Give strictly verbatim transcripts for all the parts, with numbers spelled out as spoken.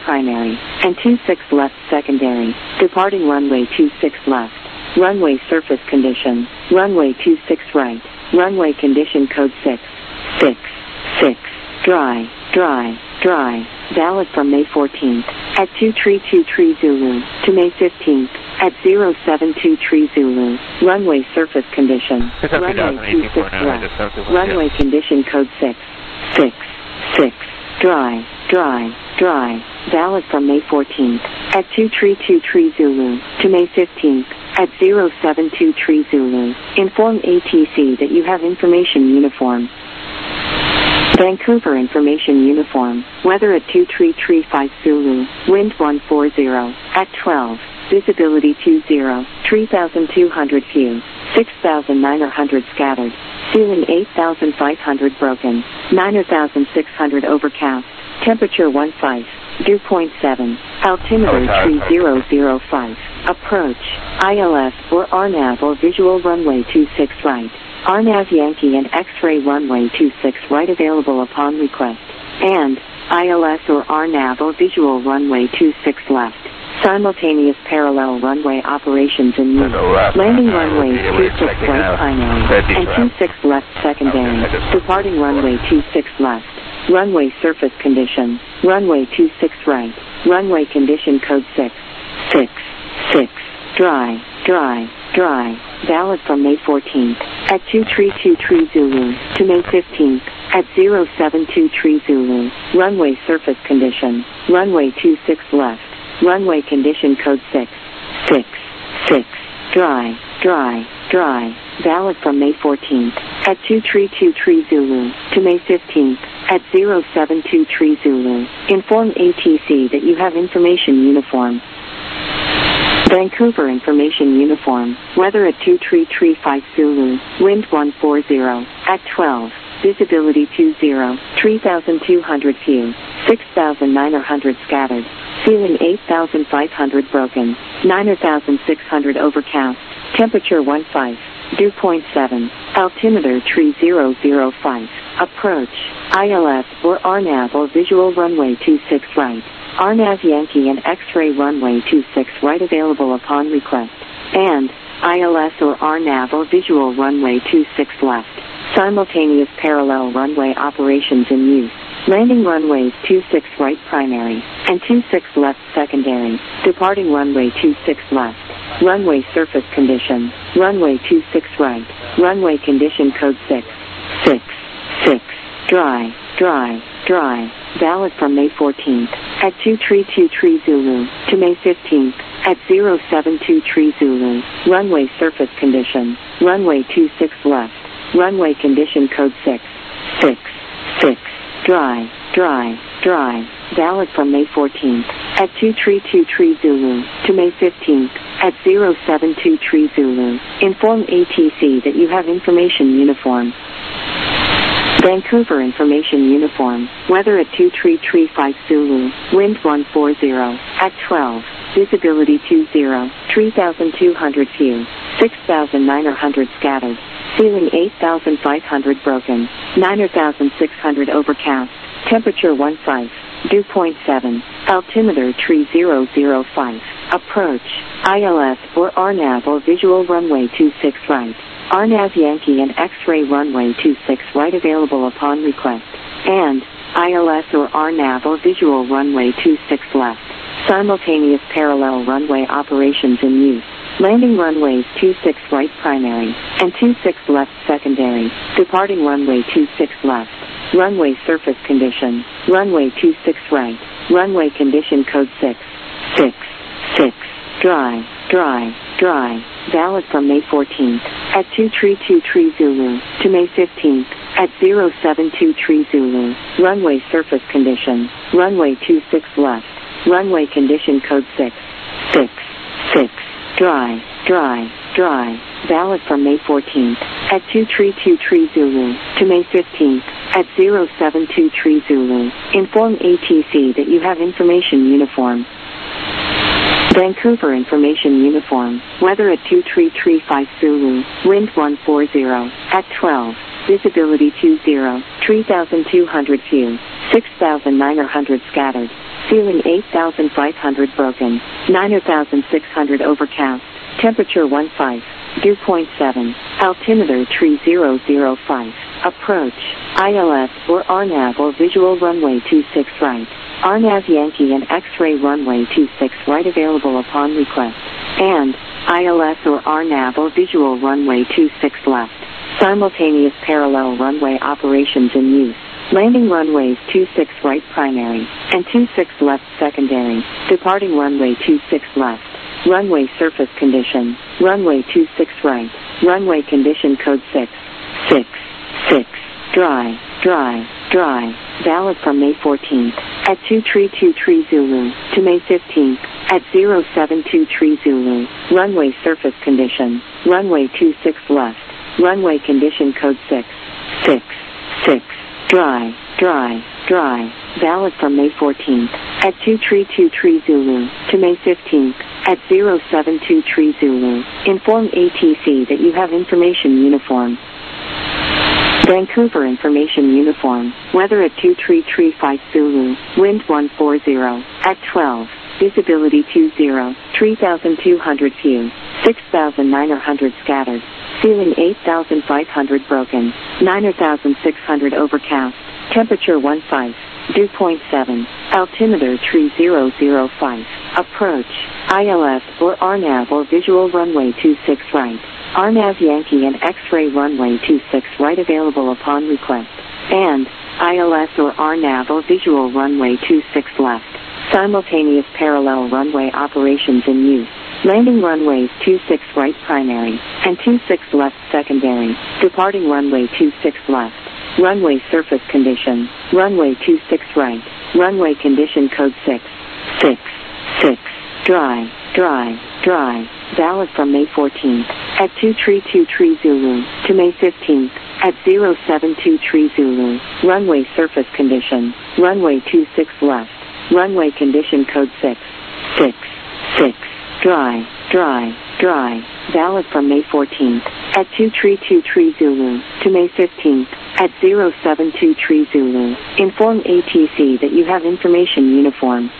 primary, and two six left secondary, departing runway two six left. Runway surface condition, runway two six right, runway condition code six six six, dry, dry, dry, valid from May fourteenth, at two three two three Zulu, to May fifteenth, at zero seven two three Zulu, runway surface condition, runway two six left, runway condition code six six six, dry, dry, dry, valid from May fourteenth, at two three two three Zulu, to May fifteenth, at zero seven two three Zulu, inform A T C that you have information uniform. Vancouver Information Uniform, weather at two three three five Zulu, wind one four zero, at twelve, visibility two zero, three thousand two hundred few, six thousand nine hundred scattered, ceiling eight thousand five hundred broken, nine thousand six hundred overcast, temperature one five, dew point seven, altimeter three zero zero five, approach, I L S or R NAV or visual runway two six right. R NAV Yankee and X-ray runway two six right available upon request, and I L S or R NAV or visual runway two six left. Simultaneous parallel runway operations in use. Landing runways two six right primary and two six left secondary. Departing runway two six left. Runway surface condition. Runway two six right. Runway condition code six six six. Dry, dry, dry. Valid from May fourteenth, at two three two three Zulu, to May fifteenth, at zero seven two three Zulu, runway surface condition, runway two six left, runway condition code six six six, dry, dry, dry, valid from May fourteenth, at two three two three Zulu, to May fifteenth, at zero seven two three Zulu, inform A T C that you have information uniform. Vancouver Information Uniform, weather at two three three five Zulu, wind one four zero, at twelve, visibility two zero, three thousand two hundred few, six thousand nine hundred scattered, ceiling eight thousand five hundred broken, nine thousand six hundred overcast, temperature one five, dew point seven, altimeter three zero zero five, approach, I L S or R NAV or visual runway two six right. R NAV Yankee and X-ray runway two six right available upon request, and I L S or R NAV or visual runway two six left. Simultaneous parallel runway operations in use. Landing runways two six right primary and two six left secondary. Departing runway two six left. Runway surface condition. Runway two six right. Runway condition code six six six. Dry, dry, dry. Valid from May fourteenth, at two three two three Zulu, to May fifteenth, at zero seven two three Zulu, runway surface condition, runway two six left, runway condition code six six six, dry, dry, dry, valid from May fourteenth, at two three two three Zulu, to May fifteenth, at zero seven two three Zulu, inform A T C that you have information uniform. Vancouver Information Uniform, weather at two three three five Zulu, wind one four zero, at twelve, visibility two zero, three thousand two hundred few, six thousand nine hundred scattered, ceiling eight thousand five hundred broken, nine thousand six hundred overcast, temperature one five, dew point seven, altimeter three zero zero five, approach, I L S or R NAV or visual runway two six right. R NAV Yankee and X-ray runway two six right available upon request, and I L S or R NAV or visual runway two six left. Simultaneous parallel runway operations in use. Landing runways two six right primary and two six left secondary. Departing runway two six left. Runway surface condition. Runway two six right. Runway condition code six six six. Dry, dry, dry. Valid from May fourteenth, at two three two three Zulu, to May fifteenth, at zero seven two three Zulu, runway surface condition, runway two six left, runway condition code six six six, dry, dry, dry, valid from May fourteenth, at two three two three Zulu, to May fifteenth, at zero seven two three Zulu, inform A T C that you have information uniform. Vancouver Information Uniform, weather at two three three five Zulu, wind one four zero, at twelve, visibility two zero, three thousand two hundred few, six thousand nine hundred scattered, Ceiling eight thousand five hundred broken. nine thousand six hundred overcast. Temperature fifteen. Dew point seven. Altimeter tree zero zero five. Approach. I L S or R NAV or visual runway two six right. R NAV Yankee and X-ray runway two six right available upon request. And I L S or R NAV or visual runway two six left. Simultaneous parallel runway operations in use. Landing runways two six right primary and two six left secondary. Departing runway two six left. Runway surface condition. Runway two six right. Runway condition code six. six. six. Dry. Dry. Dry. Valid from May fourteenth at two three two three Zulu to May fifteenth at zero seven two three Zulu. Runway surface condition. Runway two six left. Runway condition code six. six. six. Dry. Dry. Dry. Valid from May fourteenth at two three two three Zulu to May fifteenth at zero seven two three Zulu. Inform A T C that you have information uniform. Vancouver Information Uniform. Weather at two three three five Zulu. Wind one four zero. At twelve. Visibility two zero. three thousand two hundred few. six thousand nine hundred scattered. Ceiling eight thousand five hundred broken. nine thousand six hundred overcast. Temperature fifteen. Dew point seven. Altimeter tree zero zero five. Approach. I L S or R NAV or visual runway two six right. R NAV Yankee and X-ray runway two six right available upon request. And I L S or R NAV or visual runway two six left. Simultaneous parallel runway operations in use. Landing runways two six right primary and two six left secondary. Departing runway two six left. Runway surface condition. Runway two six right. Runway condition code six. six. six. Dry. Dry. Dry. Valid from May fourteenth at two three two three Zulu to May fifteenth at zero seven two three Zulu. Runway surface condition. Runway two six left. Runway condition code six. six. six. Dry. Dry. Dry. Valid from May fourteenth at two three two three Zulu to May fifteenth at zero seven two three Zulu. Inform A T C that you have information uniform.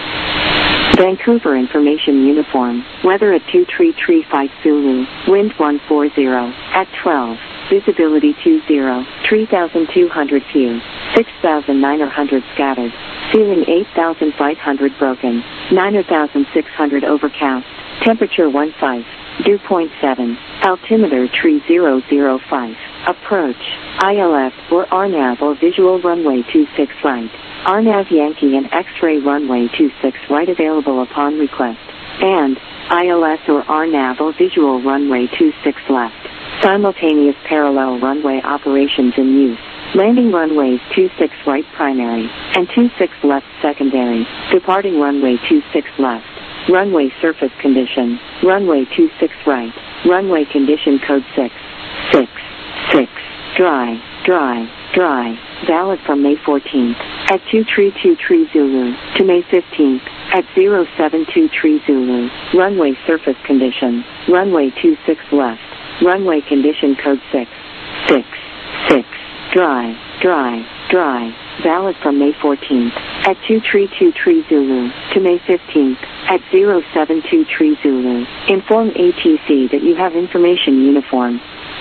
Vancouver Information Uniform. Weather at two three three five Zulu. Wind one four zero. At twelve. Visibility two zero. three thousand two hundred few. six thousand nine hundred scattered. Ceiling eight thousand five hundred broken. nine thousand six hundred overcast. Temperature fifteen. Dew point seven. Altimeter tree zero zero five. Approach. I L S or R NAV or visual runway two six right. R NAV Yankee and X-ray runway two six right available upon request. And I L S or R NAV or visual runway two six left. Simultaneous parallel runway operations in use. Landing runways two six right primary and two six left secondary. Departing runway two six left. Runway surface condition. Runway two six right. Runway condition code six. six. six. Dry. Dry. Dry. Valid from May fourteenth at two three two three Zulu to May fifteenth at zero seven two three Zulu. Runway surface condition. Runway two six left. Runway condition code six. six. six. Dry. Dry. Dry. Valid from May fourteenth at two three two three Zulu to May fifteenth at zero seven two three Zulu. Inform A T C that you have information uniform.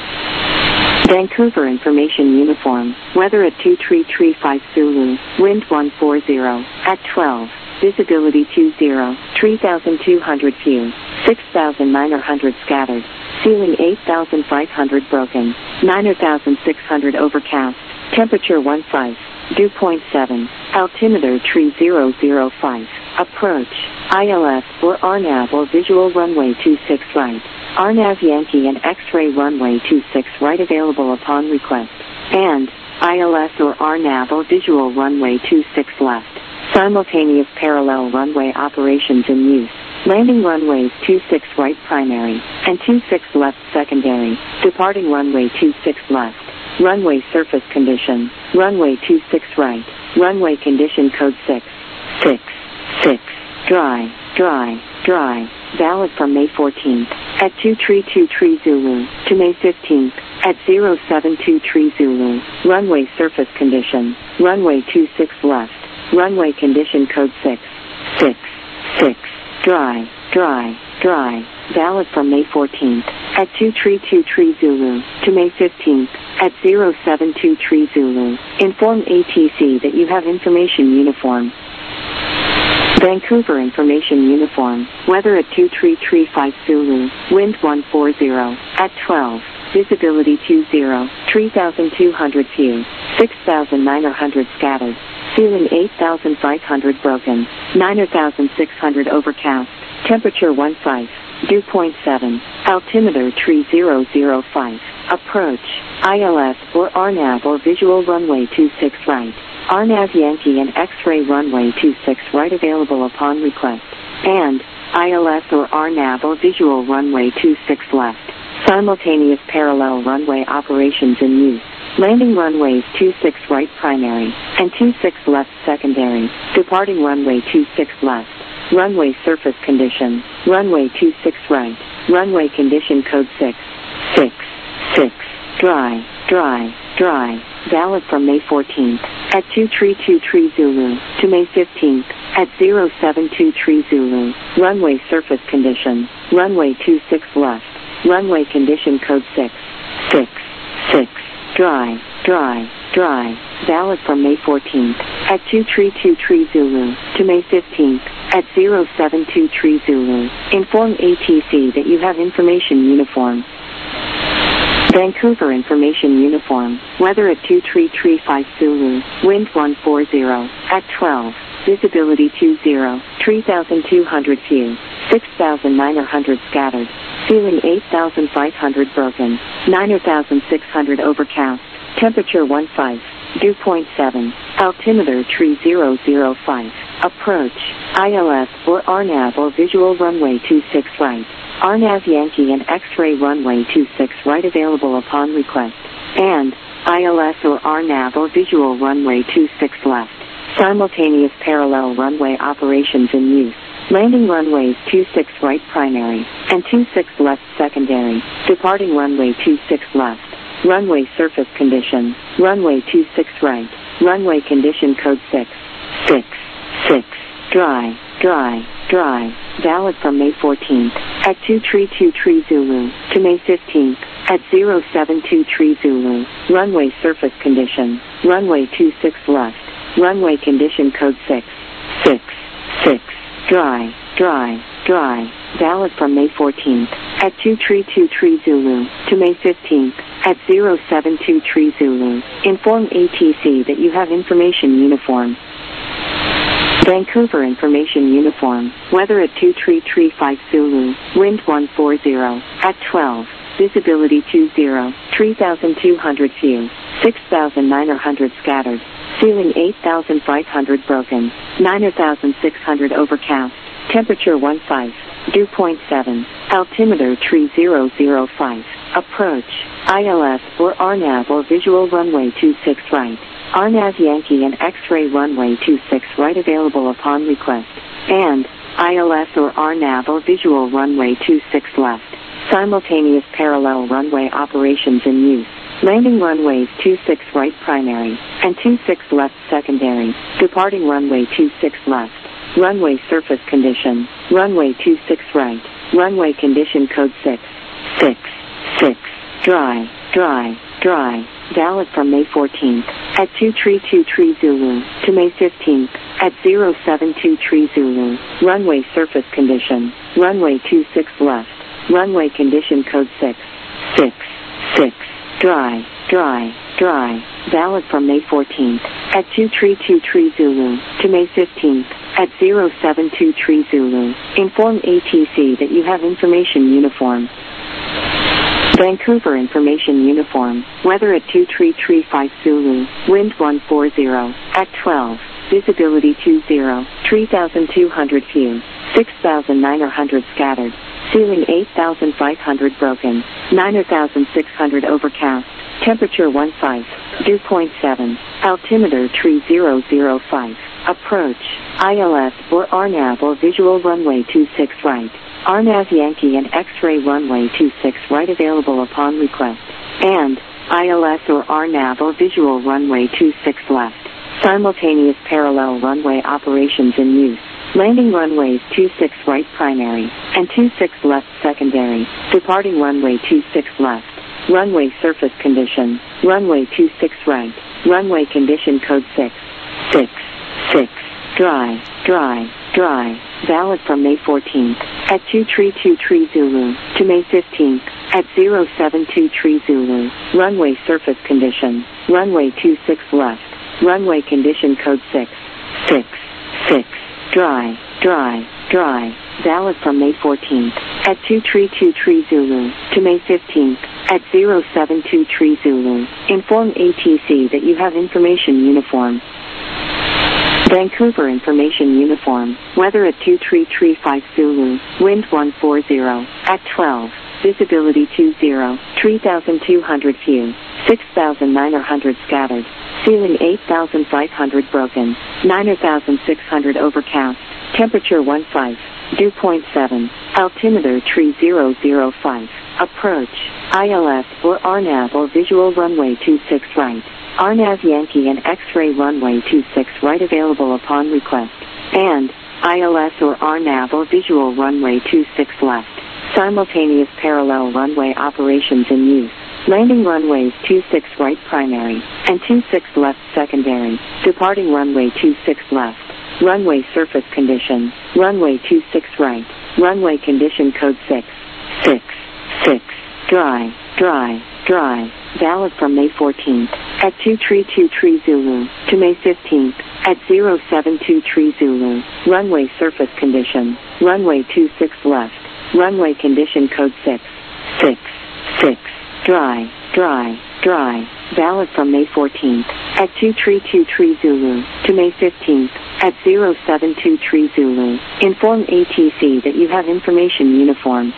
Vancouver Information Uniform. Weather at two three three five Zulu. Wind one four zero. At twelve. Visibility two zero. three thousand two hundred few. six thousand nine hundred scattered. Ceiling eight thousand five hundred broken. nine thousand six hundred overcast. Temperature fifteen. Dew point seven. Altimeter tree zero zero five. Approach. I L S or R NAV or visual runway two six right. R NAV Yankee and X-ray runway two six right available upon request. And I L S or R NAV or visual runway two six left. Simultaneous parallel runway operations in use. Landing runways two six right primary and two six left secondary. Departing runway two six left. Runway surface condition. Runway two six right. Runway condition code six. six. six. Dry. Dry. Dry. Valid from May fourteenth at two three two three Zulu to May fifteenth at zero seven two three Zulu. Runway surface condition. Runway two six left. runway condition code six, six, six, dry, dry, dry, valid from May fourteenth at two three two three Zulu to May fifteenth at zero seven two three Zulu. Inform A T C that you have information uniform. Vancouver Information Uniform, weather at two three three five Zulu, wind one forty at twelve, visibility two zero, three thousand two hundred few, six thousand nine hundred scattered, ceiling eight thousand five hundred broken, nine thousand six hundred overcast, temperature one five, dew point seven, altimeter three zero zero five, approach, I L S or R NAV or visual runway two six right. R NAV Yankee and X-ray runway two six right available upon request, and I L S or R NAV or visual runway two six left. Simultaneous parallel runway operations in use. Landing runways two six right primary and two six left secondary. Departing runway two six left. Runway surface condition. Runway two six right. Runway condition code six, six, six. Dry, dry, dry. Valid from May fourteenth at two three two three Zulu to May fifteenth at zero seven two three Zulu. Runway surface condition. Runway two six left. Runway condition code six, six, six. Dry, dry, dry. Valid from May fourteenth at two three two three Zulu to May fifteenth at zero seven two three Zulu. Inform A T C that you have information uniform. Vancouver Information Uniform, weather at two three three five Zulu, wind one forty at twelve, visibility two zero, three thousand two hundred few, six thousand nine hundred scattered, ceiling eight thousand five hundred broken, nine thousand six hundred overcast, temperature one five, dew point seven, altimeter three zero zero five, approach, I L S or R NAV or visual runway two six right. R NAV Yankee and X-ray runway two six right available upon request, and I L S or R NAV or visual runway two six left. Simultaneous parallel runway operations in use. Landing runways two six right primary and two six left secondary. Departing runway two six left. Runway surface condition. Runway two six right. Runway condition code six, six, six. Dry, dry, dry. Valid from May fourteenth at two three two three Zulu to May fifteenth at zero seven two three Zulu. Runway surface condition. Runway two six left. Runway condition code six, six, six. Dry, dry, dry. Valid from May fourteenth at two three two three Zulu to May fifteenth at zero seven two three Zulu. Inform A T C that you have information uniform. Vancouver Information Uniform, weather at two three three five Zulu, wind one forty at twelve, visibility two zero, three thousand two hundred few, six thousand nine hundred scattered, ceiling eight thousand five hundred broken, nine thousand six hundred overcast, temperature one five, dew point seven, altimeter three zero zero five, approach, I L S or R NAV or visual runway two six right. R NAV Yankee and X-ray runway two six right available upon request, and I L S or R NAV or visual runway two six left. Simultaneous parallel runway operations in use. Landing runways two six right primary and two six left secondary. Departing runway two six left. Runway surface condition. Runway two six right. Runway condition code six, six, six. Dry, dry, dry. Valid from May fourteenth at two three two three Zulu to May fifteenth at zero seven two three Zulu. Runway surface condition. Runway two six left. Runway condition code six, six, six. Dry, dry, dry. Valid from May fourteenth at two three two three Zulu to May fifteenth at zero seven two three Zulu. Inform A T C that you have information uniform. Vancouver Information Uniform, weather at two three three five Zulu, wind one forty at twelve, visibility two zero, three thousand two hundred few, six thousand nine hundred scattered, ceiling eight thousand five hundred broken, nine thousand six hundred overcast, temperature one five, dew point seven, altimeter three zero zero five, approach, I L S or R NAV or visual runway two six right. R NAV Yankee and X-ray runway two six right available upon request, and I L S or R NAV or visual runway two six left. Simultaneous parallel runway operations in use. Landing runways two six right primary and two six left secondary. Departing runway two six left. Runway surface condition. Runway two six right. Runway condition code six. six. six. Dry. Dry. Dry. Valid from May fourteenth at two three two three Zulu to May fifteenth at zero seven two three Zulu. Runway surface condition. Runway two six left. Runway condition code six. six. six. Dry. Dry. Dry. Valid from May fourteenth at two three two three Zulu to May fifteenth at zero seven two three Zulu. Inform A T C that you have information uniform. Vancouver Information Uniform. Weather at two three three five Zulu. Wind one four zero. At twelve. Visibility two zero. three thousand two hundred view. six thousand nine hundred scattered. Ceiling eight thousand five hundred broken. nine thousand six hundred overcast. Temperature one five. Dew point seven. Altimeter three zero zero five. Approach. I L S or R NAV or visual runway two six right. R NAV Yankee and X-ray runway two six right available upon request. And I L S or R NAV or visual runway two six left. Simultaneous parallel runway operations in use. Landing runways two six right primary and two six left secondary. Departing runway two six left. Runway surface condition. Runway two six right. Runway condition code six. six. six. Dry. Dry. Dry. Valid from May fourteenth at two three two three Zulu to May fifteenth at zero seven two three Zulu. Runway surface condition. Runway two six left. Runway condition code six. six. six. Dry. Dry. Dry. Valid from May fourteenth at two three two three Zulu to May fifteenth at zero seven two three Zulu. Inform A T C that you have information uniform.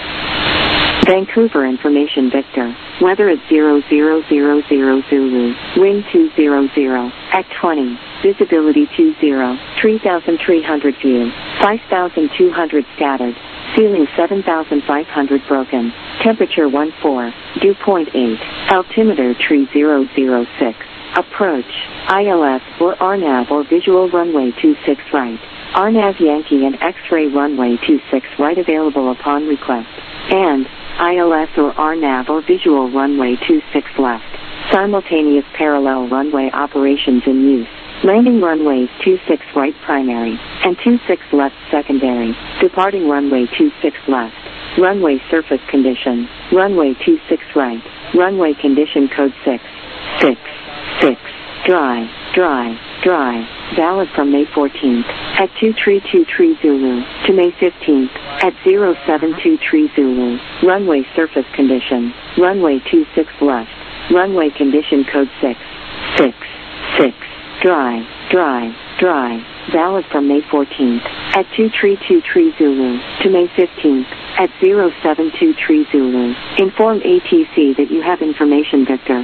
Vancouver Information Victor. Weather at zero zero zero zero Zulu. Wind two zero zero. At twenty. Visibility two zero. three thousand three hundred view. five thousand two hundred scattered. Ceiling seven thousand five hundred broken. Temperature one four. Dew point eight. Altimeter three zero zero six. Approach. I L S or R NAV or visual runway two six right. R NAV Yankee and X-ray runway two six right available upon request. And I L S or R NAV or visual runway two six left. Simultaneous parallel runway operations in use. Landing runways two six right primary and two six left secondary. Departing runway two six left. Runway surface condition. Runway two six right. Runway condition code six. six. six. Dry. Dry. Dry. Valid from May fourteenth at two three two three Zulu to May fifteenth at zero seven two three Zulu. Runway surface condition. Runway two six left. Runway condition code six. six. six. Dry. Dry. Dry. Valid from May fourteenth at two three two three Zulu to May fifteenth at zero seven two three Zulu. Inform A T C that you have information Victor.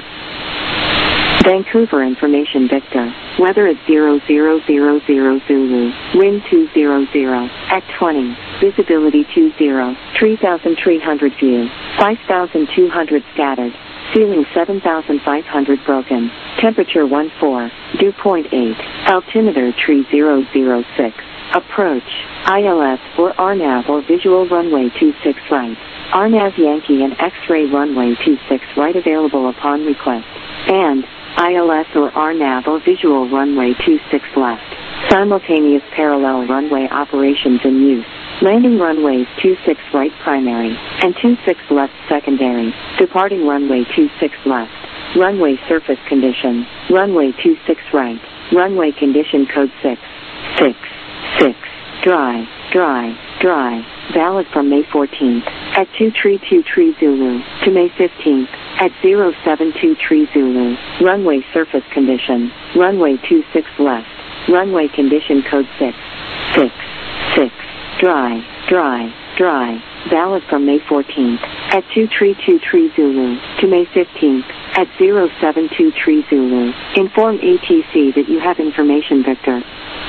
Vancouver Information Victor. Weather at zero zero zero zero Zulu. Wind two zero zero. At twenty. Visibility two zero. three thousand three hundred view. five thousand two hundred scattered. Ceiling seven thousand five hundred broken. Temperature one four. Dew point eight. Altimeter three zero zero six. Approach. I L S or R NAV or visual runway two six right. R NAV Yankee and X-ray runway two six right available upon request. And I L S or R NAV or visual runway two six left. Simultaneous parallel runway operations in use. Landing runways two six right primary and two six left secondary. Departing runway two six left. Runway surface condition. Runway two six right. Runway condition code six. six. six. Dry. Dry. Dry. Valid from May fourteenth at two three two three Zulu to May fifteenth at zero seven two three Zulu. Runway surface condition. Runway two six left. Runway condition code six. six. six. Dry. Dry. Dry. Valid from May fourteenth at two three two three Zulu to May fifteenth at zero seven two three Zulu. Inform A T C that you have information Victor.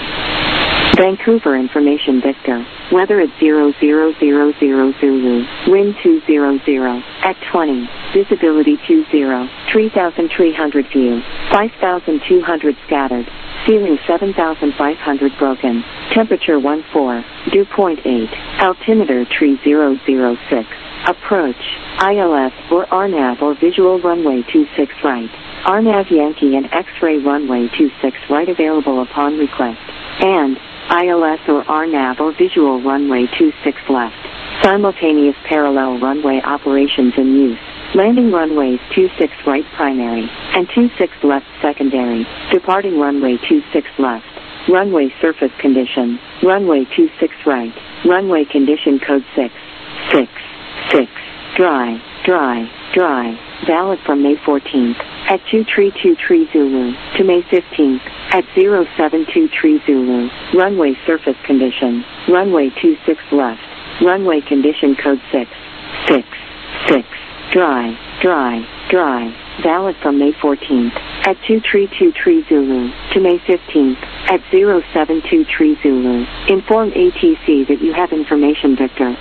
Vancouver Information Victor. Weather at zero zero zero zero Zulu. Wind two zero zero. At twenty. Visibility two zero. three thousand three hundred view. five thousand two hundred scattered. Ceiling seven thousand five hundred broken. Temperature one four. Dew point eight. Altimeter tree zero zero six. Approach. I L S or R NAV or visual runway two six right. R NAV Yankee and X-ray runway two six right available upon request. And I L S or R NAV or visual runway two six left. Simultaneous parallel runway operations in use. Landing runways two six right primary and two six left secondary. Departing runway two six left. Runway surface condition. Runway two six right. Runway condition code six. six. six. Dry. Dry. Dry. Valid from May fourteenth at two three two Tree Zulu to May fifteenth at zero seven two Tree Zulu. Runway surface condition. Runway two six left. Runway condition code six. six. six. Dry. Dry. Dry. Valid from May fourteenth at two three two Tree Zulu to May fifteenth at zero seven two Tree Zulu. Inform A T C that you have information Victor.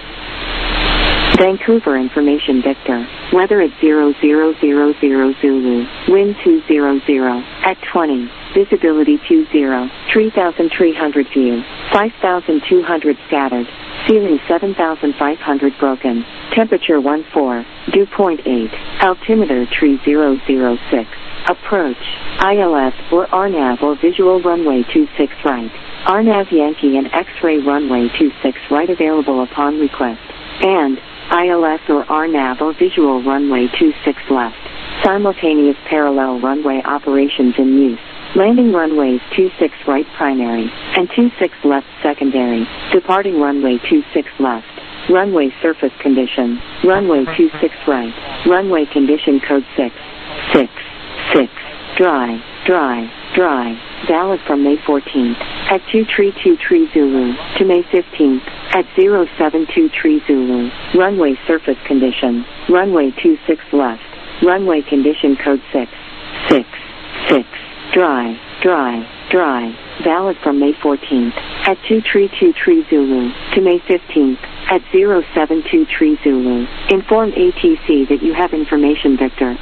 Vancouver information Victor. Weather at zero zero zero zero Zulu. Wind two zero zero at twenty. Visibility two zero. three thousand three hundred view. five thousand two hundred scattered. Ceiling seven thousand five hundred broken. Temperature one four. Dew point eight. Altimeter tree zero zero six. Approach. I L S or R NAV or visual runway two six right. R NAV Yankee and X-ray runway two six right available upon request. And I L S or R NAV or visual runway two six left. Simultaneous parallel runway operations in use. Landing runways two six right primary and two six left secondary. Departing runway two six left. Runway surface condition. Runway two six right. Runway condition code six. six. six. Dry. Dry. Dry. Valid from May fourteenth at two three two Tree Zulu to May fifteenth at zero seven two Tree Zulu. Runway surface condition. Runway two six left. Runway condition code six. six. six. Dry. Dry. Dry. Valid from May fourteenth at two three two Tree Zulu to May fifteenth at zero seven two Tree Zulu. Inform A T C that you have information Victor.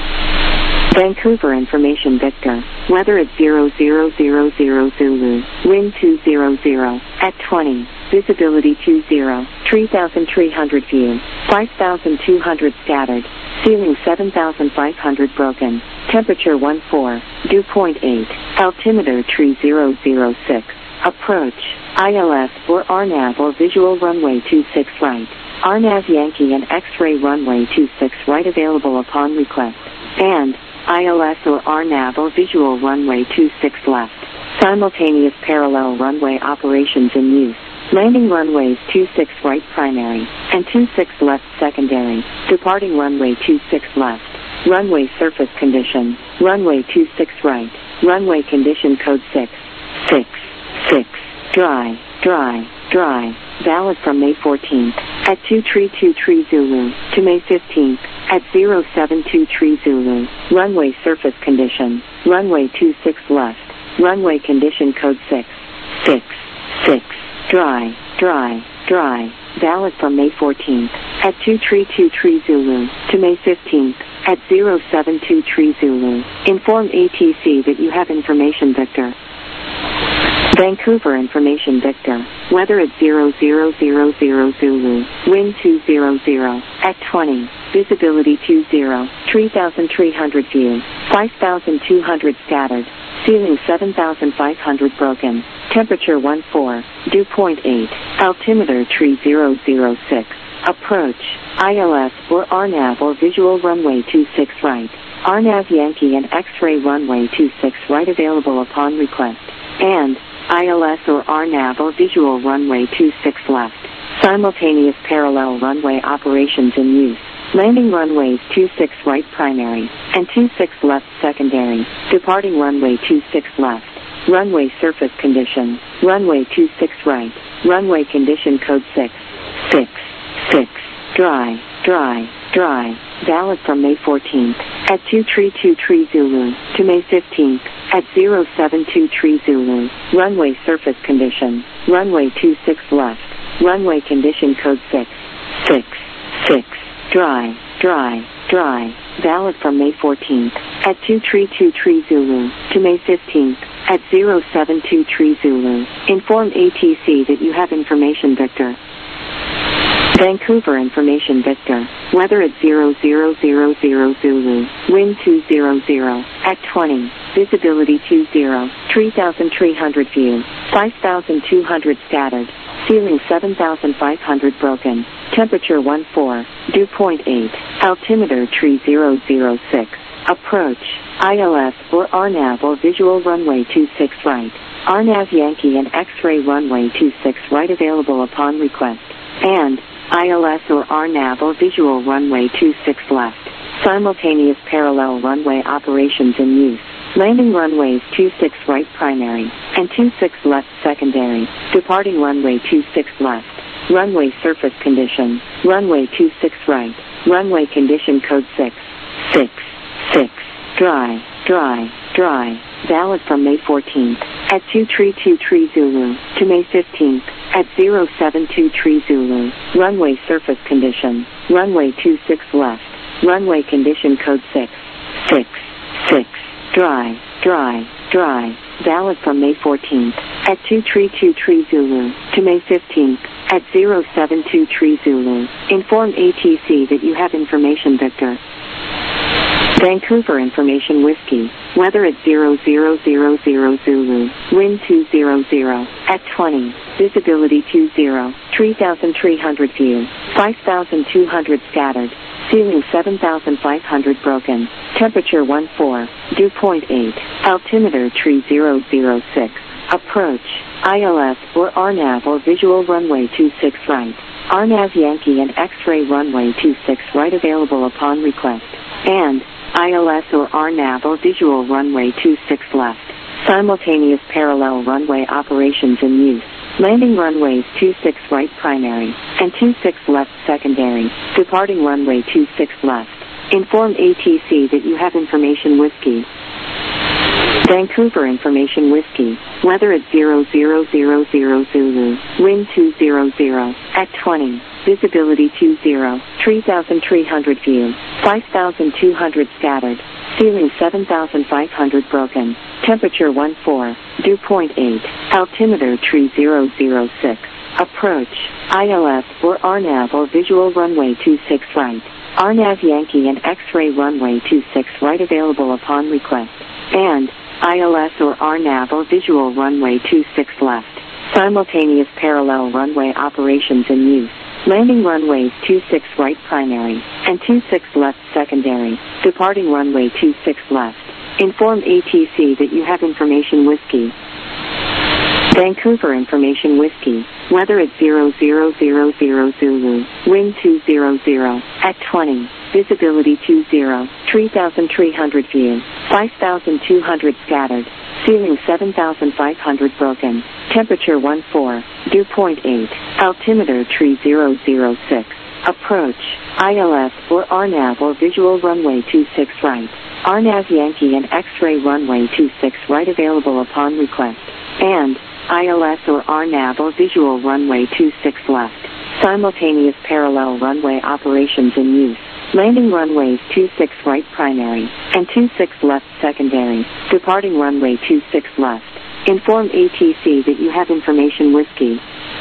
Vancouver information Victor. Weather at zero zero zero zero Zulu. Wind two zero zero at twenty. Visibility two zero. three thousand three hundred view. five thousand two hundred scattered. Ceiling seven thousand five hundred broken. Temperature one four. Dew point eight. Altimeter tree zero zero six. Approach. I L S or R NAV or visual runway two six right. R NAV Yankee and X-ray runway two six right available upon request. And I L S or R NAV or visual runway two six left. Simultaneous parallel runway operations in use. Landing runways two six right primary and two six left secondary. Departing runway two six left. Runway surface condition. Runway two six right. Runway condition code six. six. six. Dry. Dry. Dry. Valid from May fourteenth at two three two Tree Zulu to May fifteenth at zero seven two Tree Zulu. Runway surface condition. Runway two six left. Runway condition code six. six. six. Dry. Dry. Dry. Valid from May fourteenth at two three two Tree Zulu to May fifteenth at zero seven two Tree Zulu. Inform A T C that you have information Victor. Vancouver information Victor. Weather at zero zero zero zero Zulu. Wind two zero zero at twenty. Visibility two zero. three thousand three hundred view. five thousand two hundred scattered. Ceiling seven thousand five hundred broken. Temperature one four. Dew point eight. Altimeter tree zero zero six. Approach. I L S or R NAV or visual runway two six right. R NAV Yankee and X-ray runway two six right available upon request. And I L S or R NAV or visual runway two six left. Simultaneous parallel runway operations in use. Landing runways two six right primary and two six left secondary. Departing runway two six left. Runway surface condition. Runway two six right. Runway condition code six. six. six. Dry. Dry. Dry. Valid from May fourteenth at two three two Tree Zulu to May fifteenth at zero seven two Tree Zulu. Runway surface condition. Runway two six left. Runway condition code six. six. six. Dry. Dry. Dry. Valid from May fourteenth at two three two Tree Zulu to May fifteenth at zero seven two Tree Zulu. Inform A T C that you have information Victor. Vancouver Information Victor. Weather at zero zero zero zero Zulu. Wind two zero zero. At twenty. Visibility two zero. three thousand three hundred view. five thousand two hundred scattered. Ceiling seven thousand five hundred broken. Temperature one four. Dew point eight. Altimeter three zero zero six. Approach. I L S or R NAV or visual runway two six right. R NAV Yankee and X-ray runway two six right available upon request. And I L S or R NAV or visual runway two six left. Simultaneous parallel runway operations in use. Landing runways two six right primary and two six left secondary. Departing runway two six left. Runway surface condition. Runway two six right. Runway condition code six six six. Dry, dry, dry. Valid from May fourteenth at two three two Tree Zulu to May fifteenth at zero seven two Tree Zulu. Runway surface condition. Runway two six left. Runway condition code six six six. Dry, dry, dry. Valid from May fourteenth at two three two Tree Zulu to May fifteenth at zero seven two Tree Zulu. Inform A T C that you have information Victor. Vancouver Information Whiskey. Weather at zero zero zero zero Zulu. Wind two zero zero. At twenty. Visibility two zero. three thousand three hundred view. five thousand two hundred scattered. Ceiling seven thousand five hundred broken. Temperature one four. Dew point eight. Altimeter three zero zero six. Approach. I L S or R NAV or visual runway two six right. R NAV Yankee and X-ray runway two six right available upon request. And I L S or R NAV or visual runway two six left. Simultaneous parallel runway operations in use. Landing runways two six right primary and two six left secondary. Departing runway two six left. Inform A T C that you have information Whiskey. Vancouver Information Whiskey. Weather at zero zero zero zero Zulu. Wind two zero zero. At twenty. Visibility two zero. three thousand three hundred view. five thousand two hundred scattered. Ceiling seven thousand five hundred broken. Temperature one four. Dew point eight. Altimeter three zero zero six. Approach. I L S or R NAV or visual runway two six right. R NAV Yankee and X-ray runway two six right available upon request. And I L S or R NAV or visual runway two six left. Simultaneous parallel runway operations in use. Landing runways two six right primary and two six left secondary. Departing runway two six left. Inform A T C that you have information Whiskey. Vancouver Information Whiskey. Weather at zero zero zero zero Zulu. Wind two zero zero. At twenty. Visibility two zero. three thousand three hundred view. five thousand two hundred scattered. Ceiling seven thousand five hundred broken. Temperature one four. Dew point eight. Altimeter three zero zero six. Approach. I L S or R NAV or visual runway two six right. R NAV Yankee and X-ray runway two six right available upon request. And I L S or R NAV or visual runway two six left. Simultaneous parallel runway operations in use. Landing runways two six right primary and two six left secondary. Departing runway two six left. Inform A T C that you have information Whiskey.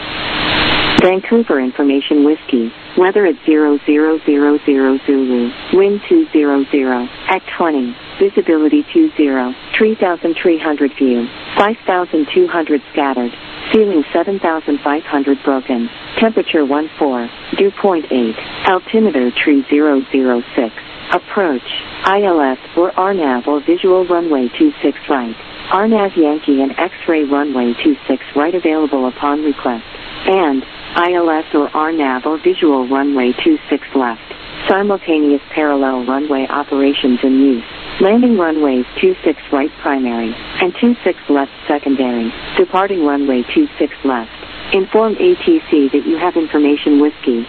Vancouver Information Whiskey. Weather at zero zero zero zero Zulu. Wind two zero zero. At twenty. Visibility two zero. three thousand three hundred view. five thousand two hundred scattered. Ceiling seven thousand five hundred broken. Temperature one four. Dew point eight. Altimeter three zero zero six. Approach. I L S or R NAV or visual runway two six right. R NAV Yankee and X-ray runway two six right available upon request. And I L S or R NAV or visual runway two six left. Simultaneous parallel runway operations in use. Landing runways two six right primary and two six left secondary. Departing runway two six left. Inform A T C that you have information Whiskey.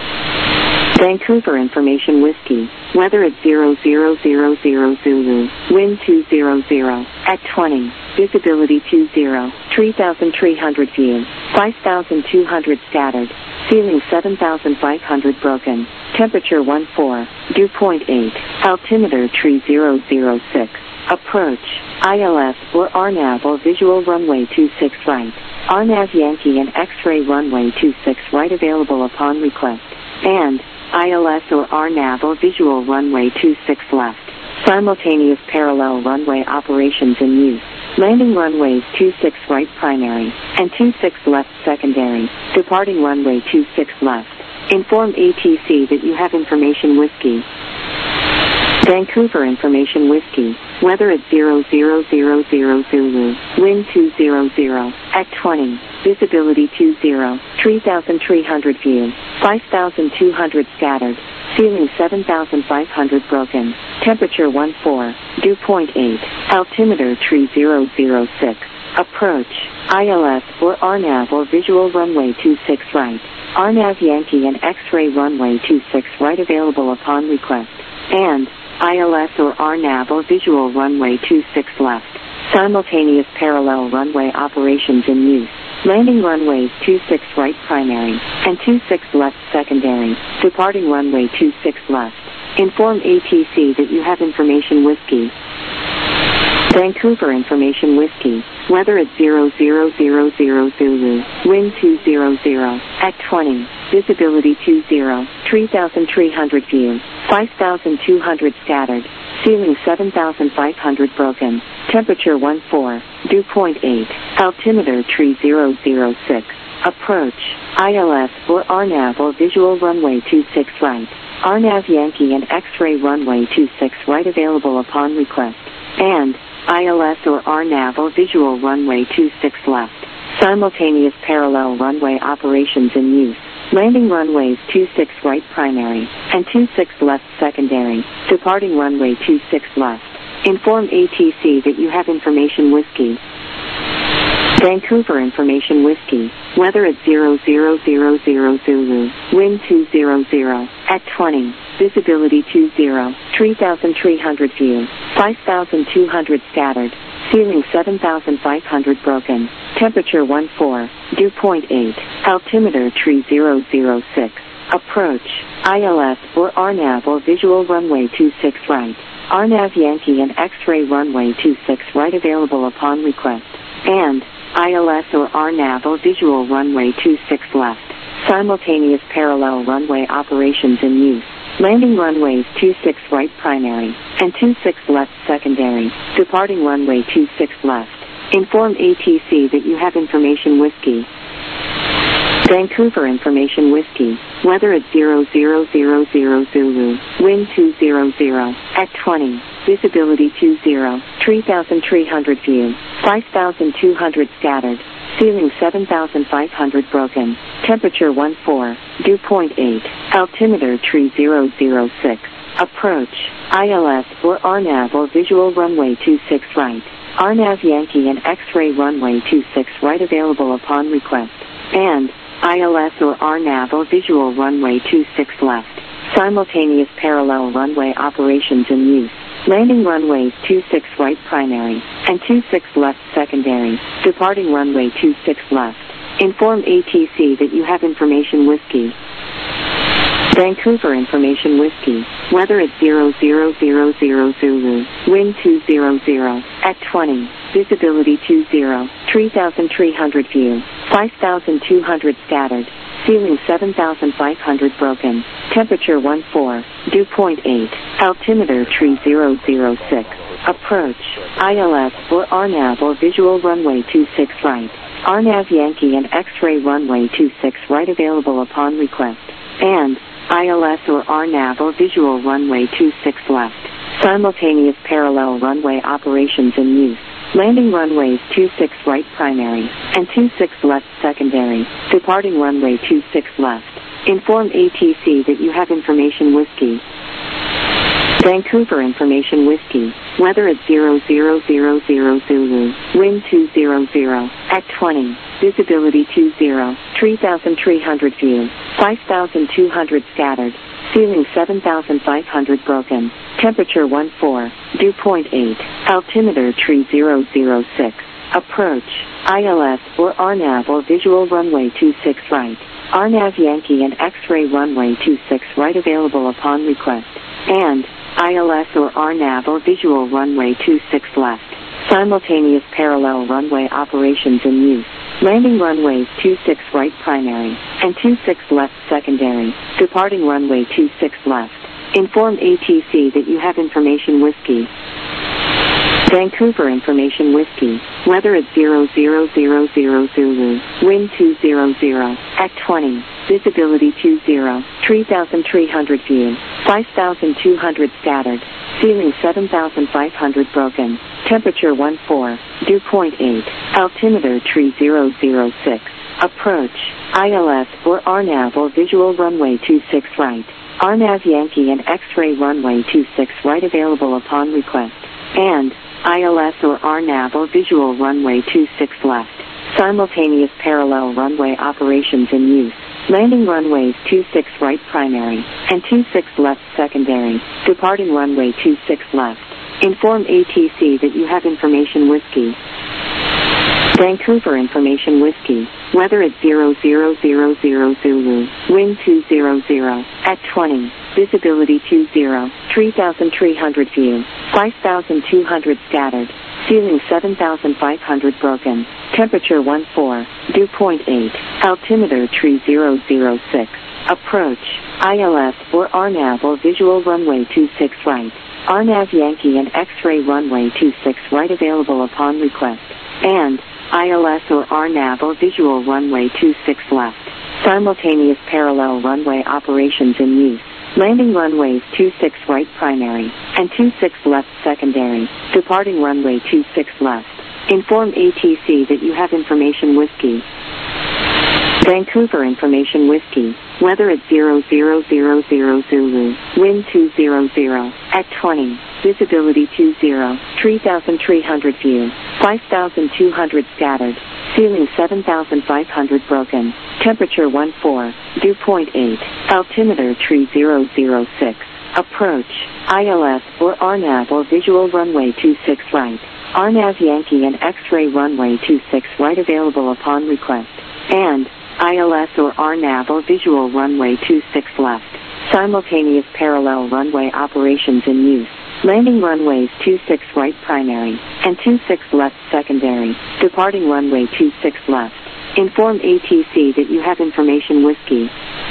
Vancouver Information Whiskey. Weather at zero zero zero zero Zulu. Wind two zero zero. At twenty. Visibility two zero. three thousand three hundred view. five thousand two hundred scattered. Ceiling seven thousand five hundred broken. Temperature one four. Dew point eight. Altimeter three zero zero six. Approach, I L S or R NAV or visual runway two six right. R NAV Yankee and X-ray runway two six right available upon request. And I L S or R NAV or visual runway two six left. Simultaneous parallel runway operations in use. Landing runways two six right primary and two six left secondary. Departing runway two six left. Inform A T C that you have information whiskey. Vancouver information whiskey. Weather at zero zero zero zero Zulu. Wind two zero zero. At twenty. Visibility two zero. three thousand three hundred view. five thousand two hundred scattered. Ceiling seven thousand five hundred broken. Temperature one four. Dew point eight. Altimeter three zero zero six. Approach, I L S or R NAV or visual runway two six right. R NAV Yankee and X-ray runway two six right available upon request. And I L S or R NAV or visual runway two six left. Simultaneous parallel runway operations in use. Landing runways two six right primary and two six left secondary. Departing runway two six left. Inform A T C that you have information whiskey. Vancouver information whiskey. Weather at zero zero zero zero Zulu. Wind two zero zero. At twenty. Visibility two zero. three thousand three hundred view. five thousand two hundred scattered. Ceiling seven thousand five hundred broken. Temperature one four. Dew point eight. Altimeter three zero zero six. Approach, I L S or R NAV or visual runway two six right. R NAV Yankee and X-ray runway two six right available upon request. And I L S or R NAV or visual runway two six left. Simultaneous parallel runway operations in use. Landing runways two six right primary and two six left secondary. Departing runway two six left. Inform A T C that you have information whiskey. Vancouver information whiskey. Weather at zero zero zero zero Zulu. Wind two zero zero. At twenty. Visibility two zero. three thousand three hundred view. five thousand two hundred scattered. Ceiling seven thousand five hundred broken. Temperature one four. Dew point eight. Altimeter three zero zero six. Approach, I L S or R NAV or visual runway two six right. R NAV Yankee and X-ray runway two six right available upon request. And I L S or R NAV or visual runway two six left. Simultaneous parallel runway operations in use. Landing runways two six right primary and two six left secondary. Departing runway two six left. Inform A T C that you have information whiskey. Vancouver information whiskey. Weather at zero zero zero zero Zulu. Wind two zero zero. At twenty. Visibility two zero. three thousand three hundred view. five thousand two hundred scattered. Ceiling seven thousand five hundred broken. Temperature one four. Dew point eight. Altimeter three zero zero six. Approach, I L S or R NAV or visual runway two six right. R NAV Yankee and X-ray runway two six right available upon request. And I L S or R NAV or visual runway two six left. Simultaneous parallel runway operations in use. Landing runways two six right primary and two six left secondary. Departing runway two six left. Inform A T C that you have information whiskey. Vancouver information whiskey. Weather at zero zero zero zero Zulu. Wind two zero zero. At twenty. Visibility two zero. three thousand three hundred view. five thousand two hundred scattered. Ceiling seven thousand five hundred broken. Temperature one four. Dew point eight. Altimeter three zero zero six. Approach, I L S or R NAV or visual runway two six right. R NAV Yankee and X-ray runway two six right available upon request. And I L S or R NAV or visual runway two six left. Simultaneous parallel runway operations in use. Landing runways two six right primary and two six left secondary. Departing runway two six left. Inform A T C that you have information whiskey. Vancouver information whiskey. Weather at zero zero zero zero Zulu. Wind two zero zero. At twenty. Visibility two zero. three thousand three hundred view. five thousand two hundred scattered. Ceiling seven thousand five hundred broken. Temperature one four. Dew point eight. Altimeter three zero zero six. Approach, I L S or R NAV or visual runway two six right. R NAV Yankee and X-ray runway two six right available upon request. And I L S or R NAV or visual runway two six left. Simultaneous parallel runway operations in use. Landing runways two six right primary and two six left secondary. Departing runway two six left. Inform A T C that you have information whiskey. Vancouver information whiskey. Weather at zero zero zero zero Zulu. Wind two zero zero. At twenty. Visibility two zero. three thousand three hundred view. five thousand two hundred scattered. Ceiling seven thousand five hundred broken. Temperature one four. Dew point eight. Altimeter three zero zero six. Approach. I L S or R NAV or visual runway two six right. R NAV Yankee and X-ray runway two six right available upon request. And I L S or R NAV or visual runway two six left. Simultaneous parallel runway operations in use. Landing runways two six right primary and two six left secondary. Departing runway two six left. Inform A T C that you have information whiskey. Vancouver information whiskey. Weather at zero zero zero zero Zulu. Wind two zero zero. At twenty. Visibility two zero. three thousand three hundred view. five thousand two hundred scattered. Ceiling seven thousand five hundred broken. Temperature one four. Dew point eight. Altimeter three zero zero six. Approach. I L S or R NAV or visual runway two six right. R NAV Yankee and X-ray runway two six right available upon request. And I L S or R NAV or visual runway two six left. Simultaneous parallel runway operations in use. Landing runways two six right primary and two six left secondary. Departing runway two six left. Inform A T C that you have information whiskey. Vancouver information whiskey. Weather at zero zero zero zero Zulu. Wind two zero zero. At twenty. Visibility two zero. three thousand three hundred view. five thousand two hundred scattered. Ceiling seven thousand five hundred broken. Temperature one four. Dew point eight. Altimeter three zero zero six. Approach. I L S or R NAV or visual runway two six right. R NAV Yankee and X-ray runway two six right available upon request. And I L S or R NAV or visual runway two six left. Simultaneous parallel runway operations in use. Landing runways two six right primary and two six left secondary. Departing runway two six left. Inform A T C that you have information whiskey.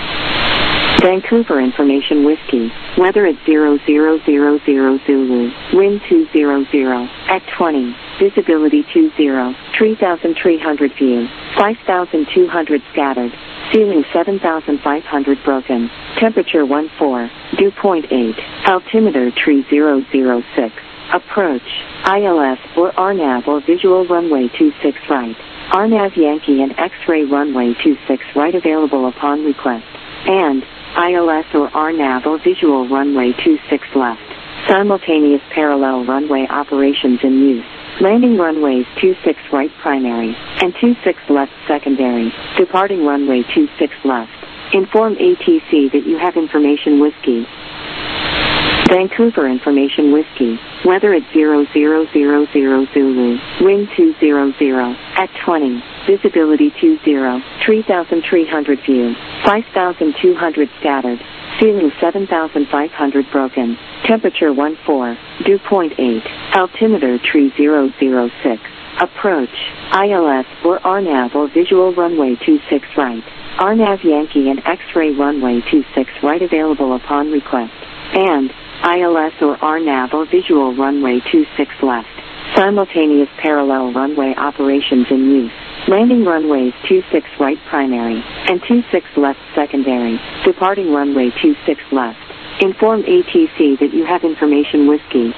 Vancouver information whiskey. Weather at zero zero zero zero Zulu. Wind two zero zero. At twenty. Visibility two zero. three thousand three hundred view. five thousand two hundred scattered. Ceiling seven thousand five hundred broken. Temperature one four. Dew point eight. Altimeter three zero zero six. Approach. I L S or R NAV or visual runway two six right. R NAV Yankee and X-ray runway two six right available upon request. And I L S or R NAV or visual runway two six left. Simultaneous parallel runway operations in use. Landing runways two six right primary and two six left secondary. Departing runway two six left. Inform A T C that you have information whiskey. Vancouver information whiskey. Weather at zero zero zero zero Zulu. Wind two zero zero. At twenty. Visibility two zero. three thousand three hundred view. five thousand two hundred scattered. Ceiling seven thousand five hundred broken. Temperature one four. Dew point eight. Altimeter three zero zero six. Approach. I L S or R NAV or visual runway two six right. R NAV Yankee and X-ray runway two six right available upon request. And I L S or R NAV or visual runway two six left. Simultaneous parallel runway operations in use. Landing runways two six right primary and two six left secondary. Departing runway two six left. Inform A T C that you have information whiskey.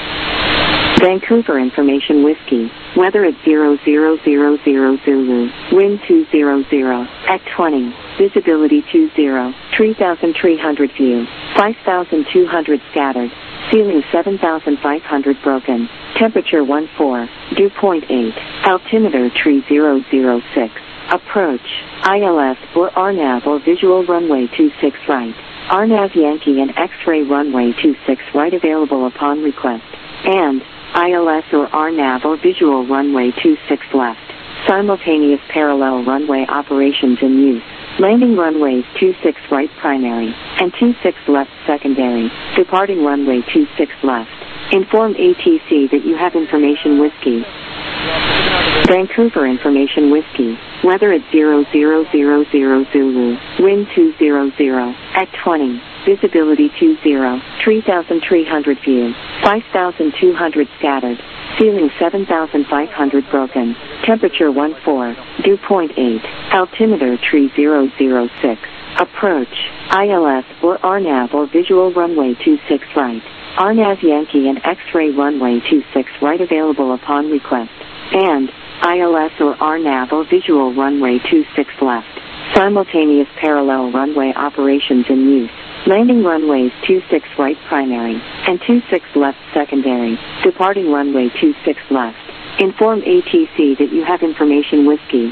Vancouver information whiskey. Weather at zero zero zero zero Zulu. Wind two zero zero. At twenty. Visibility two zero. three thousand three hundred view. five thousand two hundred scattered. Ceiling seven thousand five hundred broken. Temperature one four. Dew point eight. Altimeter three zero zero six. Approach. I L S or R NAV or visual runway two six right. R NAV Yankee and X-ray runway two six right available upon request. And I L S or R NAV or visual runway two six left. Simultaneous parallel runway operations in use. Landing runways two six right primary and two six left secondary. Departing runway two six left. Inform A T C that you have information whiskey. Vancouver information whiskey. Weather at zero zero zero zero Zulu. Wind two zero zero. At twenty. Visibility two zero. three thousand three hundred view. five thousand two hundred scattered. Ceiling seven thousand five hundred broken. Temperature one four. Dew point eight. Altimeter three zero zero six. Approach. I L S or R NAV or visual runway two six right. R NAV Yankee and X-ray runway two six right available upon request. And I L S or R NAV or visual runway two six left. Simultaneous parallel runway operations in use. Landing runways two six right primary and two six left secondary. Departing runway two six left. Inform A T C that you have information whiskey.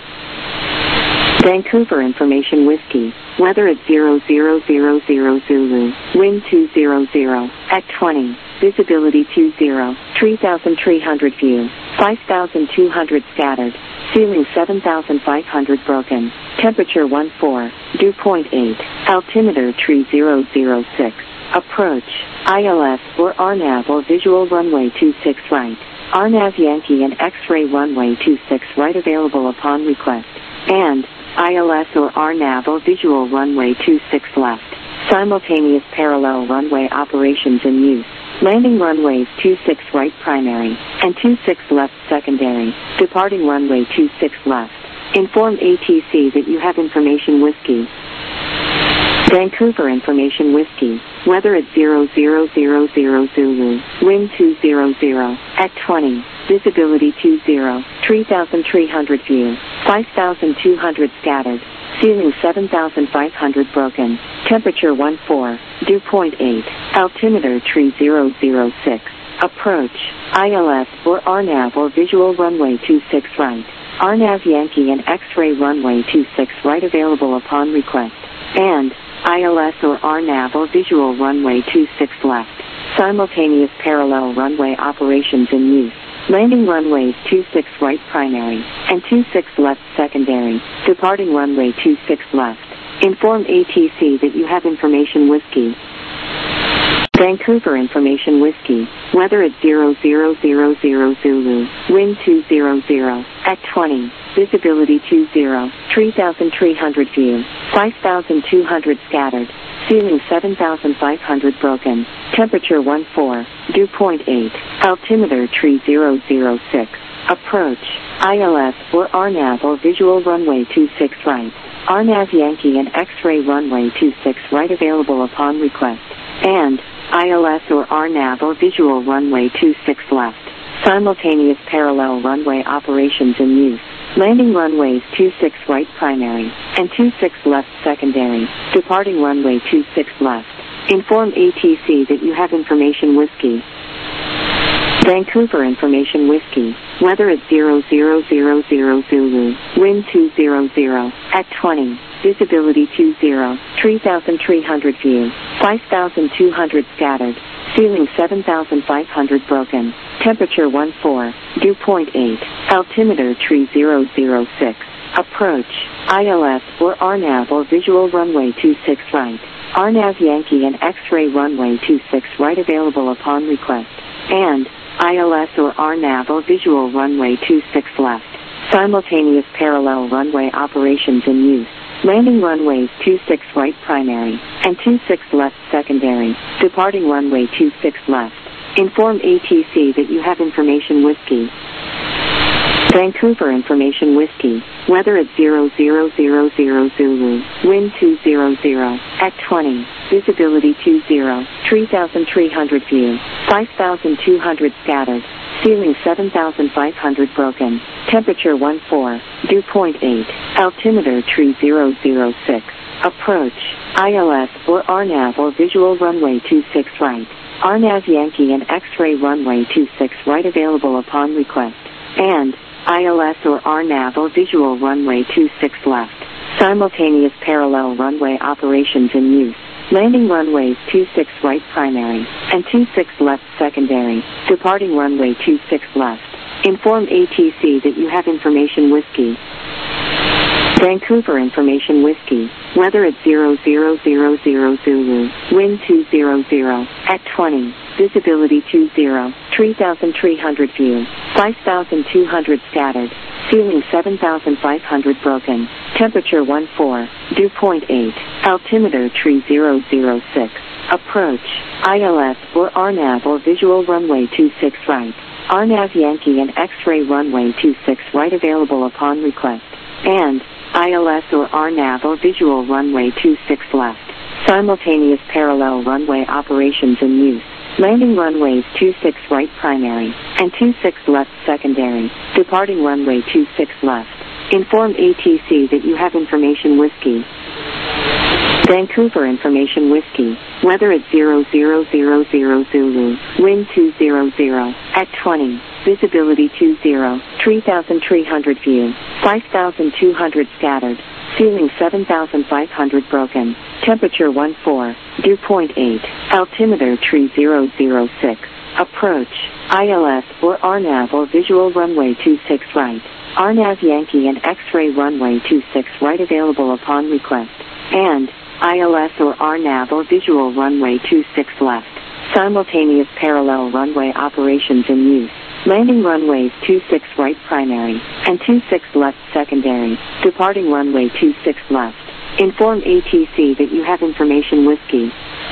Vancouver information whiskey. Weather at zero zero zero zero Zulu. Wind two zero zero. At twenty. Visibility two zero. three thousand three hundred view. five thousand two hundred scattered. Ceiling seven thousand five hundred broken. Temperature one four. Dew point eight. Altimeter three zero zero six. Approach. I L S or R NAV or visual runway two six right. R NAV Yankee and X-ray runway two six right available upon request. And I L S or R NAV or visual runway two six left. Simultaneous parallel runway operations in use. Landing runways two six right primary and two six left secondary. Departing runway two six left. Inform A T C that you have information whiskey. Vancouver information whiskey. Weather at zero zero zero zero Zulu. Wind two zero zero. At twenty. Visibility two zero. three thousand three hundred view. five thousand two hundred scattered. Ceiling seven thousand five hundred broken. Temperature one four. Dew point eight. Altimeter three zero zero six. Approach. I L S or R NAV or visual runway two six right. R NAV Yankee and X-ray runway two six right available upon request. And I L S or R NAV or visual runway two six left. Simultaneous parallel runway operations in use. Landing runways two six right primary and two six left secondary. Departing runway two six left. Inform A T C that you have information whiskey. Vancouver information whiskey. Weather at zero zero zero zero Zulu. Wind two zero zero. At twenty. Visibility two zero. three thousand three hundred view. five thousand two hundred scattered. Ceiling seven thousand five hundred broken. Temperature one four. Dew point eight. Altimeter three zero zero six. Approach. I L S or R NAV or visual runway two six right. R NAV Yankee and X-ray runway two six right available upon request. And I L S or R NAV or visual runway two six left. Simultaneous parallel runway operations in use. Landing runways two six right primary and two six left secondary. Departing runway two six left. Inform A T C that you have information whiskey. Vancouver information whiskey. Weather at zero zero zero zero Zulu. Wind two zero zero. At twenty. Visibility two zero. three thousand three hundred view. five thousand two hundred scattered. Ceiling seven thousand five hundred broken. Temperature one four. Dew point eight. Altimeter three zero zero six. Approach. I L S or R NAV or visual runway two six right. R NAV Yankee and X-ray runway two six right available upon request. And I L S or R NAV or visual runway two six left. Simultaneous parallel runway operations in use. Landing runways two six right primary and two six left secondary. Departing runway two six left. Inform A T C that you have information whiskey. Vancouver information whiskey. Weather at zero zero zero zero Zulu. Wind two zero zero. At twenty. Visibility two zero. three thousand three hundred view. five thousand two hundred scattered. Ceiling seven thousand five hundred broken. Temperature one four. Dew point eight. Altimeter three zero zero six. Approach. I L S or R NAV or visual runway two six right. R NAV Yankee and X-ray runway two six right available upon request. And I L S or R NAV or visual runway two six left. Simultaneous parallel runway operations in use. Landing runways two six right primary and two six left secondary. Departing runway two six left. Inform A T C that you have information whiskey. Vancouver Information Whiskey, weather at zero zero zero zero Zulu, wind two zero zero, at twenty, visibility two zero, three thousand three hundred view, five thousand two hundred scattered, ceiling seven thousand five hundred broken, temperature one four, dew point eight, altimeter three zero zero six, approach, I L S or R NAV or visual runway two six right, R NAV Yankee and X-ray runway two six right available upon request, and I L S or R NAV or visual runway two six left, simultaneous parallel runway operations in use, landing runways two six right primary, and two six left secondary, departing runway two six left. Inform A T C that you have information whiskey. Vancouver Information Whiskey, weather at zero zero zero zero Zulu, wind two zero zero, at twenty, visibility two zero, three thousand three hundred view, five thousand two hundred scattered, ceiling seven thousand five hundred broken, temperature one four, dew point eight, altimeter three zero zero six, approach, I L S or R NAV or visual runway two six right, R NAV Yankee and X-ray runway two six right available upon request, and I L S or R NAV or visual runway two six left, simultaneous parallel runway operations in use, landing runways two six right primary, and two six left secondary, departing runway two six left. Inform A T C that you have information whiskey.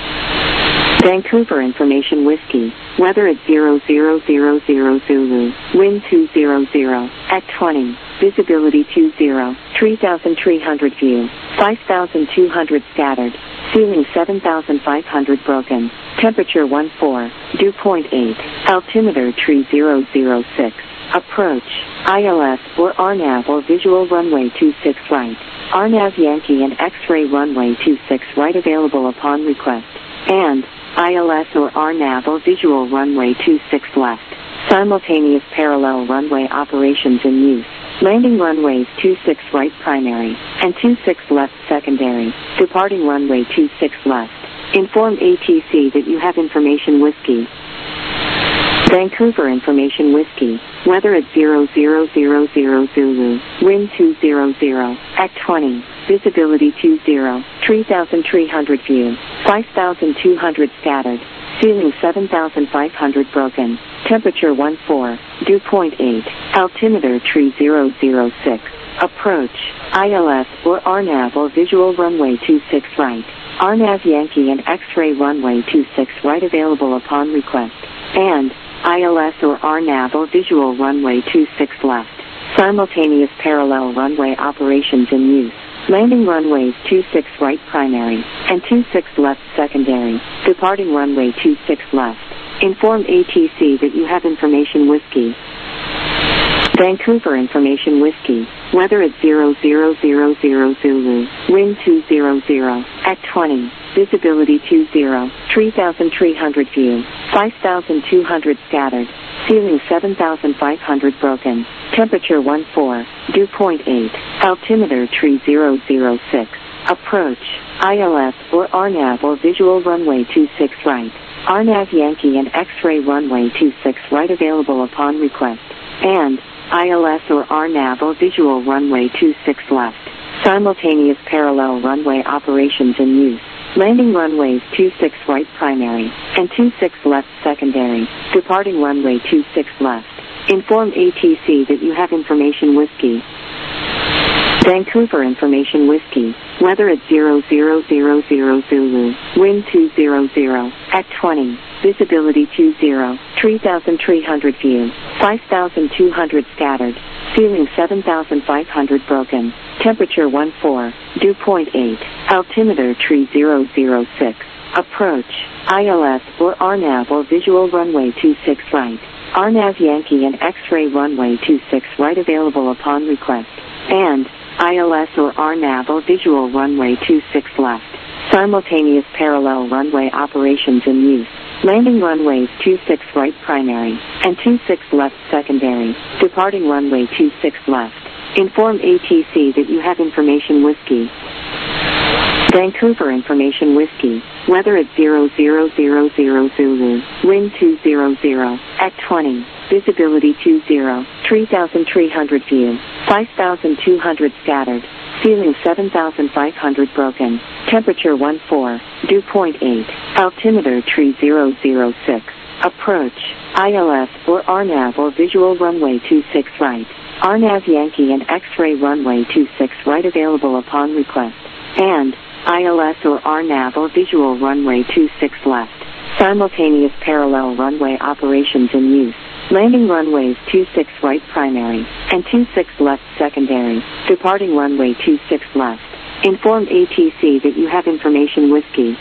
Vancouver Information Whiskey, weather at zero zero zero zero Zulu, wind two zero zero, at twenty, visibility two zero, three thousand three hundred view, five thousand two hundred scattered, ceiling seven thousand five hundred broken, temperature one four, dew point eight, altimeter three zero zero six, approach, I L S or R NAV or visual runway two six right, R NAV Yankee and X-ray runway two six right available upon request, and I L S or R NAV or visual runway two six left, simultaneous parallel runway operations in use, landing runways two six right primary, and two six left secondary, departing runway two six left. Inform A T C that you have information whiskey. Vancouver Information Whiskey, weather at zero zero zero zero Zulu, wind two zero zero, at twenty, visibility two zero, three thousand three hundred view, five thousand two hundred scattered, ceiling seven thousand five hundred broken, temperature one four, dew point eight, altimeter three zero zero six, approach, I L S or R NAV or visual runway two six right, R NAV Yankee and X-ray runway two six right available upon request, and I L S or R NAV or visual runway two six left, simultaneous parallel runway operations in use, landing runways two six right primary, and two six left secondary, departing runway two six left. Inform A T C that you have information whiskey. Vancouver Information Whiskey, weather at zero zero zero zero Zulu, wind two zero zero, at twenty, visibility two zero, three thousand three hundred view, five thousand two hundred scattered, ceiling seven thousand five hundred broken, temperature one four, dew point eight, altimeter three zero zero six, approach, I L S or R NAV or visual runway two six right, R NAV Yankee and X-ray runway two six right available upon request, and I L S or R NAV or visual runway two six left, simultaneous parallel runway operations in use, landing runways two six right primary, and two six left secondary, departing runway two six left. Inform A T C that you have information whiskey. Vancouver Information Whiskey, weather at zero zero zero zero Zulu, wind two zero zero, at twenty, visibility two zero, three thousand three hundred view, five thousand two hundred scattered, ceiling seven thousand five hundred broken, temperature one four, dew point eight, altimeter three zero zero six, approach, I L S or R NAV or visual runway two six right, R NAV Yankee and X-ray runway two six right available upon request, and I L S or R NAV or visual runway two six left, simultaneous parallel runway operations in use, landing runways two six right primary, and two six left secondary, departing runway two six left. Inform A T C that you have information whiskey. Vancouver Information Whiskey, weather at zero zero zero zero Zulu, wind two zero zero, at twenty, visibility two zero, three thousand three hundred view, five thousand two hundred scattered, Ceiling seven thousand five hundred broken. Temperature one four. Dew point eight. Altimeter tree zero zero six. Approach. I L S or R NAV or visual runway two six right. R NAV Yankee and X-ray runway two six right available upon request. And I L S or R NAV or visual runway two six left. Simultaneous parallel runway operations in use. Landing runways two six right primary and two six left secondary. Departing runway two six left. Inform A T C that you have information whiskey.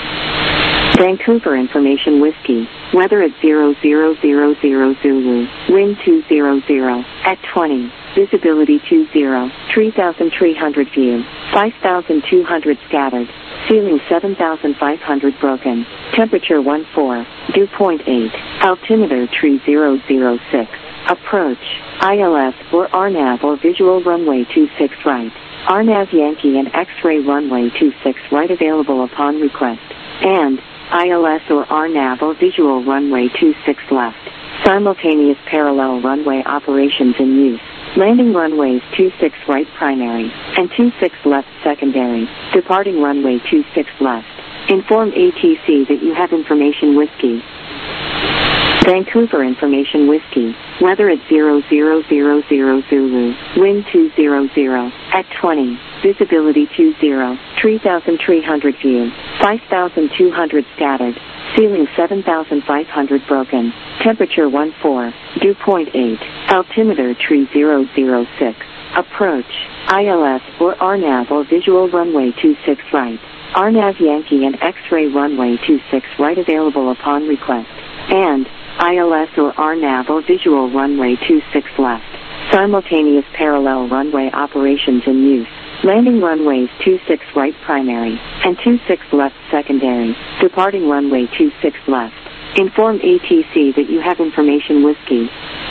Vancouver information whiskey. Weather at zero zero zero zero Zulu. Wind two zero zero. At twenty. Visibility two zero. three thousand three hundred view. five thousand two hundred scattered. Ceiling seven thousand five hundred broken. Temperature one four. Dew point eight. Altimeter tree zero zero six. Approach. I L S or R NAV or visual runway two six right. R NAV Yankee and X-ray runway two six right available upon request. And I L S or R NAV or visual runway two six left. Simultaneous parallel runway operations in use. Landing runways two six right primary and two six left secondary. Departing runway two six left. Inform A T C that you have information whiskey. Vancouver information whiskey. Weather at zero zero zero zero Zulu. Wind two zero zero. At twenty. Visibility two zero. three thousand three hundred view. five thousand two hundred scattered. Ceiling seven thousand five hundred broken. Temperature one four. Dew point eight. Altimeter tree zero zero six. Approach. I L S or R NAV or visual runway two six right. R NAV Yankee and X-ray runway two six right available upon request. And I L S or R NAV or visual runway two six left. Simultaneous parallel runway operations in use. Landing runways two six right primary and two six left secondary. Departing runway two six left. Inform A T C that you have information whiskey.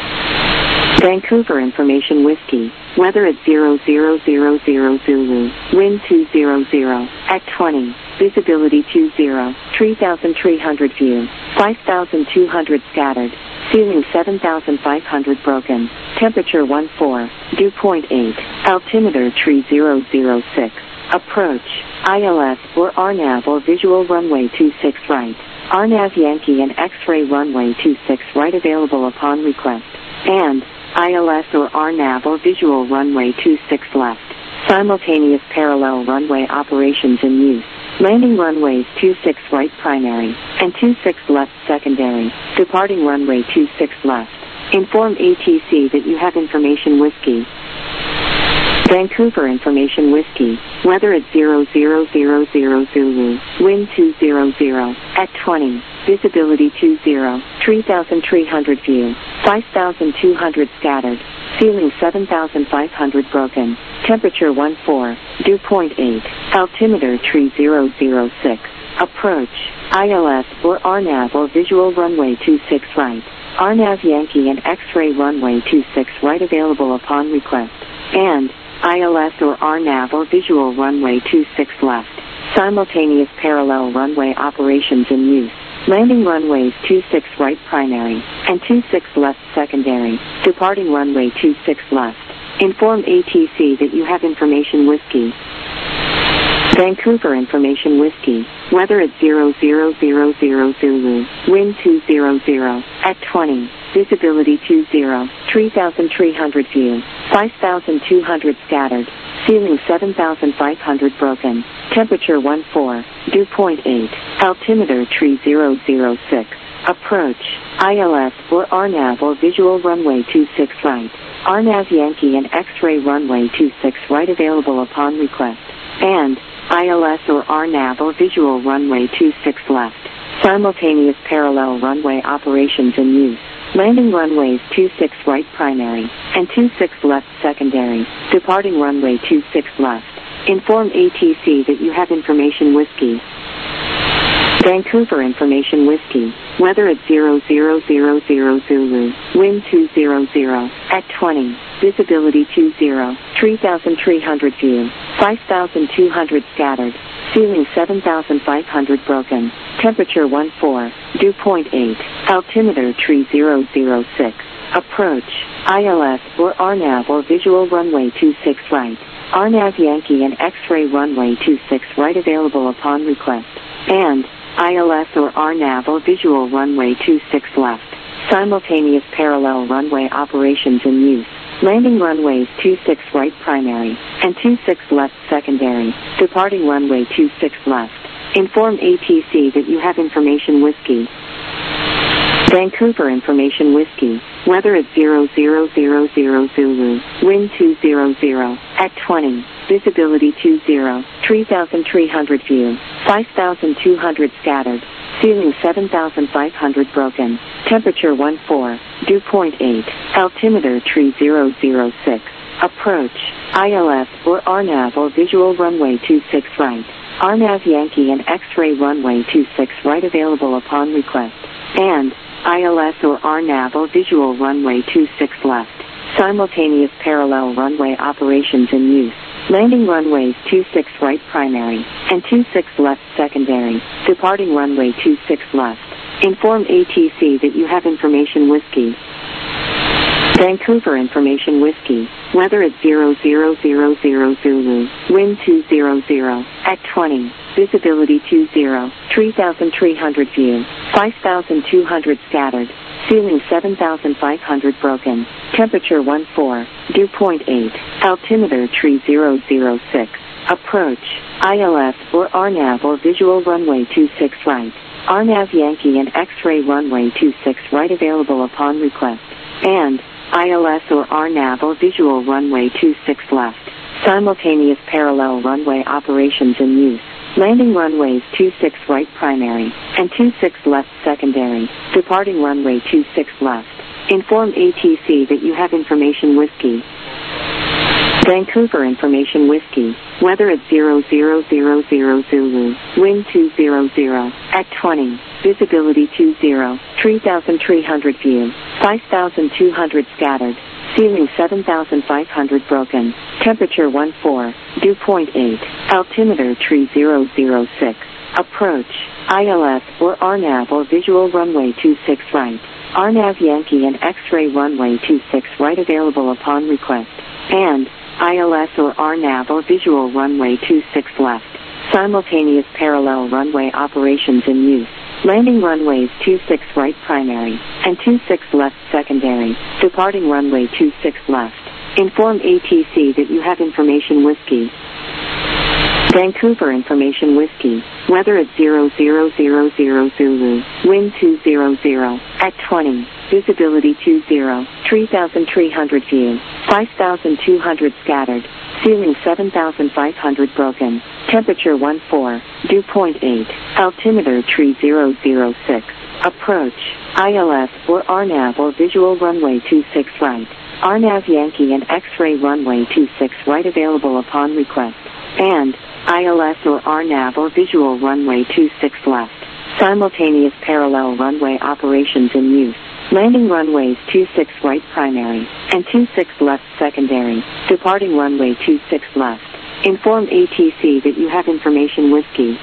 Vancouver information whiskey. Weather at zero zero zero zero Zulu. Wind two zero zero. At twenty. Visibility two zero. three thousand three hundred view. five thousand two hundred scattered. Ceiling seven thousand five hundred broken. Temperature one four. Dew point eight. Altimeter tree zero zero six. Approach. I L S or R NAV or visual runway two six right. R NAV Yankee and X-ray runway two six right available upon request. And I L S or R NAV or visual runway two six left. Simultaneous parallel runway operations in use. Landing runways two six right primary and two six left secondary. Departing runway two six left. Inform A T C that you have information whiskey. Vancouver information whiskey. Weather at zero zero zero zero Zulu. Wind two zero zero. At twenty. Visibility two zero. three thousand three hundred view. five thousand two hundred scattered. Ceiling seven thousand five hundred broken. Temperature one four. Dew point eight. Altimeter tree zero zero six. Approach. I L S or R NAV or visual runway two six right. R NAV Yankee and X-ray runway two six right available upon request. And I L S or R NAV or visual runway two six left. Simultaneous parallel runway operations in use. Landing runways two six right primary and two six left secondary. Departing runway two six left. Inform A T C that you have information whiskey. Vancouver information whiskey. Weather at zero zero zero zero Zulu. Wind two zero zero. At twenty. Visibility two zero. three thousand three hundred view. five thousand two hundred scattered. Ceiling seven thousand five hundred broken. Temperature one four. Dew point eight. Altimeter tree zero zero six. Approach. I L S or R NAV or visual runway two six right. R NAV Yankee and X-ray runway two six right available upon request. And I L S or R NAV or visual runway two six left. Simultaneous parallel runway operations in use. Landing runways two six right primary and two six left secondary. Departing runway two six left. Inform A T C that you have information whiskey. Vancouver information whiskey. Weather at zero zero zero zero Zulu. Wind two zero zero. At twenty. Visibility two zero. three thousand three hundred view. five thousand two hundred scattered. Ceiling seven thousand five hundred broken. Temperature one four. Dew point eight. Altimeter tree zero zero six. Approach. I L S or R NAV or visual runway two six right. R N A V Yankee and X-ray runway two six right available upon request. And I L S or R NAV visual runway two six left. Simultaneous parallel runway operations in use. Landing runways two six right primary and two six left secondary. Departing runway two six left. Inform A T C that you have information whiskey. Vancouver information whiskey. Weather at zero zero zero zero Zulu. Wind two zero zero. At twenty. Visibility two zero. three thousand three hundred view. five thousand two hundred scattered. Ceiling seven thousand five hundred broken. Temperature one four. Dew point eight. Altimeter three zero zero six. Approach. I L S or R NAV or visual runway two six right. R NAV Yankee and X-ray runway two six right available upon request. And I L S or R NAV or visual runway two six left. Simultaneous parallel runway operations in use. Landing runways two six right primary and two six left secondary. Departing runway two six left. Inform A T C that you have information whiskey. Vancouver information whiskey. Weather at zero zero zero zero Zulu. Wind two zero zero. At twenty. Visibility two zero. three thousand three hundred view. five thousand two hundred scattered. Ceiling seven thousand five hundred broken. Temperature one four. Dew point eight. Altimeter three zero zero six. Approach. I L S or R NAV or visual runway two six right. R NAV Yankee and X-ray runway two six right available upon request. And I L S or R NAV or visual runway two six left. Simultaneous parallel runway operations in use. Landing runways two six right primary and two six left secondary. Departing runway two six left. Inform A T C that you have information whiskey. Vancouver information whiskey. Weather at zero zero zero zero Zulu. Wind two zero zero. At twenty. Visibility two zero. three thousand three hundred view. five thousand two hundred scattered. Ceiling seven thousand five hundred broken. Temperature one four. Dew point eight. Altimeter three zero zero six. Approach. I L S or R NAV or visual runway two six right. R NAV Yankee and X-ray runway two six right available upon request. And I L S or R NAV or visual runway two six left. Simultaneous parallel runway operations in use. Landing runways two six right primary and two six left secondary. Departing runway two six left. Inform A T C that you have information whiskey. Vancouver information whiskey. Weather at zero zero zero zero Zulu. Wind two zero zero. At twenty. Visibility two zero. three thousand three hundred view. five thousand two hundred scattered. Ceiling seven thousand five hundred broken. Temperature one four. Dew point eight. Altimeter three zero zero six. Approach. I L S or R NAV or visual runway two six right. R NAV Yankee and X-ray runway two six right available upon request. And I L S or R NAV or visual runway two six left. Simultaneous parallel runway operations in use. Landing runways two six right primary and two six left secondary. Departing runway two six left. Inform A T C that you have information whiskey.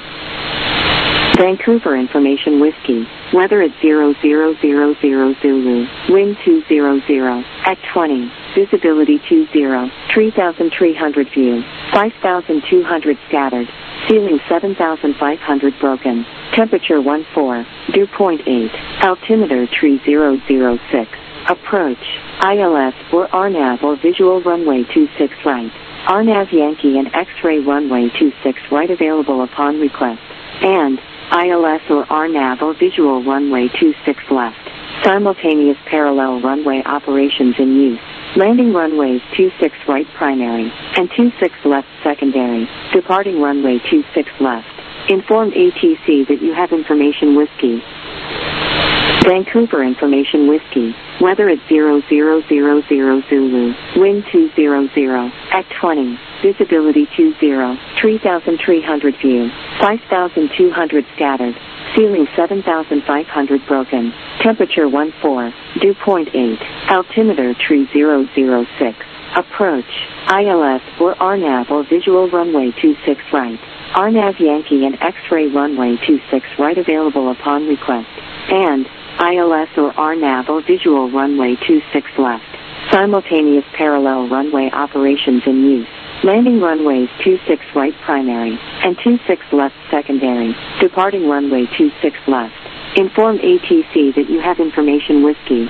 Vancouver information whiskey. Weather at zero zero zero zero Zulu. Wind two zero zero. At twenty. Visibility two zero. three thousand three hundred view. five thousand two hundred scattered. Ceiling seven thousand five hundred broken. Temperature one four. Dew point eight. Altimeter three zero zero six. Approach. I L S or R NAV or visual runway two six right. R NAV Yankee and X-ray runway two six right available upon request. And I L S or R NAV or visual runway two six left. Simultaneous parallel runway operations in use. Landing runways two six right primary and two six left secondary. Departing runway two six left. Inform A T C that you have information whiskey. Vancouver information whiskey. Weather at zero zero zero zero Zulu. Wind two zero zero. At twenty. Visibility two zero. three thousand three hundred view. five thousand two hundred scattered. Ceiling seven thousand five hundred broken. Temperature one four. Dew point eight. Altimeter three zero zero six. Approach. I L S or R NAV or visual runway two six right. R NAV Yankee and X-ray runway two six right available upon request. And I L S or R NAV or visual runway two six left. Simultaneous parallel runway operations in use. Landing runways two six right primary and two six left secondary. Departing runway two six left. Inform A T C that you have information whiskey.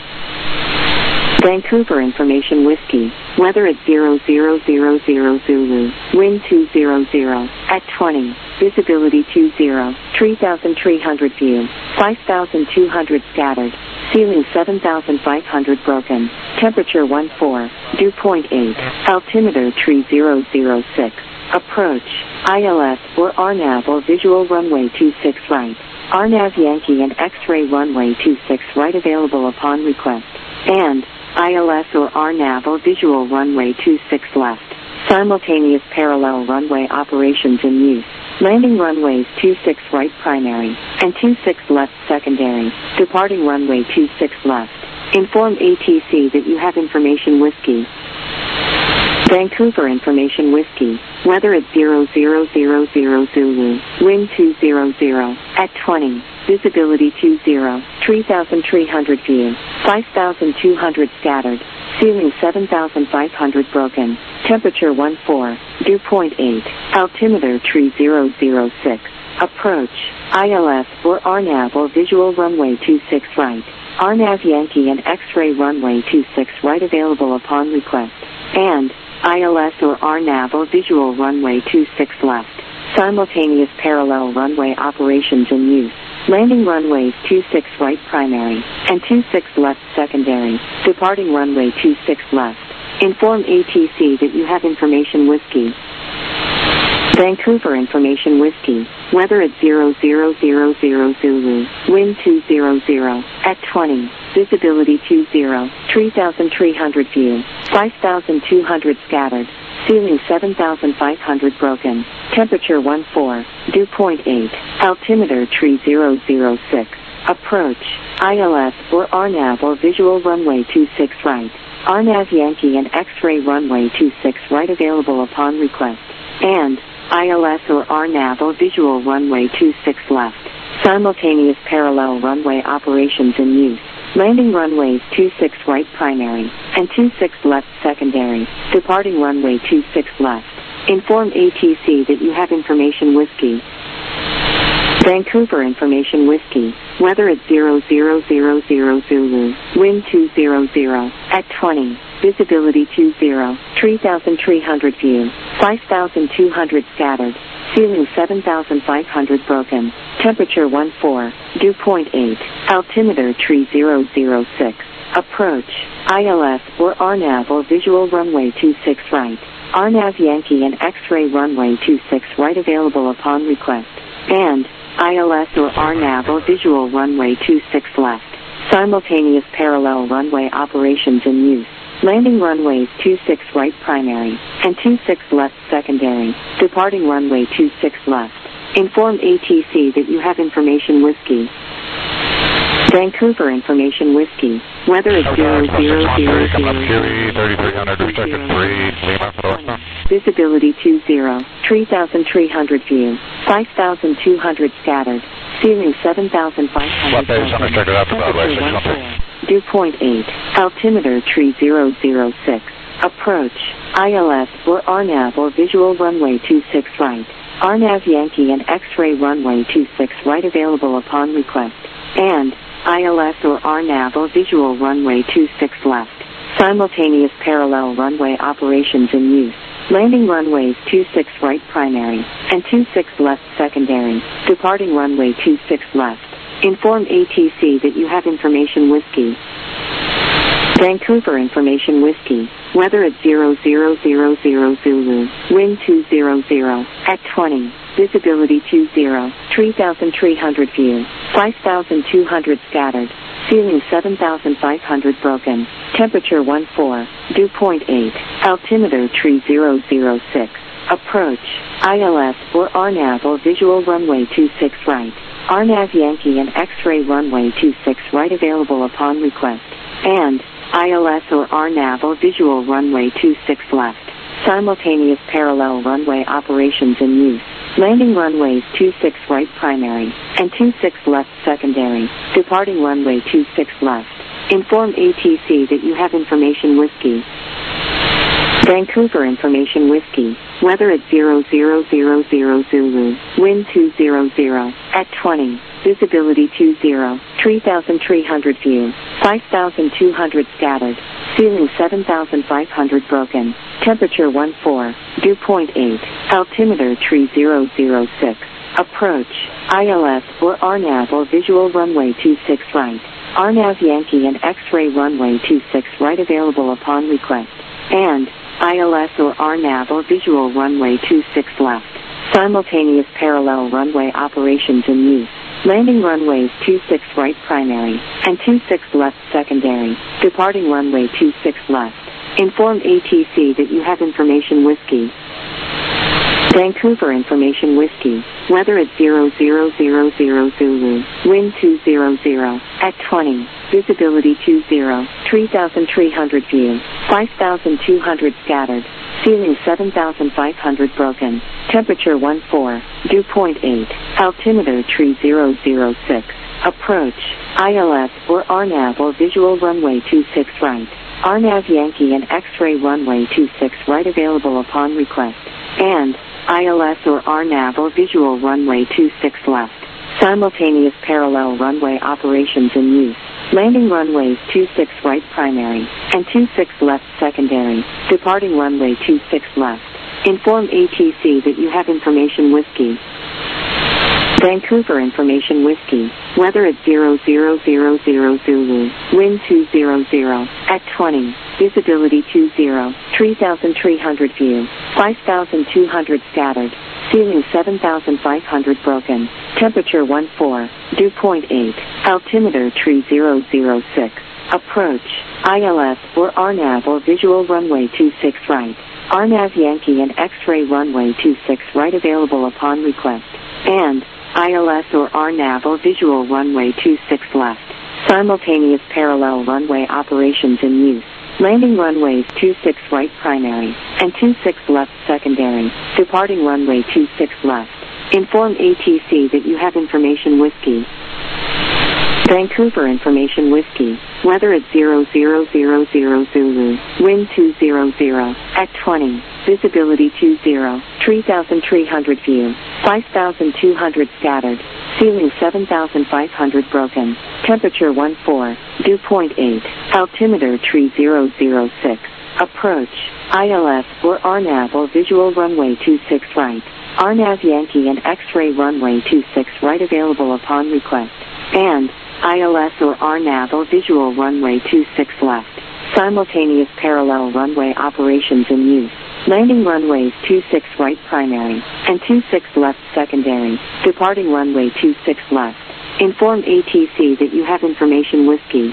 Vancouver information whiskey. Weather at zero zero zero zero Zulu. Wind two zero zero. At twenty. Visibility two zero. three thousand three hundred view. five thousand two hundred scattered. Ceiling seven thousand five hundred broken. Temperature one four. Dew point eight. Altimeter three zero zero six. Approach. I L S or R NAV or visual runway two six right. R NAV Yankee and X-ray runway two six right available upon request. And I L S or R NAV or visual runway two six left. Simultaneous parallel runway operations in use. Landing runways two six right primary and two six left secondary. Departing runway two six left. Inform A T C that you have information whiskey. Vancouver information whiskey. Weather at zero zero zero zero Zulu. Wind two zero zero. At twenty. Visibility two zero. three thousand three hundred view. five thousand two hundred scattered. Ceiling seven thousand five hundred broken. Temperature one four. Dew point eight. Altimeter three zero zero six. Approach. I L S or R NAV or visual runway two six right. R NAV Yankee and X-ray runway two six right available upon request. And I L S or R NAV or visual runway two six left. Simultaneous parallel runway operations in use. Landing runways two six right primary and two six left secondary. Departing runway two six left. Inform A T C that you have information whiskey. Vancouver information whiskey. Weather at zero zero zero zero Zulu. Wind two zero zero. At twenty. Visibility two zero. three thousand three hundred view. five thousand two hundred scattered. Ceiling seven thousand five hundred broken. Temperature one four. Dew point eight. Altimeter three zero zero six. Approach. I L S or R NAV or visual runway two six right. R NAV Yankee and X-ray runway two six right available upon request. And I L S or R NAV or visual runway two six left. Simultaneous parallel runway operations in use. Landing runways two six right primary and two six left secondary. Departing runway two six left. Inform A T C that you have information whiskey. Vancouver information whiskey. Weather at zero zero zero zero Zulu. Wind two zero zero. At twenty. Visibility two zero. three thousand three hundred view. five thousand two hundred scattered. Ceiling seven thousand five hundred broken. Temperature one four. Dew point eight. Altimeter three zero zero six. Approach. I L S or R NAV or visual runway two six right. R NAV Yankee and X-ray runway two six right available upon request. And I L S or R NAV or visual runway two six left. Simultaneous parallel runway operations in use. Landing runways two six right primary and two six left secondary. Departing runway two six left. Inform A T C that you have information whiskey. Vancouver information whiskey. Weather at zero zero zero zero. Visibility two zero. three thousand three hundred view. five thousand two hundred scattered. Ceiling seven thousand five hundred. Dew point eight. Altimeter three zero zero six. Approach. I L S or R NAV or visual runway two six right. R NAV Yankee and X-ray runway two six right available upon request. And I L S or R NAV or visual runway two six left. Simultaneous parallel runway operations in use. Landing runways two six right primary and two six left secondary. Departing runway two six left. Inform A T C that you have information whiskey. Vancouver information whiskey. Weather at zero zero zero zero Zulu. Wind two zero zero. At twenty. Visibility two zero. three thousand three hundred view. five thousand two hundred scattered. Ceiling seven thousand five hundred broken. Temperature one four. Dew point eight. Altimeter three zero zero six. Approach. I L S or R NAV or visual runway two six right. R NAV Yankee and X-ray runway two six right available upon request. And I L S or R NAV or visual runway two six left. Simultaneous parallel runway operations in use. Landing runways two six right primary and two six left secondary. Departing runway two six left. Inform A T C that you have information whiskey. Vancouver Information Whiskey, weather at zero zero zero zero Zulu, wind two zero zero, at twenty, visibility two zero, three thousand three hundred view, five thousand two hundred scattered, ceiling seven thousand five hundred broken, temperature one four, dew point eight, altimeter three zero zero six, approach, I L S or R NAV or visual runway two six right, R NAV Yankee and X-ray runway two six right available upon request, and I L S or R NAV or visual runway two six left, simultaneous parallel runway operations in use. Landing runways two six right primary, and two six left secondary, departing runway two six left. Inform A T C that you have information whiskey. Vancouver Information Whiskey, weather at zero zero zero zero Zulu, wind two zero zero, at twenty, visibility two zero, three thousand three hundred view, five thousand two hundred scattered, ceiling seven thousand five hundred broken, temperature one four, dew point eight, altimeter three zero zero six, approach, I L S or R NAV or visual runway two six right, R NAV Yankee and X-ray runway two six right available upon request, and I L S or R NAV or visual runway two six left, simultaneous parallel runway operations in use. Landing runways two six right primary, and two six left secondary, departing runway two six left. Inform A T C that you have information whiskey. Vancouver Information Whiskey, weather at zero zero zero zero Zulu, wind two zero zero, at twenty, visibility two zero, three thousand three hundred view, five thousand two hundred scattered, ceiling seven thousand five hundred broken, temperature one four, dew point eight, altimeter three zero zero six, approach, I L S or R NAV or visual runway two six right, R NAV Yankee and X-ray runway two six right available upon request, and I L S or R NAV or visual runway two six left, simultaneous parallel runway operations in use. Landing runways two six right primary, and two six left secondary, departing runway two six left. Inform A T C that you have information whiskey. Vancouver Information Whiskey, weather at zero zero zero zero Zulu, wind two zero zero, at twenty, visibility two zero, three thousand three hundred view, five thousand two hundred scattered, ceiling seven thousand five hundred broken, temperature one four, dew point eight, altimeter three zero zero six, approach, I L S or R NAV or visual runway two six right, R NAV Yankee and X-ray runway two six right available upon request, and I L S or R NAV or visual runway two six left, simultaneous parallel runway operations in use. Landing runways two six right primary, and two six left secondary, departing runway two six left. Inform A T C that you have information whiskey.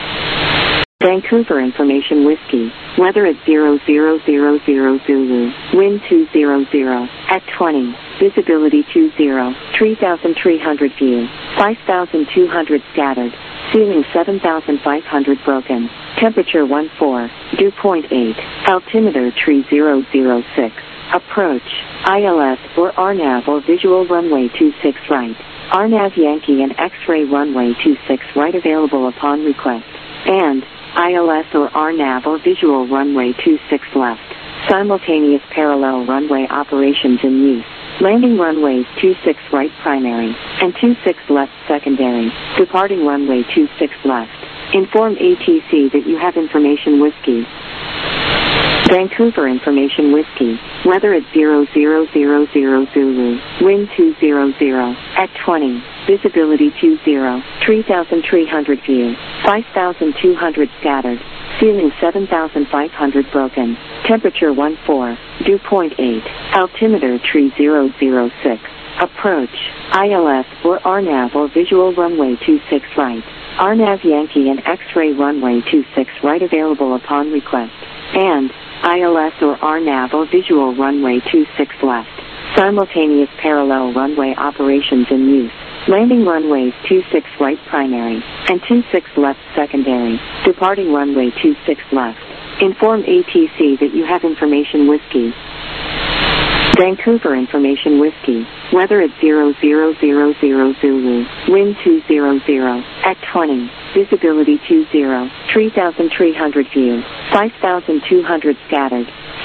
Vancouver Information Whiskey, weather at zero zero zero zero Zulu, wind two zero zero, at twenty, visibility two zero, three thousand three hundred view, five thousand two hundred scattered, ceiling seven thousand five hundred broken, temperature one four, dew point eight, altimeter three zero zero six, approach, I L S or R NAV or visual runway two six right, R NAV Yankee and X-ray runway two six right available upon request, and I L S or R NAV or visual runway two six left, simultaneous parallel runway operations in use. Landing runways two six right primary, and two six left secondary, departing runway two six left. Inform A T C that you have information whiskey. Vancouver Information Whiskey, weather at zero zero zero zero Zulu, wind two zero zero, at twenty, visibility two zero, three thousand three hundred view, five thousand two hundred scattered, ceiling seven thousand five hundred broken, temperature one four, dew point eight, altimeter three zero zero six, approach, I L S or R NAV or visual runway two six right, R NAV Yankee and X-ray runway two six right available upon request, and I L S or R NAV or visual runway two six left, simultaneous parallel runway operations in use. Landing runways two six right primary, and two six left secondary, departing runway two six left. Inform A T C that you have information whiskey. Vancouver Information Whiskey, weather at zero zero zero zero Zulu, wind two zero zero, at twenty, visibility two zero, three thousand three hundred view, five thousand two hundred scattered,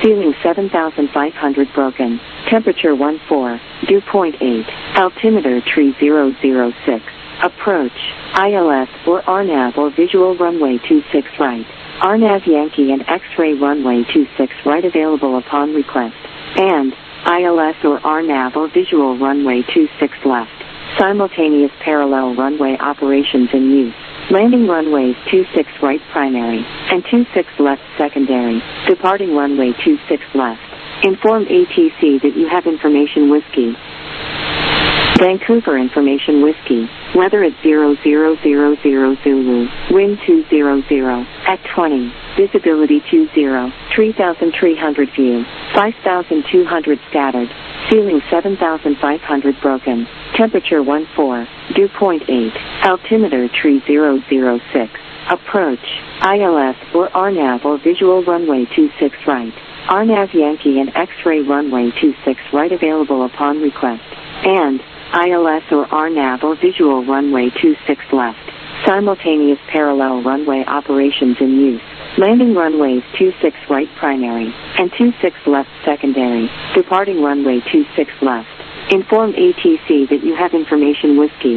Ceiling seven thousand five hundred broken. Temperature one four. Dew point eight. Altimeter tree zero zero six. Approach. I L S or R NAV or visual runway two six right. R NAV Yankee and X-ray runway two six right available upon request. And I L S or R NAV or visual runway two six left. Simultaneous parallel runway operations in use. Landing runways two six right primary and two six left secondary. Departing runway two six left. Inform A T C that you have information whiskey. Vancouver information whiskey. Weather at zero zero zero zero Zulu. Wind two zero zero. At twenty. Visibility two zero. three thousand three hundred view. five thousand two hundred scattered. Ceiling seven thousand five hundred broken. Temperature one four. Dew point eight. Altimeter tree zero zero six. Approach. I L S or R NAV or visual runway two six right. R NAV Yankee and X-ray runway two six right available upon request. And I L S or R NAV or visual runway two six left. Simultaneous parallel runway operations in use. Landing runways two six right primary and two six left secondary. Departing runway two six left. Inform A T C that you have information whiskey.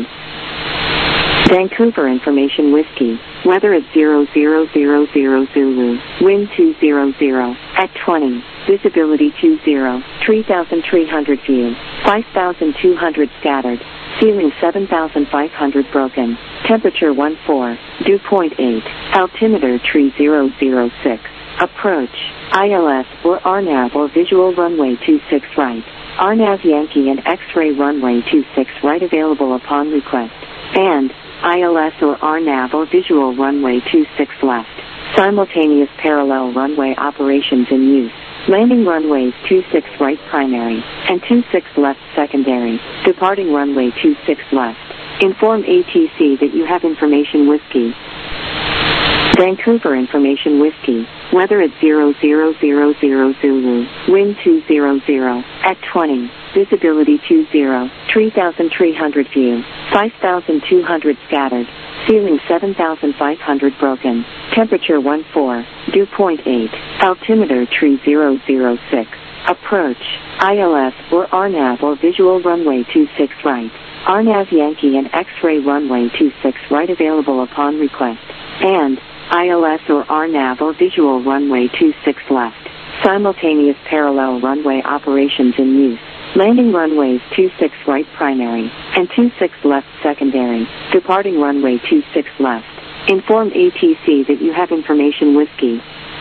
Vancouver information whiskey. Weather at zero zero zero zero Zulu. Wind two zero zero. At twenty. Visibility two zero. three thousand three hundred view. five thousand two hundred scattered. Ceiling seven thousand five hundred broken. Temperature one four. Dew point eight. Altimeter tree zero zero six. Approach. I L S or R NAV or visual runway two six right. R NAV Yankee and X-ray runway two six right available upon request. And I L S or R NAV or visual runway two six left. Simultaneous parallel runway operations in use. Landing runways two six right primary and two six left secondary. Departing runway two six left. Inform A T C that you have information whiskey. Vancouver information whiskey. Weather at zero zero zero zero Zulu. Wind two zero zero. At twenty. Visibility two zero. three thousand three hundred view. five thousand two hundred scattered. Ceiling seven thousand five hundred broken. Temperature one four. Dew point eight. Altimeter tree zero zero six. Approach. I L S or R NAV or visual runway two six right. R NAV Yankee and X-ray runway two six right available upon request. And I L S or R NAV or visual runway two six left. Simultaneous parallel runway operations in use. Landing runways two six right primary and two six left secondary. Departing runway two six left. Inform A T C that you have information whiskey.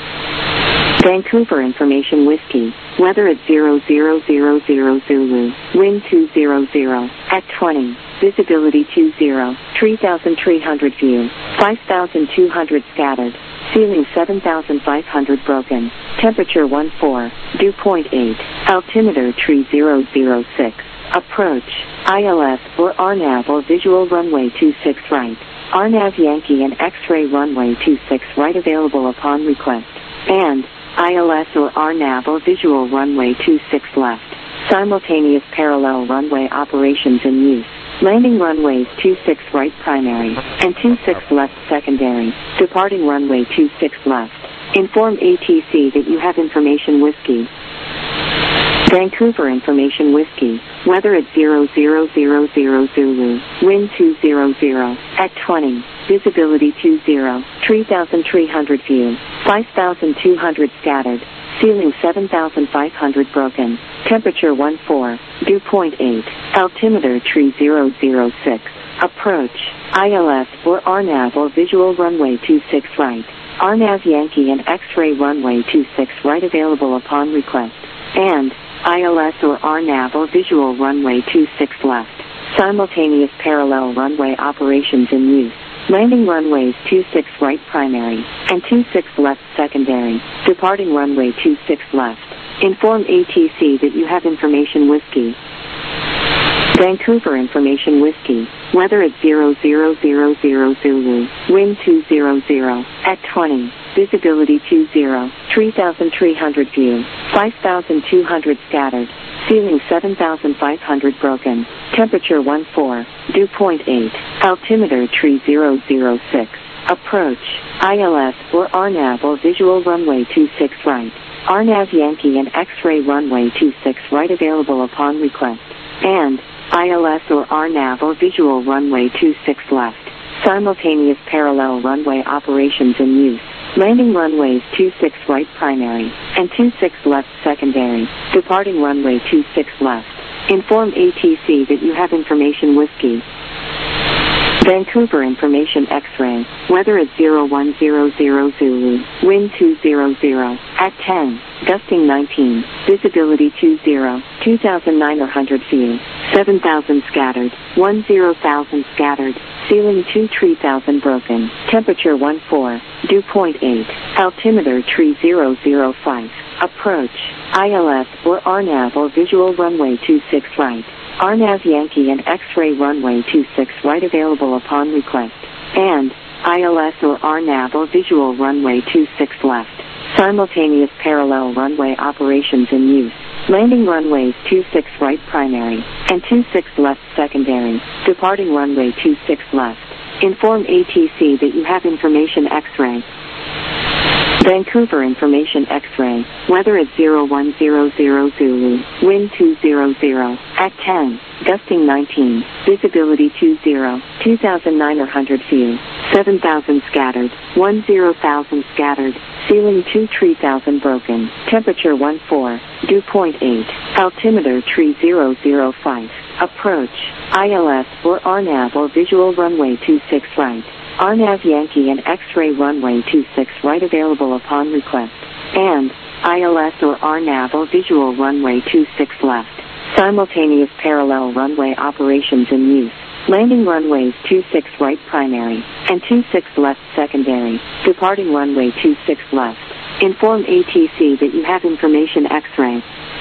Vancouver information whiskey. Weather at zero zero zero zero Zulu. Wind two zero zero. At twenty. Visibility two zero. three thousand three hundred view. five thousand two hundred scattered. Ceiling seven thousand five hundred broken. Temperature one four. Dew point eight. Altimeter tree zero zero six. Approach. I L S or R NAV or visual runway two six right. R NAV Yankee and X-ray runway two six right available upon request. And I L S or R NAV or visual runway two six left. Simultaneous parallel runway operations in use. Landing runways two six right primary and two six left secondary. Departing runway two six left. Inform A T C that you have information whiskey. Vancouver information whiskey. Weather at zero zero zero zero Zulu. Wind two zero zero. At twenty. Visibility two zero. three thousand three hundred view. five thousand two hundred scattered. Ceiling seven thousand five hundred broken. Temperature one four. Dew point eight. Altimeter tree zero zero six. Approach. I L S or R NAV or visual runway two six right. R NAV Yankee and X-ray runway two six right available upon request. And I L S or R NAV or visual runway two six left. Simultaneous parallel runway operations in use. Landing runways two six right primary and two six left secondary. Departing runway two six left. Inform A T C that you have information whiskey. Vancouver information whiskey. Weather at zero zero zero zero Zulu. Wind two zero zero. At twenty. Visibility two zero. three thousand three hundred view. five thousand two hundred scattered. Ceiling seven thousand five hundred broken. Temperature one four. Dew point eight. Altimeter tree zero zero six. Approach. I L S or R NAV or visual runway two six right. R N A V Yankee and X-ray runway two six right available upon request, and I L S or R N A V or visual runway two six left. Simultaneous parallel runway operations in use. Landing runways two six right primary and two six left secondary. Departing runway two six left. Inform A T C that you have information Whiskey. Vancouver information X-ray. Weather at zero one zero zero Zulu. Wind two zero zero. At ten. Gusting nineteen. Visibility two zero. two thousand nine hundred view. seven thousand scattered. one zero thousand scattered. Ceiling two three thousand broken. Temperature one four. Dew point eight. Altimeter tree zero zero five. Approach. I L S or R N A V or visual runway two six right. R N A V Yankee and X-ray runway two six right available upon request, and I L S or R N A V or visual runway two six left. Simultaneous parallel runway operations in use. Landing runways two six right primary and two six left secondary. Departing runway two six left. Inform A T C that you have information X-ray. Vancouver information X-ray. Weather at zero one zero zero Zulu. Wind two zero zero. At ten. Gusting nineteen. Visibility two zero. two thousand nine hundred view. seven thousand scattered. one zero thousand scattered. Ceiling two three thousand broken. Temperature one four. Dew point eight. Altimeter tree zero zero five. Approach. I L S or R N A V or visual runway two six right. R N A V Yankee and X-ray runway two six right available upon request, and I L S or R N A V or visual runway two six left. Simultaneous parallel runway operations in use. Landing runways two six right primary and two six left secondary. Departing runway two six left. Inform A T C that you have information X-ray.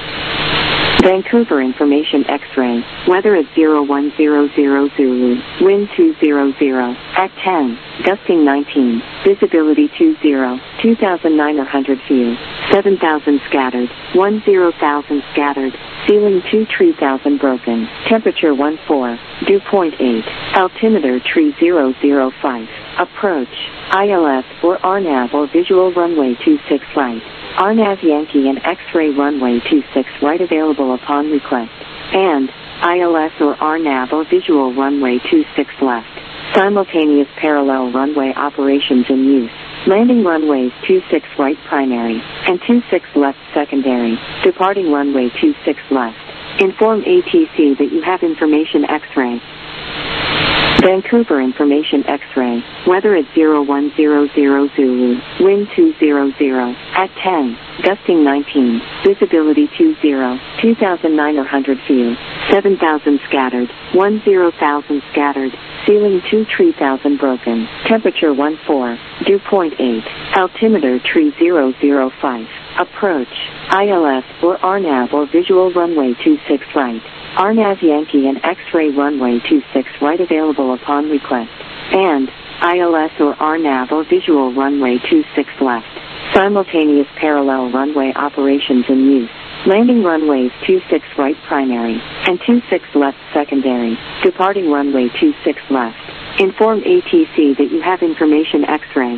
Vancouver information X-ray. Weather at zero one zero zero Zulu. Wind two zero zero. At ten. Gusting nineteen. Visibility two zero. two thousand nine hundred view. seven thousand scattered. one zero thousand scattered. Ceiling two three thousand broken. Temperature one four. Dew point eight. Altimeter tree zero zero five. Approach. I L S or R N A V or visual runway two six right. R N A V Yankee and X-ray runway two six right available upon request, and I L S or R N A V or visual runway two six left. Simultaneous parallel runway operations in use. Landing runways two six right primary and two six left secondary. Departing runway two six left. Inform A T C that you have information X-ray. Vancouver information X-ray. Weather at zero one zero zero Zulu. Wind two zero zero. At ten. Gusting nineteen. Visibility two zero. two thousand nine hundred view. seven thousand scattered. one zero thousand scattered. Ceiling two three thousand broken. Temperature one four. Dew point eight. Altimeter tree zero zero five. Approach. I L S or R N A V or visual runway two six right. R N A V Yankee and X-ray runway two six right available upon request, and I L S or R N A V or visual runway two six left. Simultaneous parallel runway operations in use. Landing runways two six right primary and two six left secondary. Departing runway two six left. Inform A T C that you have information X-ray.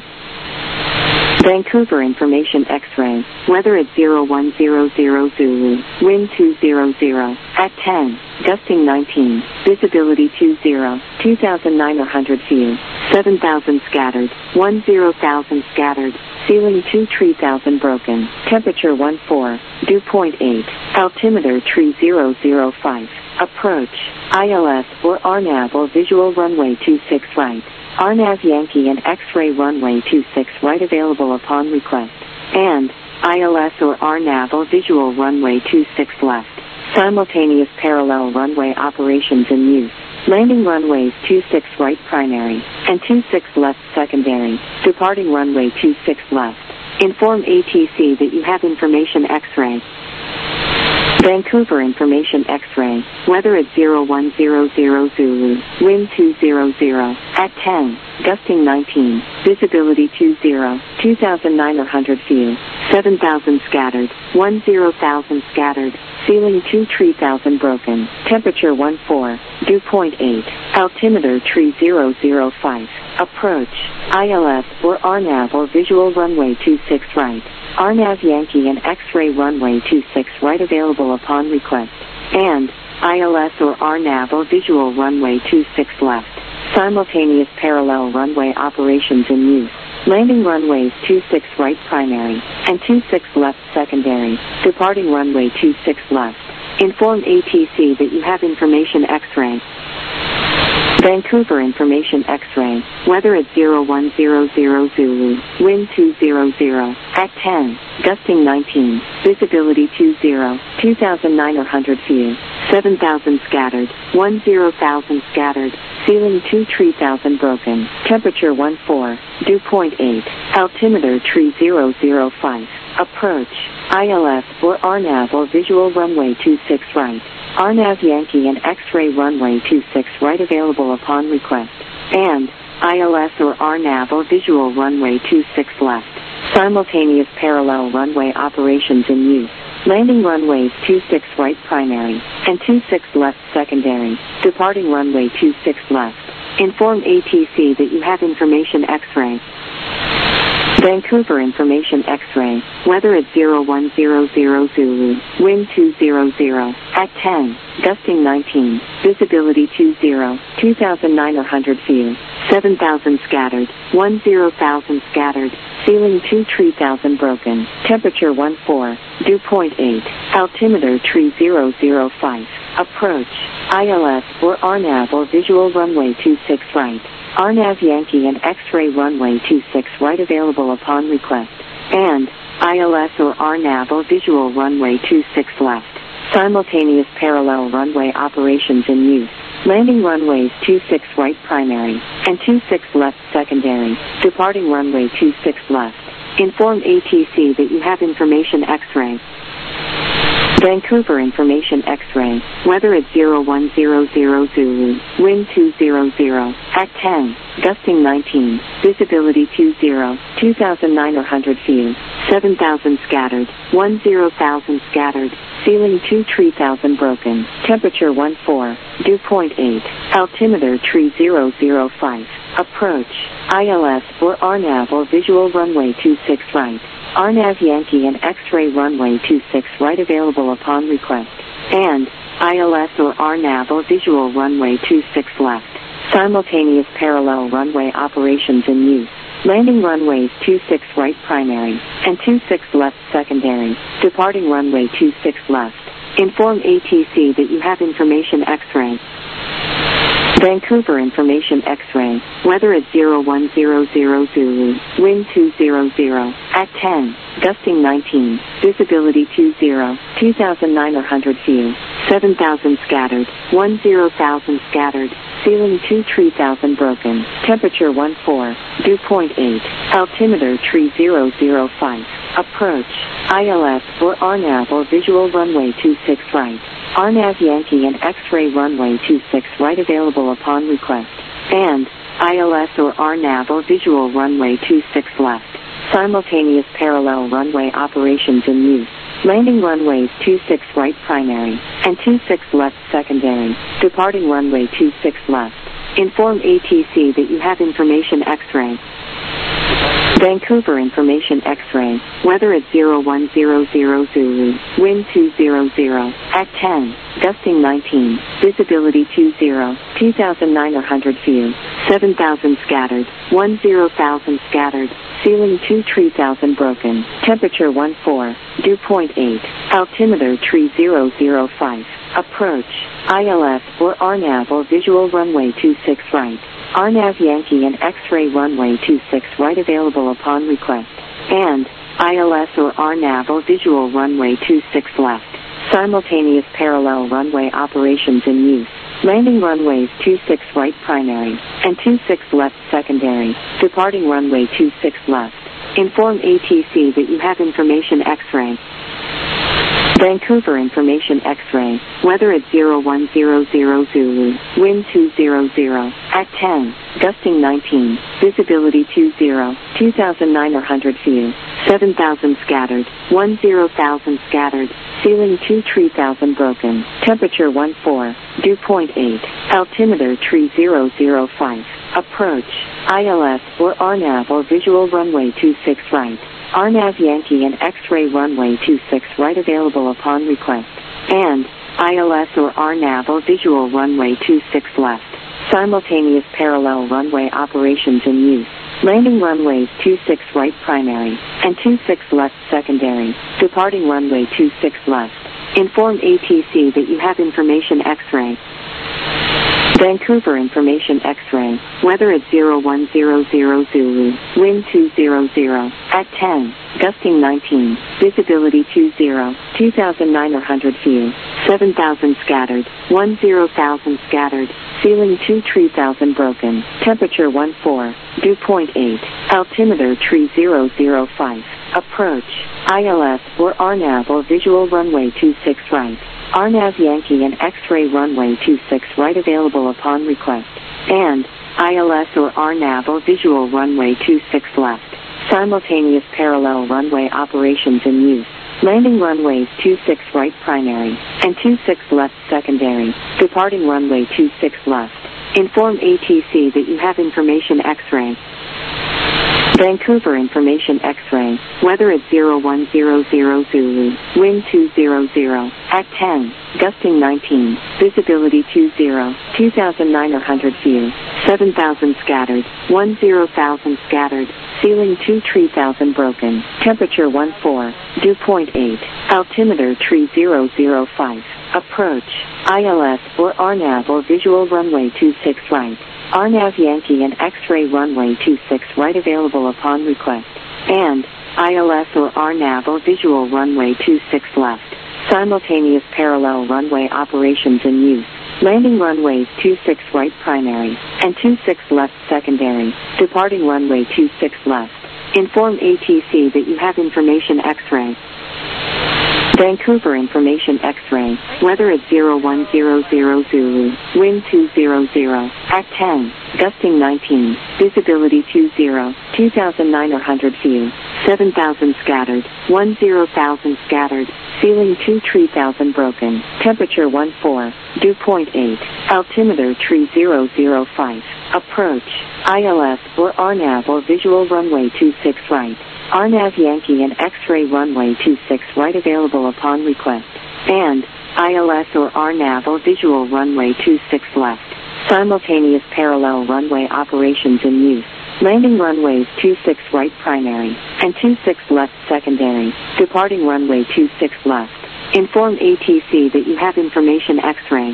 Vancouver information X-ray. Weather at zero one zero zero Zulu. Wind two zero zero. At ten. Gusting nineteen. Visibility two zero. two thousand nine hundred view. seven thousand scattered. one zero thousand scattered. Ceiling two three thousand broken. Temperature one four. Dew point eight. Altimeter tree zero zero five. Approach. I L S or R N A V or visual runway two six right. R N A V Yankee and X-ray runway two six right available upon request, and I L S or R N A V or visual runway two six left. Simultaneous parallel runway operations in use. Landing runways two six right primary and two six left secondary. Departing runway two six left. Inform A T C that you have information X-ray. Vancouver information X-ray. Weather at zero one zero zero Zulu. Wind two zero zero. At ten. Gusting nineteen. Visibility two zero. two thousand nine hundred view. seven thousand scattered. one zero thousand scattered. Ceiling two three thousand broken. Temperature one four. Dew point eight. Altimeter tree zero zero five. Approach. I L S or R NAV or visual runway two six right. R NAV Yankee and X-ray runway two six right available upon request. And I L S or R NAV or visual runway two six left. Simultaneous parallel runway operations in use. Landing runways two six right primary and two six left secondary. Departing runway two six left. Inform A T C that you have information X-ray. Vancouver information X-ray. Weather at zero one zero zero Zulu. Wind two zero zero. At ten. Gusting nineteen. Visibility two zero. two thousand nine hundred view. seven thousand scattered. one zero thousand scattered. Ceiling two three thousand broken. Temperature one four. Dew point eight. Altimeter tree zero zero five. Approach. I L S or R NAV or visual runway two six right. R NAV Yankee and X-ray runway two six right available upon request. And I L S or R NAV or visual runway two six left. Simultaneous parallel runway operations in use. Landing runways two six right primary and two six left secondary. Departing runway two six left. Inform A T C that you have information X-ray. Vancouver information X-ray. Weather at zero one zero zero Zulu. Wind two zero zero. At ten. Gusting nineteen. Visibility two zero. two thousand nine hundred view. seven thousand scattered. one zero thousand scattered. Ceiling two three thousand broken. Temperature one four. Dew point eight. Altimeter tree zero zero five. Approach. I L S or R NAV or visual runway two six right. R NAV Yankee and X-ray runway two six right available upon request. And I L S or R NAV or visual runway two six left. Simultaneous parallel runway operations in use. Landing runways two six right primary and two six left secondary. Departing runway two six left. Inform A T C that you have information X-ray. Vancouver information X-ray. Weather at zero one zero zero Zulu. Wind two zero zero. At ten. Gusting nineteen. Visibility two zero. two thousand nine hundred view. seven thousand scattered. one zero thousand scattered. Ceiling two three thousand broken. Temperature one four. Dew point eight. Altimeter tree zero zero five. Approach. I L S or R NAV or visual runway two six right. R NAV Yankee and X-ray runway two six right available upon request. And I L S or R NAV or visual runway two six left. Simultaneous parallel runway operations in use. Landing runways two six right primary and two six left secondary. Departing runway two six left. Inform A T C that you have information X-ray. Vancouver information X-ray. Weather at zero one zero zero Zulu. Wind two zero zero. At ten. Gusting nineteen. Visibility two zero. two thousand nine hundred view. seven thousand scattered. one zero thousand scattered. Ceiling two three thousand broken. Temperature one four. Dew point eight. Altimeter tree zero zero five. Approach. I L S or R NAV or visual runway two six right. R NAV Yankee and X-ray runway two six right available upon request. And I L S or R NAV or visual runway two six left. Simultaneous parallel runway operations in use. Landing runways two six right primary and two six left secondary. Departing runway two six left. Inform A T C that you have information X-ray. Vancouver information X-ray. Weather at zero one zero zero Zulu. Wind two zero zero. At ten. Gusting nineteen. Visibility two zero. two thousand nine hundred view. seven thousand scattered. one zero thousand scattered. Ceiling two three thousand broken. Temperature one four. Dew point eight. Altimeter tree zero zero five. Approach. I L S or R NAV or visual runway two six right. R NAV Yankee and X-ray runway two six right available upon request. And I L S or R NAV or visual runway two six left. Simultaneous parallel runway operations in use. Landing runways two six right primary and two six left secondary. Departing runway two six left. Inform A T C that you have information X-ray. Vancouver information X-ray. Weather at zero one zero zero Zulu. Wind two zero zero. At ten. Gusting nineteen. Visibility two zero. two thousand nine hundred view. seven thousand scattered. one zero thousand scattered. ceiling two three thousand broken, temperature one four, dew point eight, altimeter three zero zero five, approach, I L S or R NAV or visual runway two six right, R NAV Yankee and X-ray runway two six right available upon request, and I L S or R NAV or visual runway two six left, simultaneous parallel runway operations in use. Landing runways two six right primary and two six left secondary, departing runway two six left. Inform A T C that you have information X-ray. Vancouver information X-ray, weather at zero one zero zero Zulu, wind two zero zero, at ten, gusting nineteen, visibility two zero, two thousand nine hundred view, seven thousand scattered, one zero thousand scattered, ceiling two three thousand broken, temperature one four, dew point eight, altimeter three zero zero five, approach, I L S or R NAV or visual runway two six right, R NAV Yankee and X-ray runway two six right available upon request, and I L S or R NAV or visual runway two six left, simultaneous parallel runway operations in use. Landing runways two six right primary and two six left secondary, departing runway two six left. Inform A T C that you have information X-ray. Vancouver information X-ray, weather at zero one zero zero Zulu, wind two zero zero, at ten, gusting nineteen, visibility two zero, two thousand nine hundred view, seven thousand scattered, one zero thousand scattered, ceiling two three thousand broken, temperature one four, dew point eight, altimeter three zero zero five, approach, I L S or R NAV or visual runway two six right, R NAV Yankee and X-ray runway two six right available upon request, and I L S or R NAV or visual runway two six left, simultaneous parallel runway operations in use. Landing runways two six right primary and two six left secondary, departing runway two six left. Inform A T C that you have information X-ray. Vancouver information X-ray, weather at zero one zero zero Zulu, wind two zero zero, at ten, gusting nineteen, visibility two zero, two thousand nine hundred view, seven thousand scattered, one zero thousand scattered, ceiling two three thousand broken, temperature one four, dew point eight, altimeter three zero zero five, approach, I L S or R NAV or visual runway two six right, R NAV Yankee and X-ray runway two six right available upon request, and I L S or R NAV or visual runway two six left, simultaneous parallel runway operations in use. Landing runways two six right primary and two six left secondary, departing runway two six left. Inform A T C that you have information X-ray.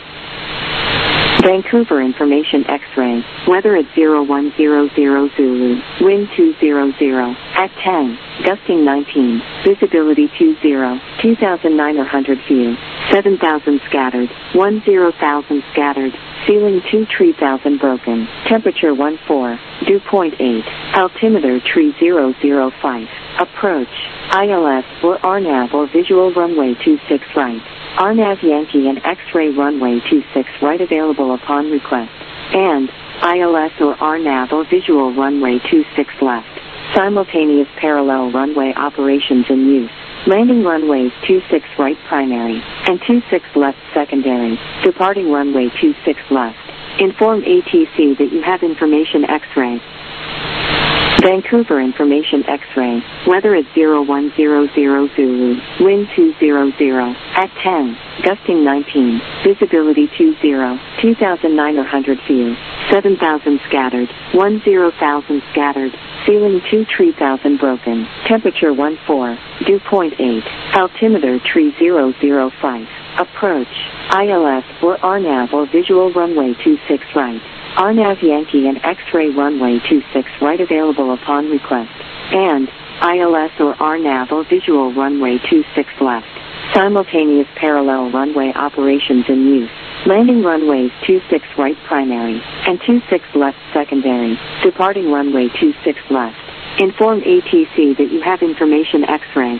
Vancouver information X-ray, weather at zero one zero zero Zulu, wind two zero zero, at ten, gusting nineteen, visibility two zero, two thousand nine hundred view, seven thousand scattered, one zero thousand scattered, ceiling two three thousand broken, temperature one four, dew point eight, altimeter three zero zero five, approach, I L S or R NAV or visual runway two six right, R NAV Yankee and X-ray runway two six right available upon request, and I L S or R NAV or visual runway two six left, simultaneous parallel runway operations in use. Landing runways two six right primary and two six left secondary, departing runway two six left. Inform A T C that you have information X-ray. Vancouver information X-ray, weather at zero one zero zero Zulu, wind two zero zero, at ten, gusting nineteen, visibility two zero, two thousand nine hundred view, seven thousand scattered, one zero thousand scattered, ceiling two three thousand broken, temperature one four, dew point eight, altimeter three zero zero five, approach, I L S or R NAV or visual runway two six right, R NAV Yankee and X-ray runway two six right available upon request, and I L S or R NAV or visual runway two six left, simultaneous parallel runway operations in use. Landing runways two six right primary and two six left secondary, departing runway two six left. Inform A T C that you have information X-ray.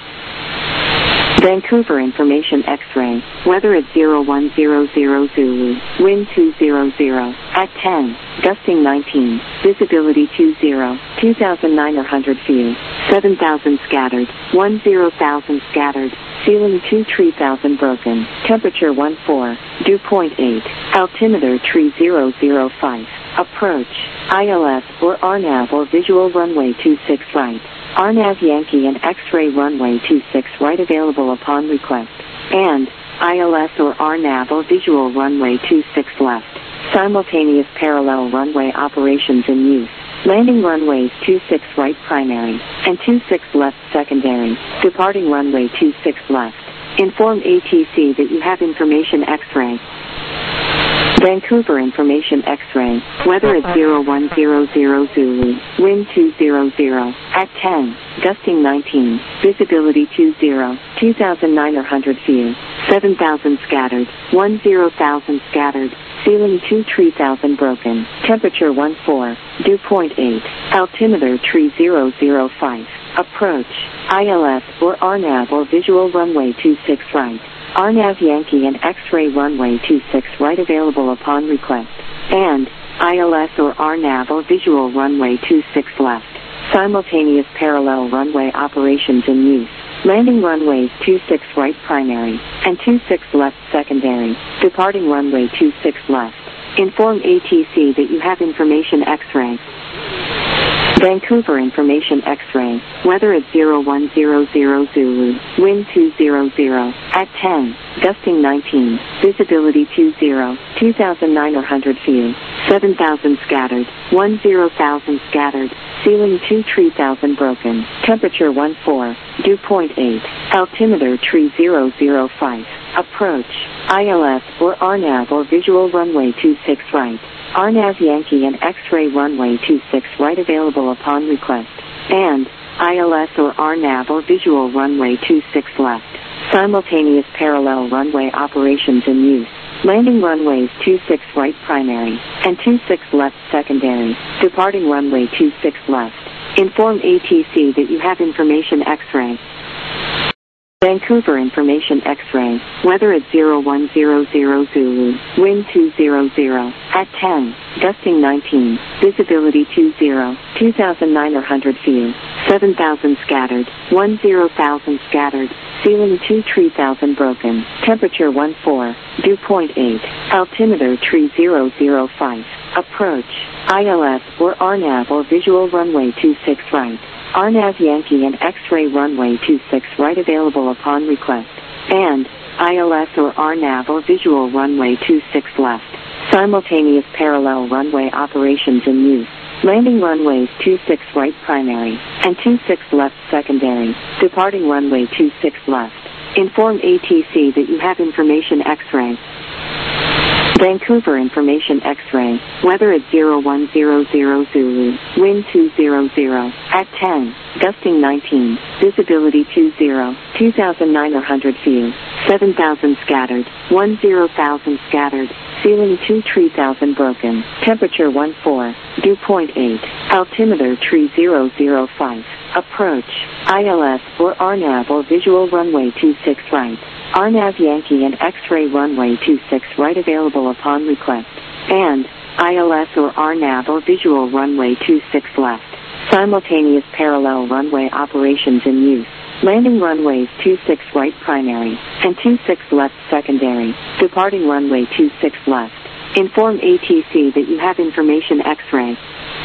Vancouver information X-ray, weather at zero one zero zero Zulu, wind two zero zero, at ten, gusting nineteen, visibility two zero, two thousand nine hundred view, seven thousand scattered, one zero thousand scattered, ceiling two three thousand broken, temperature one four, dew point eight, altimeter three zero zero five, approach, I L S or R NAV or visual runway two six right, R NAV Yankee and X-ray runway two six right available upon request, and I L S or R NAV or visual runway two six left, simultaneous parallel runway operations in use. Landing runways two six right primary and two six left secondary, departing runway two six left. Inform A T C that you have information X-ray. Vancouver information X-ray, weather at zero one zero zero Zulu, wind two zero zero, at ten, gusting nineteen, visibility two zero, two thousand nine hundred view, seven thousand scattered, one zero thousand scattered, ceiling two three thousand broken, temperature one four, dew point eight, altimeter three zero zero five, approach, I L S or R NAV or visual runway two six right, R NAV Yankee and X-ray runway two six right available upon request, and I L S or R NAV or visual runway two six left, simultaneous parallel runway operations in use. Landing runways two six right primary and two six left secondary, departing runway two six left. Inform A T C that you have information X-ray. Vancouver information X-ray, weather at zero one zero zero Zulu, wind two zero zero, at ten, gusting nineteen, visibility two zero, two thousand nine hundred view, seven thousand scattered, one zero thousand scattered, ceiling two three thousand broken, temperature one four, dew point eight, altimeter three zero zero five, approach, I L S or R NAV or visual runway two six right, R NAV Yankee and X-ray runway two six right available upon request, and I L S or R NAV or visual runway two six left, simultaneous parallel runway operations in use. Landing runways two six right primary and two six left secondary, departing runway two six left. Inform A T C that you have information X-ray. Vancouver information X-ray, weather at zero one zero zero Zulu, wind two zero zero, at ten, gusting nineteen, visibility two zero, two thousand nine hundred view, seven thousand scattered, one zero thousand scattered, ceiling two three thousand broken, temperature one four, dew point eight, altimeter three zero zero five, approach, I L S or R NAV or visual runway two six right, R NAV Yankee and X-ray runway two six right available upon request, and I L S or R NAV or visual runway two six left, simultaneous parallel runway operations in use. Landing runways two six right primary and two six left secondary, departing runway two six left. Inform A T C that you have information X-ray. Vancouver information X-ray, weather at zero one zero zero Zulu, wind two zero zero, at ten, gusting nineteen, visibility two zero, two thousand nine hundred view, seven thousand scattered, one zero thousand scattered, ceiling two three thousand broken, temperature one four, dew point eight, altimeter three zero zero five, approach, I L S or R NAV or visual runway two six right, R NAV Yankee and X-ray runway two six right available upon request, and I L S or R NAV or visual runway two six left, simultaneous parallel runway operations in use. Landing runways two six right primary and two six left secondary, departing runway two six left. Inform A T C that you have information X-ray.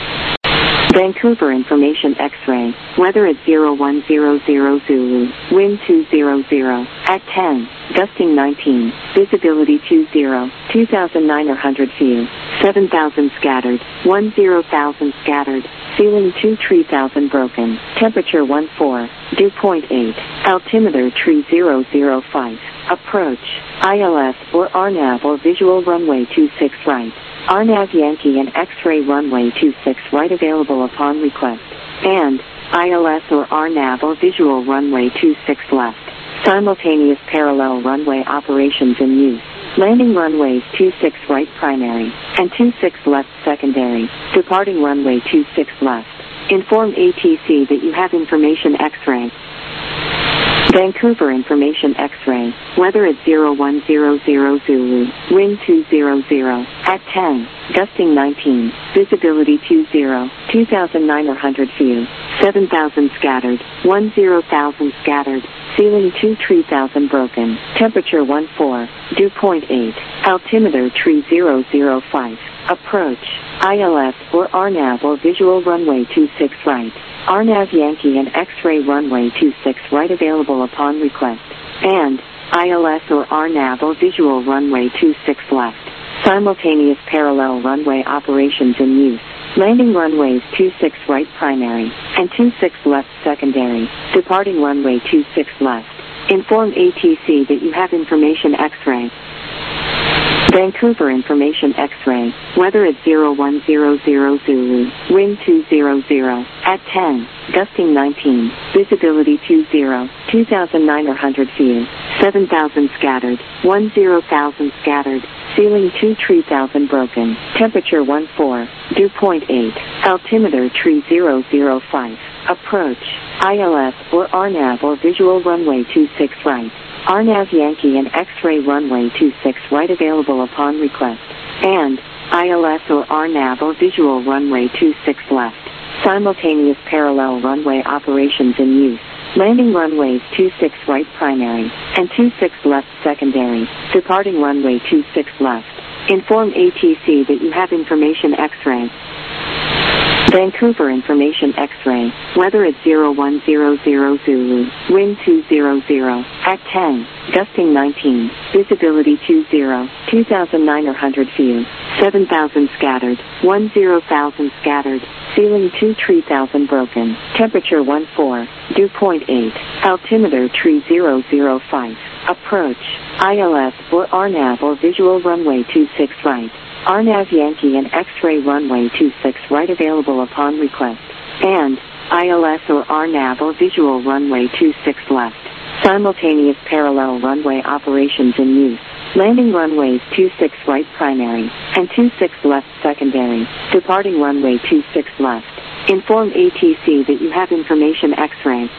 Vancouver information X-ray, weather at zero one zero zero Zulu, wind two zero zero, at ten, gusting nineteen, visibility two zero, two thousand nine hundred view, seven thousand scattered, one zero thousand scattered, ceiling two three thousand broken, temperature one four, dew point eight, altimeter three zero zero five, approach, I L S or R NAV or visual runway two six right, R NAV Yankee and X-ray runway two six right available upon request, and I L S or R NAV or visual runway two six left, simultaneous parallel runway operations in use. Landing runways two six right primary and two six left secondary, departing runway two six left. Inform A T C that you have information X-ray. Vancouver information X-ray, weather at zero one zero zero Zulu, wind two zero zero, at ten, gusting nineteen, visibility two zero, two thousand nine hundred view, seven thousand scattered, one zero thousand scattered, ceiling two three thousand broken, temperature one four, dew point eight, altimeter three zero zero five, approach, I L S or R NAV or visual runway two six right, R NAV Yankee and X-ray runway two six right available upon request, and I L S or R NAV or visual runway two six left, simultaneous parallel runway operations in use. Landing runways two six right primary and two six left secondary, departing runway two six left. Inform A T C that you have information X-ray. Vancouver information X-ray, weather at zero one zero zero Zulu, wind two zero zero, at ten, gusting nineteen, visibility two zero, two thousand nine hundred view, seven thousand scattered, one zero thousand scattered, ceiling two three thousand broken, temperature one four, dew point eight, altimeter three zero zero five, approach, I L S or R NAV or visual runway two six right, R NAV Yankee and X-ray runway two six right available upon request, and I L S or R NAV or visual runway two six left, simultaneous parallel runway operations in use. Landing runways two six right primary and two six left secondary, departing runway two six left. Inform A T C that you have information X-ray. Vancouver information X-ray, weather at zero one zero zero Zulu, wind two zero zero, at ten, gusting nineteen, visibility two zero, two thousand nine hundred view, seven thousand scattered, one zero thousand scattered, ceiling two three thousand broken, temperature one four, dew point eight, altimeter three zero zero five, approach, I L S or R NAV or visual runway two six right, R NAV Yankee and X-ray runway two six right available upon request, and I L S or R NAV or visual runway two six left, simultaneous parallel runway operations in use. Landing runways two six right primary and two six left secondary, departing runway two six left. Inform A T C that you have information X-ray.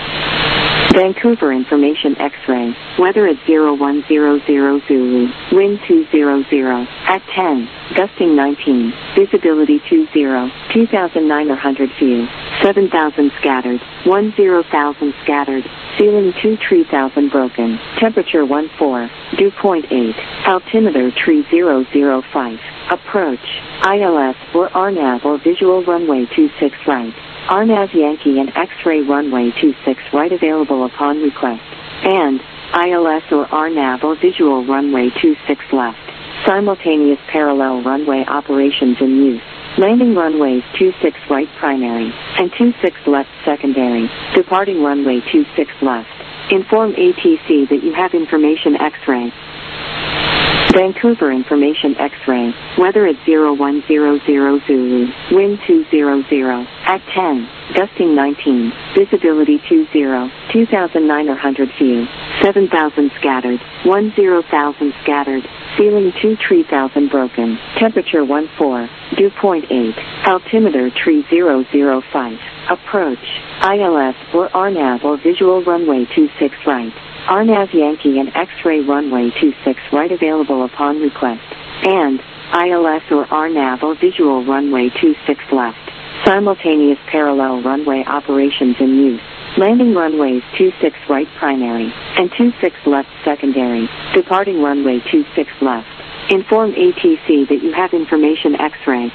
Vancouver information X-ray, weather at zero one zero zero Zulu, wind two zero zero, at ten, gusting nineteen, visibility two zero, two thousand nine hundred view, seven thousand scattered, one zero thousand scattered, ceiling two three thousand broken, temperature one four, dew point eight, altimeter three zero zero five, approach, I L S or R NAV or visual runway two six right, R NAV Yankee and X-ray runway two six right available upon request, and I L S or R NAV or visual runway two six left, simultaneous parallel runway operations in use. Landing runways two six right primary and two six left secondary, departing runway two six left. Inform A T C that you have information X-ray. Vancouver information X-ray, weather at zero one zero zero Zulu, wind two zero zero, at ten, gusting nineteen, visibility two zero, two thousand nine hundred view, seven thousand scattered, one zero thousand scattered, ceiling two three thousand broken, temperature one four, dew point eight, altimeter three zero zero five, approach, I L S or R NAV or visual runway two six right, R NAV Yankee and X-ray runway two six right available upon request, and I L S or R NAV or visual runway two six left, simultaneous parallel runway operations in use. Landing runways two six right primary and two six left secondary, departing runway two six left. Inform A T C that you have information X-ray.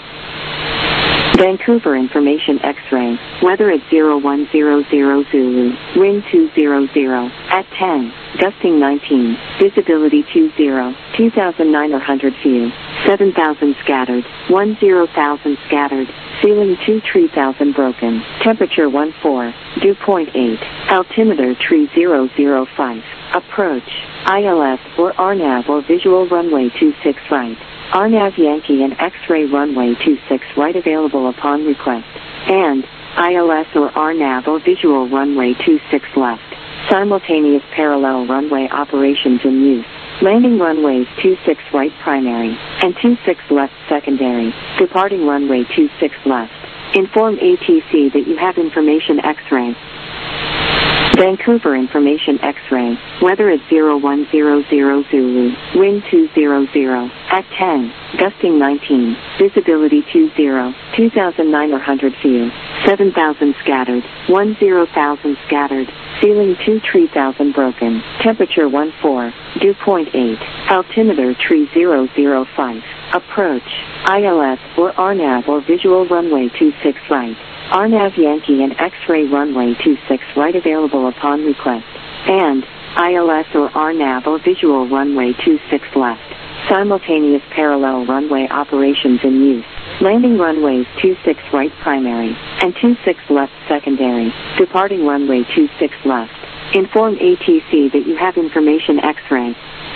Vancouver information X-ray, weather at zero one zero zero Zulu, wind two zero zero, at ten, gusting nineteen, visibility two zero, two thousand nine hundred view, seven thousand scattered, one zero thousand scattered, ceiling two three thousand broken, temperature one four, dew point eight, altimeter three zero zero five, approach, I L S or R NAV or visual runway two six right, R NAV Yankee and X-ray runway two six right available upon request, and I L S or R NAV or visual runway two six left, simultaneous parallel runway operations in use. Landing runways two six right primary and two six left secondary, departing runway two six left. Inform A T C that you have information X-ray. Vancouver information X-ray, weather at zero one zero zero Zulu, wind two zero zero, at ten, gusting nineteen, visibility two zero, two thousand nine hundred view, seven thousand scattered, one zero thousand scattered, Ceiling two three thousand broken. Temperature one four. Dew point eight. Altimeter three zero zero five. Approach. I L S or R NAV or visual runway two six right. R NAV Yankee and X-ray runway two six right available upon request. And I L S or R NAV or visual runway two six left. Simultaneous parallel runway operations in use. Landing runways two six right primary and two six left secondary. Departing runway two six left. Inform A T C that you have information X-ray.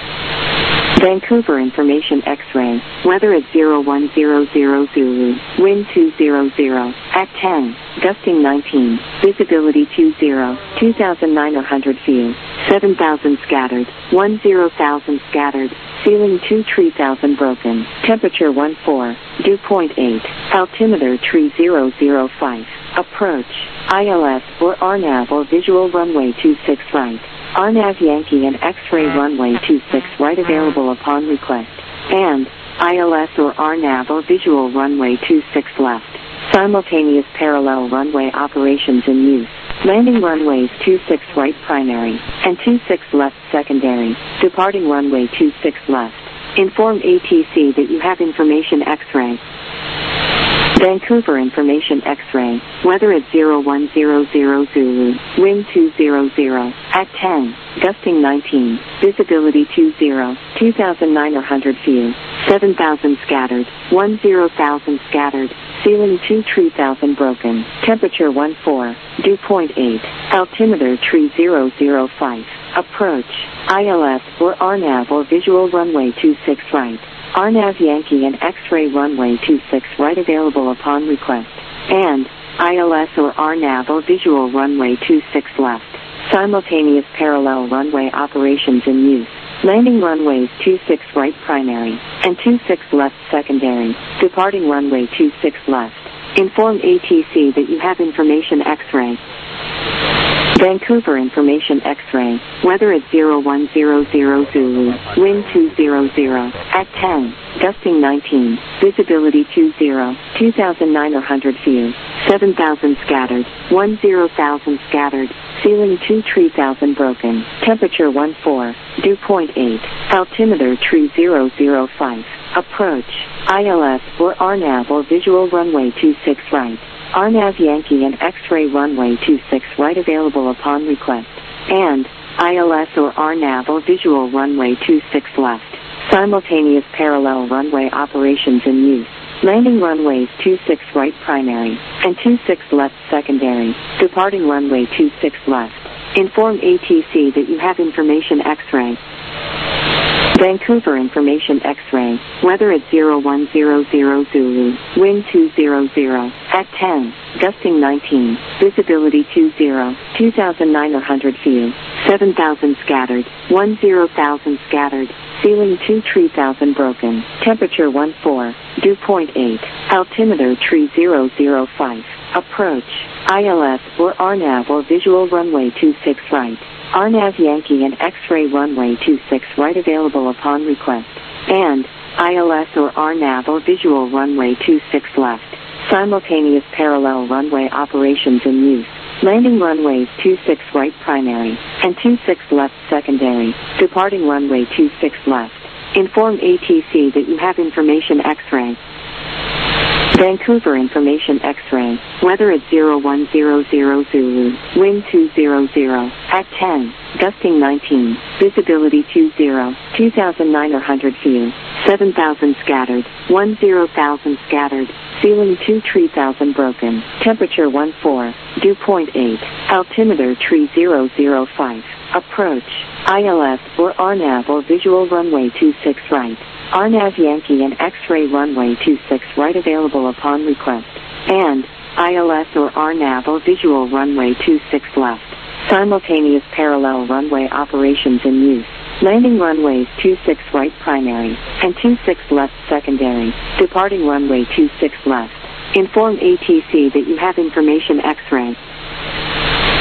Vancouver information X-ray. Weather at zero one zero zero Zulu. Wind two zero zero. At ten. Gusting nineteen. Visibility two zero. two thousand nine hundred view. seven thousand scattered. one zero thousand scattered. Ceiling two three thousand broken. Temperature one four. Dew point eight. Altimeter three zero zero five. Approach. I L S or R NAV or visual runway two six right. R NAV Yankee and X-ray runway two six right available upon request. And I L S or R NAV or visual runway two six left. Simultaneous parallel runway operations in use. Landing runways two six right primary and two six left secondary. Departing runway two six left. Inform A T C that you have information X-ray. Vancouver information X-ray. Weather at zero one zero zero Zulu. Wind two zero zero. At ten. Gusting nineteen. Visibility two zero. two thousand nine hundred view. seven thousand scattered. one zero thousand scattered. Ceiling two three thousand broken. Temperature one four. Dew point eight. Altimeter three zero zero five. Approach. I L S or R NAV or visual runway two six right. R NAV Yankee and X-ray runway two six right available upon request. And I L S or R NAV or visual runway two six left. Simultaneous parallel runway operations in use. Landing runways two six right primary and two six left secondary. Departing runway two six left. Inform A T C that you have information X-ray. Vancouver information X-ray. Weather at zero one zero zero Zulu. Wind two zero zero. At ten. Gusting nineteen. Visibility two zero. two thousand nine hundred view. seven thousand scattered. one zero thousand scattered. Ceiling two three thousand broken. Temperature one four. Dew point eight. Altimeter three zero zero five. Approach. I L S or R NAV or visual runway two six right. R NAV Yankee and X-ray runway two six right available upon request. And I L S or R NAV or visual runway two six left. Simultaneous parallel runway operations in use. Landing runways two six right primary and two six left secondary. Departing runway two six left. Inform A T C that you have information X-ray. Vancouver information X-ray. Weather at zero one zero zero Zulu. Wind two zero zero. At ten. Gusting nineteen. Visibility two zero. two thousand nine hundred view. seven thousand scattered. one zero thousand scattered. Ceiling two three thousand broken. Temperature one four. Dew point eight. Altimeter three zero zero five. Approach. I L S or R NAV or visual runway two six right. R NAV Yankee and X-ray runway two six right available upon request. And I L S or R NAV or visual runway two six left. Simultaneous parallel runway operations in use. Landing runways two six right primary and two six left secondary. Departing runway two six left. Inform A T C that you have information X-ray. Vancouver information X-ray. Weather at zero one zero zero Zulu. Wind two zero zero. At ten. Gusting nineteen. Visibility two zero. two thousand nine hundred view. seven thousand scattered. one zero thousand scattered. Ceiling two three thousand broken. Temperature one four. Dew point eight. Altimeter three zero zero five. Approach. I L S or R NAV or visual runway two six right. R NAV Yankee and X-ray runway two six right available upon request. And I L S or R NAV or visual runway two six left. Simultaneous parallel runway operations in use. Landing runways two six right primary and two six left secondary. Departing runway two six left. Inform A T C that you have information X-ray.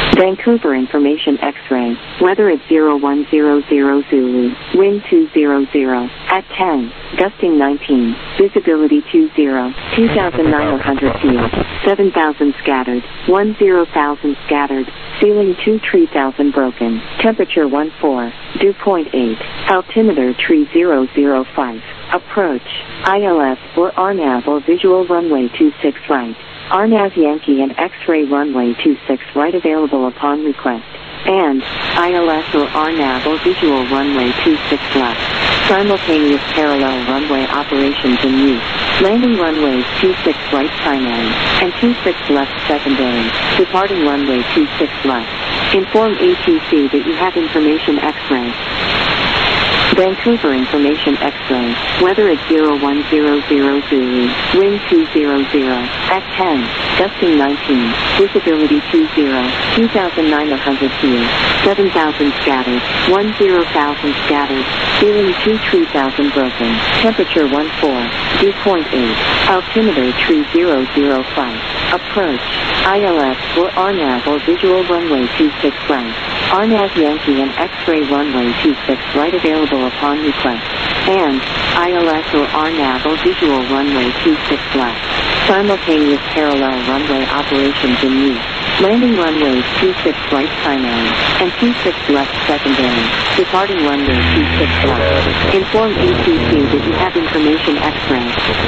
Vancouver Information X-ray, weather at zero one zero zero Zulu, wind two zero zero, at ten, gusting nineteen, visibility two zero, two thousand nine hundred feet, seven thousand scattered, one zero thousand scattered, ceiling two three thousand broken, temperature one four, dew point eight, altimeter three zero zero five, approach, I L S or R NAV or visual runway two six right. R NAV Yankee and X-ray runway two six right available upon request, and I L S or R NAV or visual runway two six left. Simultaneous parallel runway operations in use. Landing runways two six right primary and two six left secondary. Departing runway two six left. Inform A T C that you have information X-ray. Vancouver Information X-ray, weather at zero one zero zero Zulu, wind two zero zero, at ten, gusting nineteen, visibility two zero, two thousand nine hundred feet, seven thousand scattered, one zero thousand scattered, ceiling two three thousand broken, temperature one four, dew point eight, altimeter three zero zero five, approach, I L S or R NAV or visual runway two six right. R NAV Yankee and X-ray runway two six right available upon request, and I L S or R NAV or visual runway two six left. Simultaneous parallel runway operations in use. Landing runways two six right primary and two six left secondary. Departing runway two six left. Inform A T C that you have information X-ray.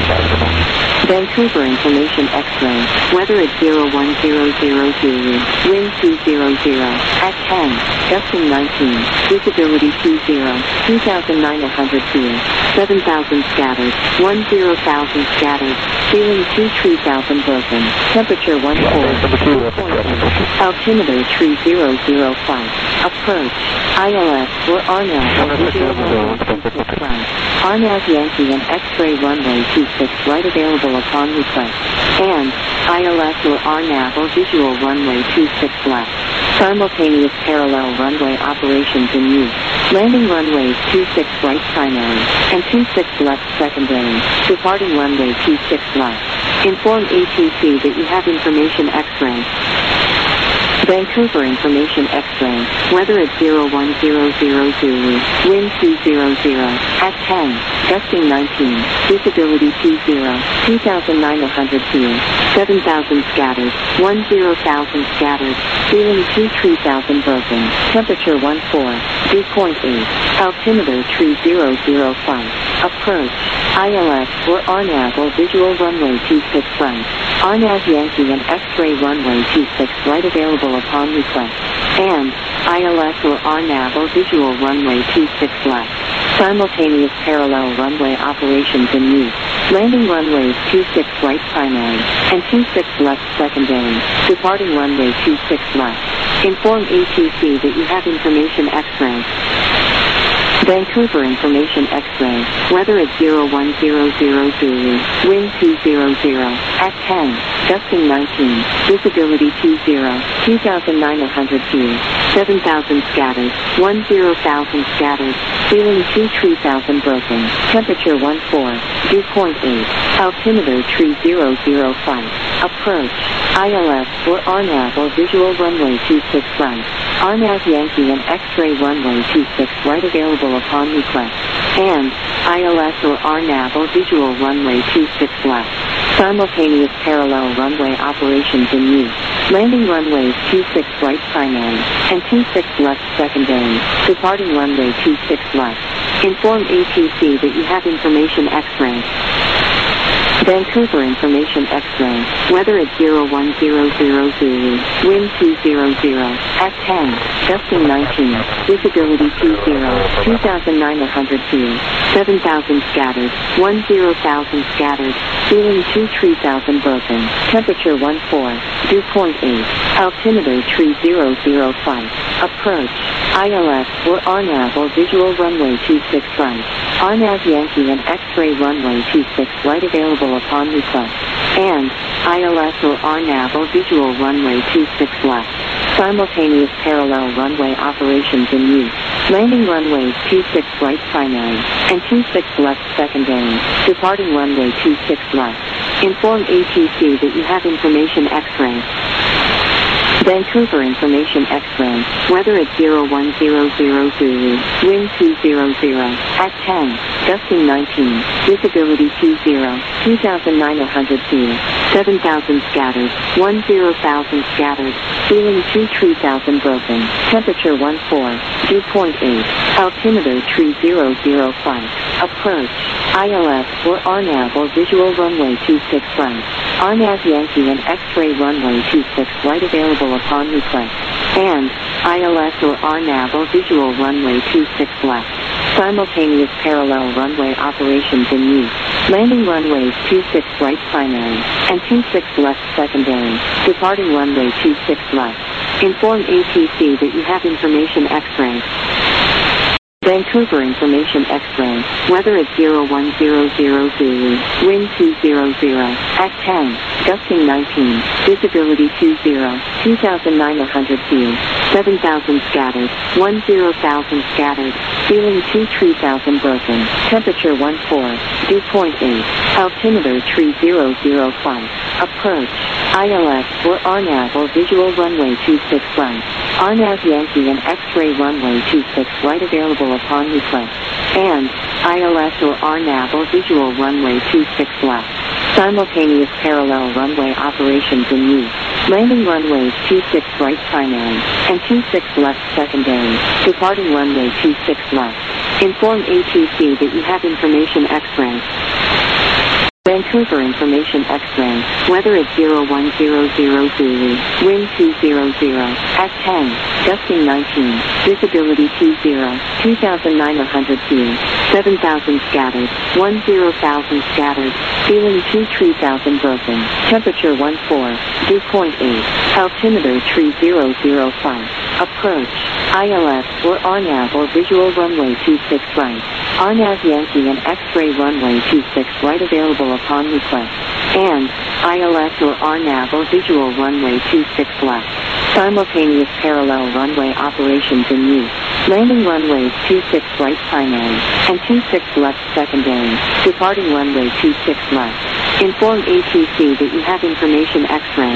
Vancouver Information X-ray, weather at zero one zero zero Zulu, wind two zero zero, at ten, gusting nineteen, visibility two zero, two thousand nine hundred feet, seven thousand scattered, one zero thousand scattered, ceiling two three thousand broken, temperature one four, altimeter three zero zero five, approach, I L S or R NAV or visual runway two six right. R NAV Yankee and X-ray runway two six right available upon request, and I L S or R NAV or visual runway two six left. Simultaneous parallel runway operations in use. Landing runways two six right primary and two six left secondary. Departing runway two six left. Inform A T C that you have information X-ray. Vancouver Information X-ray, weather at zero one zero zero Zulu, wind two zero zero, at ten, gusting nineteen, visibility two zero, two thousand nine hundred feet, seven thousand scattered, one zero thousand scattered, ceiling two three thousand broken, temperature one four, dew point eight, altimeter three zero zero five, approach, I L S or R NAV or visual runway two six right. R NAV Yankee and X-ray runway two six right available upon request, and I L S or R NAV or visual runway two six left. Simultaneous parallel runway operations in use. Landing runways two six right primary and two six left secondary. Departing runway two six left. Inform A T C that you have information X-ray. Vancouver Information X-ray, weather at zero one zero zero Zulu, wind two zero zero, at ten, gusting nineteen, visibility two zero, two thousand nine hundred feet, seven thousand scattered, one zero thousand scattered, ceiling two three thousand broken, temperature one four, dew point eight, altimeter three zero zero five, approach, I L S or R NAV or visual runway two six right. R NAV Yankee and X-ray runway two six right available upon request, and I L S or R NAV or visual runway two six left. Simultaneous parallel runway operations in use. Landing runways two six right primary and two six left secondary. Departing runway two six left. Inform A T C that you have information X-ray. Vancouver Information X-ray, weather at zero one zero zero Zulu, wind two zero zero, at ten, gusting nineteen, visibility two zero, two thousand nine hundred feet, seven thousand scattered, one zero thousand scattered, ceiling two three thousand broken, temperature one four, dew point eight, altimeter three zero zero five, approach, I L S or R NAV or visual runway two six right. R NAV Yankee and X-ray runway two six right available upon request, and I L S or R NAV or visual runway two six left. Simultaneous parallel runway operations in use. Landing runways two six right primary and two six left secondary. Departing runway two six left. Inform A T C that you have information X-ray. Vancouver Information X-ray, weather at zero one zero zero Zulu, wind two zero zero, at ten, gusting nineteen, visibility two zero, two thousand nine hundred feet, seven thousand scattered, one zero thousand scattered, ceiling two three thousand broken, temperature one four, dew point eight, altimeter three zero zero flight, approach, I L S or R NAV or visual runway two six right, R NAV Yankee and X-ray runway two six right available upon request, and I L S or R NAV or visual runway two six left. Simultaneous parallel runway operations in use. Landing runways two six right primary and two six left secondary. Departing runway two six left. Inform A T C that you have information X-ray. Vancouver Information X-ray, weather at zero one zero zero Zulu, wind two zero zero, at ten, gusting nineteen, visibility two zero, two thousand nine hundred feet, seven thousand scattered, one zero thousand scattered, ceiling two three thousand broken, temperature one four, dew point eight, altimeter three zero zero flight, approach, I L S or R NAV or visual runway two six right, R NAV Yankee and X-ray runway two six right available upon request, and I L S or R NAV or visual runway two six left. Simultaneous parallel runway operations in use. Landing runways two six right primary and two six left secondary. Departing runway two six left. Inform A T C that you have information X-ray. Vancouver Information X-ray, weather at zero one zero zero Zulu, wind two zero zero, at ten, gusting nineteen, visibility two zero, two thousand nine hundred feet, seven thousand scattered, one zero thousand scattered, ceiling two three thousand broken, temperature one four, dew point eight, altimeter three zero zero five, approach, I L S or R NAV or visual runway two six right, R NAV Yankee and X-ray runway two six right available upon request, and I L S or R NAV or visual runway two six left. Simultaneous parallel runway operations in use. Landing runways two six right primary and two six left secondary. Departing runway two six left. Inform A T C that you have information X-ray.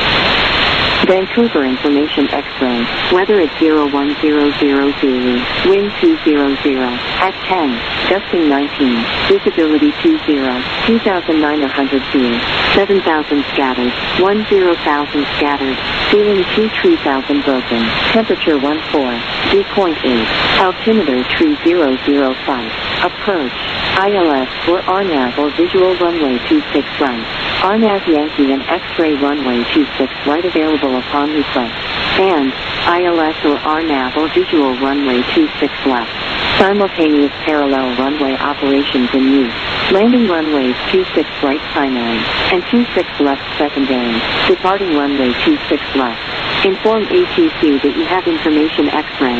Vancouver Information X-ray, weather at zero one zero zero Zulu, wind two zero zero, at ten, gusting nineteen, visibility two zero, two thousand nine hundred feet, seven thousand scattered, one zero thousand scattered, ceiling two three thousand broken, temperature one four, dew point eight, altimeter three zero zero five, approach, I L S or R NAV or visual runway two six right, R NAV Yankee and X-ray runway two six right available upon request, and I L S or R NAV or visual runway two six left. Simultaneous parallel runway operations in use. Landing runways two six right primary and two six left secondary. Departing runway two six left. Inform A T C that you have information X-ray.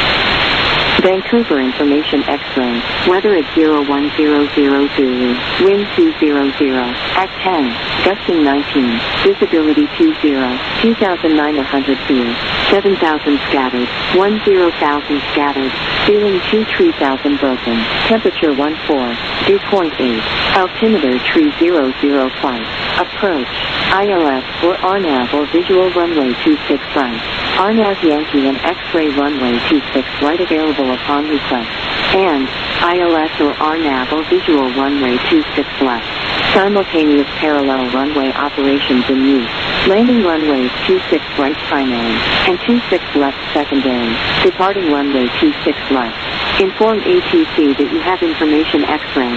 Vancouver Information X-ray, weather at zero one zero zero Zulu, wind two zero zero, at ten, gusting nineteen, visibility two zero, two thousand nine hundred feet, seven thousand scattered, one zero thousand scattered, ceiling two three thousand broken, temperature one four, dew point eight, altimeter three zero zero flight, approach, I L S or R NAV or visual runway two six right, R NAV Yankee and X-ray runway two six right available upon request, and I L S or R NAV or visual runway two six left. Simultaneous parallel runway operations in use. Landing runways two six right primary and two six left secondary. Departing runway two six left. Inform A T C that you have information X-ray.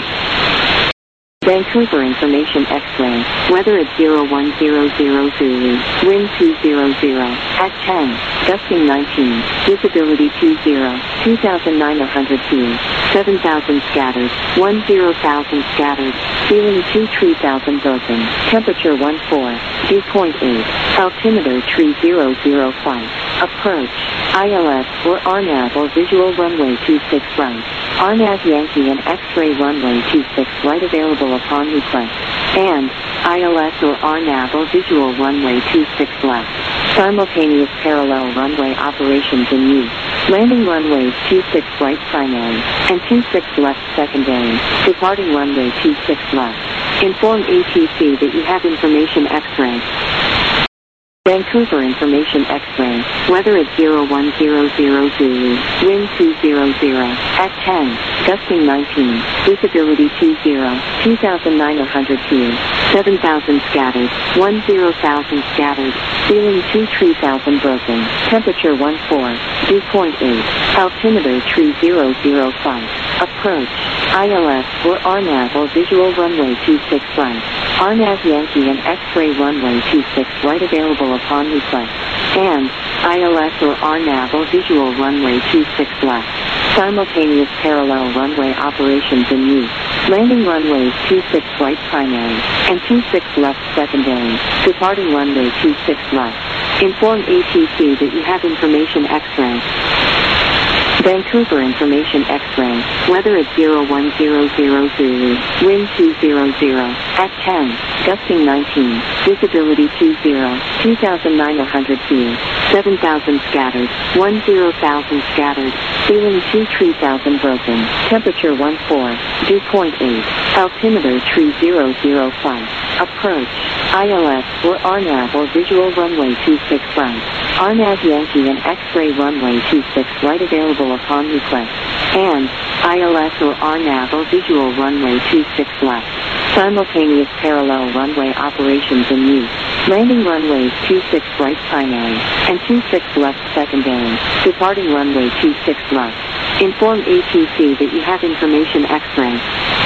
Vancouver Information X-ray, weather at zero one zero zero Zulu, wind two zero zero, at ten, gusting nineteen, visibility two zero, two thousand nine hundred feet, seven thousand scattered, one zero thousand scattered, ceiling two three thousand broken, temperature one four, dew point eight, altimeter three zero zero flight, approach, I L S or R NAV or visual runway two six right, R NAV Yankee and X-ray runway two six right available upon request, and I L S or R NAV or visual runway two six left. Simultaneous parallel runway operations in use. Landing runways two six right primary and two six left secondary. Departing runway two six left. Inform A T C that you have information X-ray. Vancouver Information X-ray, weather at zero one zero zero Zulu, wind two zero zero, at ten, gusting nineteen, visibility two zero, two thousand nine hundred feet, seven thousand scattered, one zero thousand scattered, ceiling two three thousand broken, temperature one four, dew point eight, altimeter three zero zero five, approach, I L S or R NAV or visual runway two six right, R NAV Yankee and X-ray runway two six right available upon request, and I L S or R NAV or visual runway two six left. Simultaneous parallel runway operations in use. Landing runways two six right primary and two six left secondary. Departing runway two six left. Inform A T C that you have information X-ray. Vancouver Information X-ray, weather at zero one zero zero Zulu, wind two zero zero, at ten, gusting nineteen, visibility two zero, two thousand nine hundred feet, seven thousand scattered, one zero thousand scattered, ceiling two three thousand broken, temperature one four, dew point eight, altimeter three zero zero five, approach, I L S or R NAV or visual runway two six right, R NAV Yankee and X-ray runway two six right available upon request, and I L S or R NAV or visual runway two six left. Simultaneous parallel runway operations in use. Landing runways two six right primary and two six left secondary. Departing runway two six left. Inform A T C that you have information X-ray.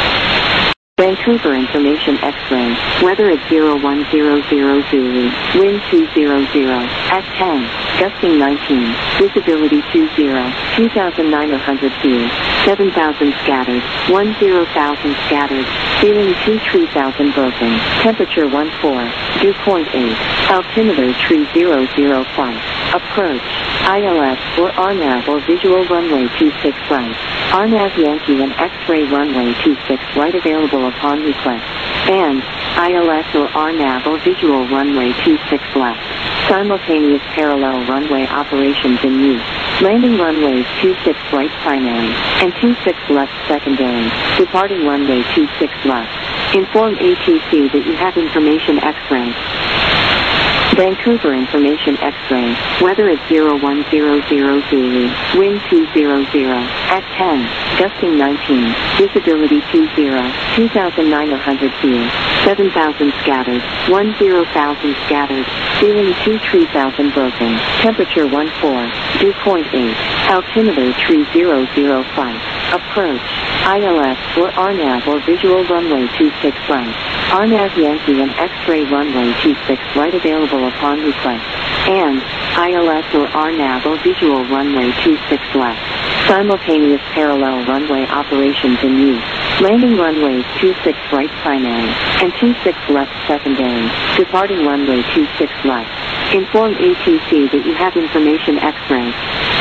Vancouver Information X-ray, weather at zero one zero zero Zulu, wind two zero zero, at ten, gusting nineteen, visibility two zero, two thousand nine hundred feet, seven thousand scattered, one zero thousand scattered, ceiling two three thousand broken, temperature one four, dew point eight, altimeter three zero zero five, approach, I L S or R NAV or visual runway two six right, R NAV Yankee and X-ray runway two six right available upon request, and I L S or R NAV or visual runway two six left. Simultaneous parallel runway operations in use. Landing runways two six right primary and two six left secondary. Departing runway two six left. Inform A T C that you have information X-ray. Vancouver Information X-ray, weather at zero one zero zero Zulu, wind two zero zero, at ten, gusting nineteen, visibility two zero, two thousand nine hundred feet, seven thousand scattered, one zero thousand scattered, ceiling two three thousand broken, temperature one four, dew point eight, altimeter three zero zero five, approach, I L S or R NAV or visual runway two six right, R NAV Yankee and X-ray runway two six right available upon request, and I L S or R NAV or visual runway two six left. Simultaneous parallel runway operations in use. Landing runways two six right primary and two six left secondary. Departing runway two six left. Inform A T C that you have information X-ray.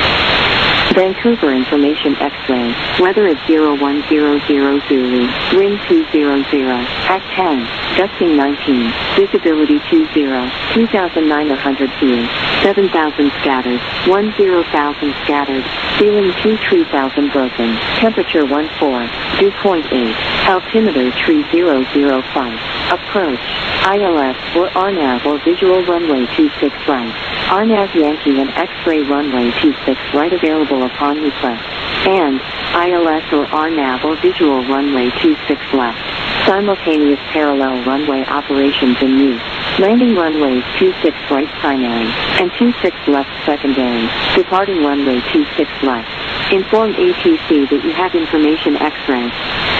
Vancouver Information X-ray, weather at zero one zero zero Zulu, wind two zero zero, at ten, gusting nineteen, visibility two zero, two thousand nine hundred feet, seven thousand scattered, one zero thousand scattered, ceiling two three thousand broken, temperature one four, dew point eight, altimeter three zero zero five, approach, I L S or R NAV or visual runway two six right, R NAV Yankee and X-ray runway two six right available upon request, and I L S or R NAV or visual runway two six left. Simultaneous parallel runway operations in use. Landing runways two six right primary and two six left secondary. Departing runway two six left. Inform A T C that you have information X-ray.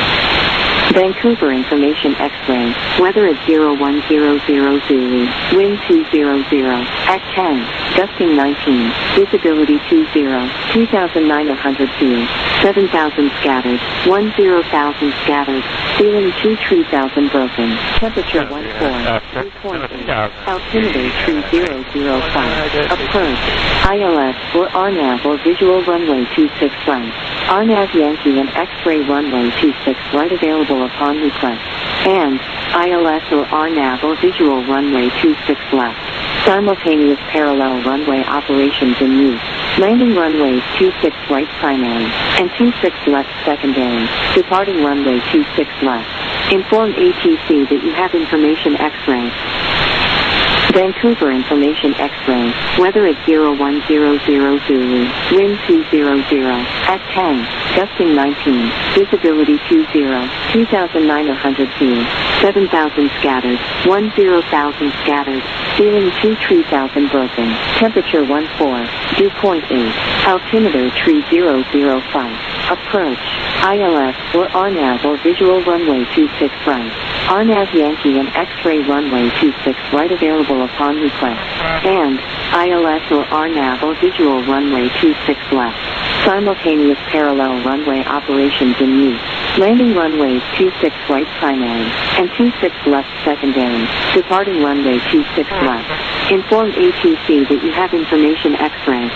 Vancouver Information X-ray, weather at zero one zero zero Zulu, wind two zero zero, at ten, gusting nineteen, visibility two zero, two thousand nine hundred feet, seven thousand scattered, one zero thousand scattered, ceiling two three thousand broken, temperature one four, three point eight, altimeter three zero zero five, approach, I L S or R NAV or visual runway two six right, R NAV Yankee and X-ray runway two six right available upon request, and I L S or R NAV or visual runway two six left. Simultaneous parallel runway operations in use. Landing runways two six right primary and two six left secondary. Departing runway two six left. Inform A T C that you have information X-ray. Vancouver Information X-ray, weather at zero one zero zero Zulu, wind two zero zero, at ten, gusting nineteen, visibility two zero, two thousand nine hundred feet, seven thousand scattered, one zero thousand scattered, ceiling two three thousand broken, temperature one four, dew point eight, altimeter three zero zero five, approach, I L S or R NAV or visual runway two six right, R NAV Yankee and X-ray runway two six right available upon request, and I L S or R NAV or visual runway two six left, simultaneous parallel runway operations in use, landing runways two six right primary, and two six left secondary, departing runway two six left, inform A T C that you have information X-ray.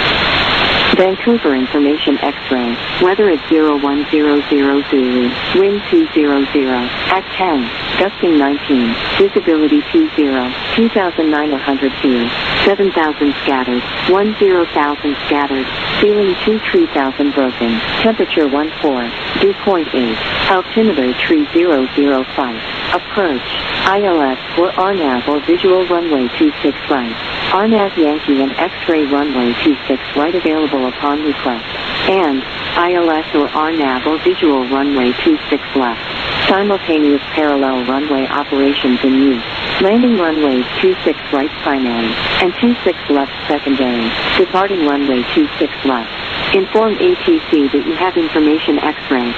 Vancouver Information X-ray, weather at zero one zero zero Zulu, wind two zero zero, at ten, gusting nineteen, visibility two zero, two thousand nine hundred feet, seven thousand scattered, one zero thousand scattered, ceiling two three thousand broken, temperature one four, dew point eight, altimeter three zero zero five, approach, I L S or R NAV or visual runway two six right, R NAV Yankee and X-ray runway two six right available upon request, and I L S or R NAV or visual runway two six left, simultaneous parallel runway operations in use, landing runways two six right primary, and two six left secondary, departing runway two six left, inform A T C that you have information X-ray.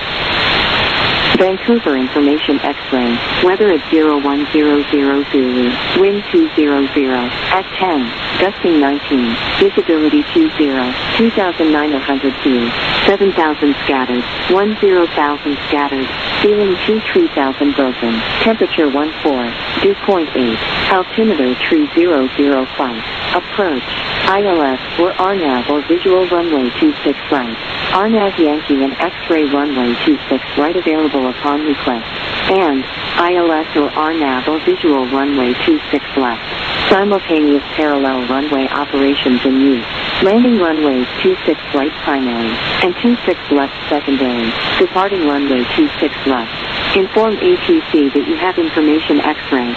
Vancouver Information X-ray, weather at zero one zero zero Zulu, wind two zero zero, at ten, gusting nineteen, visibility two zero, two thousand nine hundred feet, seven thousand scattered, one zero thousand scattered, ceiling two three thousand broken, temperature one four, dew point eight, altimeter three zero zero five, approach, I L S or R NAV or visual runway two six right, R NAV Yankee and X-ray runway two six right available upon request, and I L S or R NAV or visual runway two six left, simultaneous parallel runway operations in use, landing runways two six right primary, and two six left secondary, departing runway two six left, inform A T C that you have information X-ray.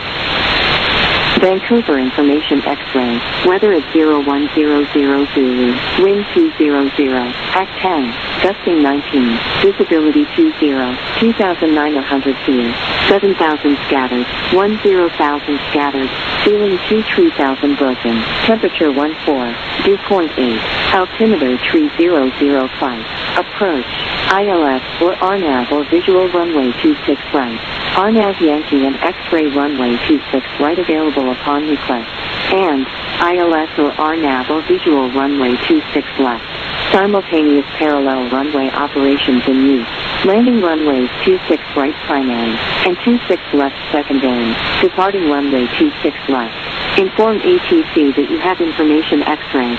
Vancouver Information X-ray, weather at zero one zero zero Zulu, wind two zero zero, at ten, gusting nineteen, visibility two zero, two thousand nine hundred feet, seven thousand scattered, one zero thousand scattered, ceiling two three thousand broken, temperature one four, dew point eight, altimeter three zero zero five, approach, I L S or R NAV or visual runway two six right, R NAV Yankee and X-ray runway two six right available upon request, and I L S or R NAV or visual runway two six left, simultaneous parallel runway operations in use, landing runways two six right primary, and two six left secondary, departing runway two six left, inform A T C that you have information X-ray.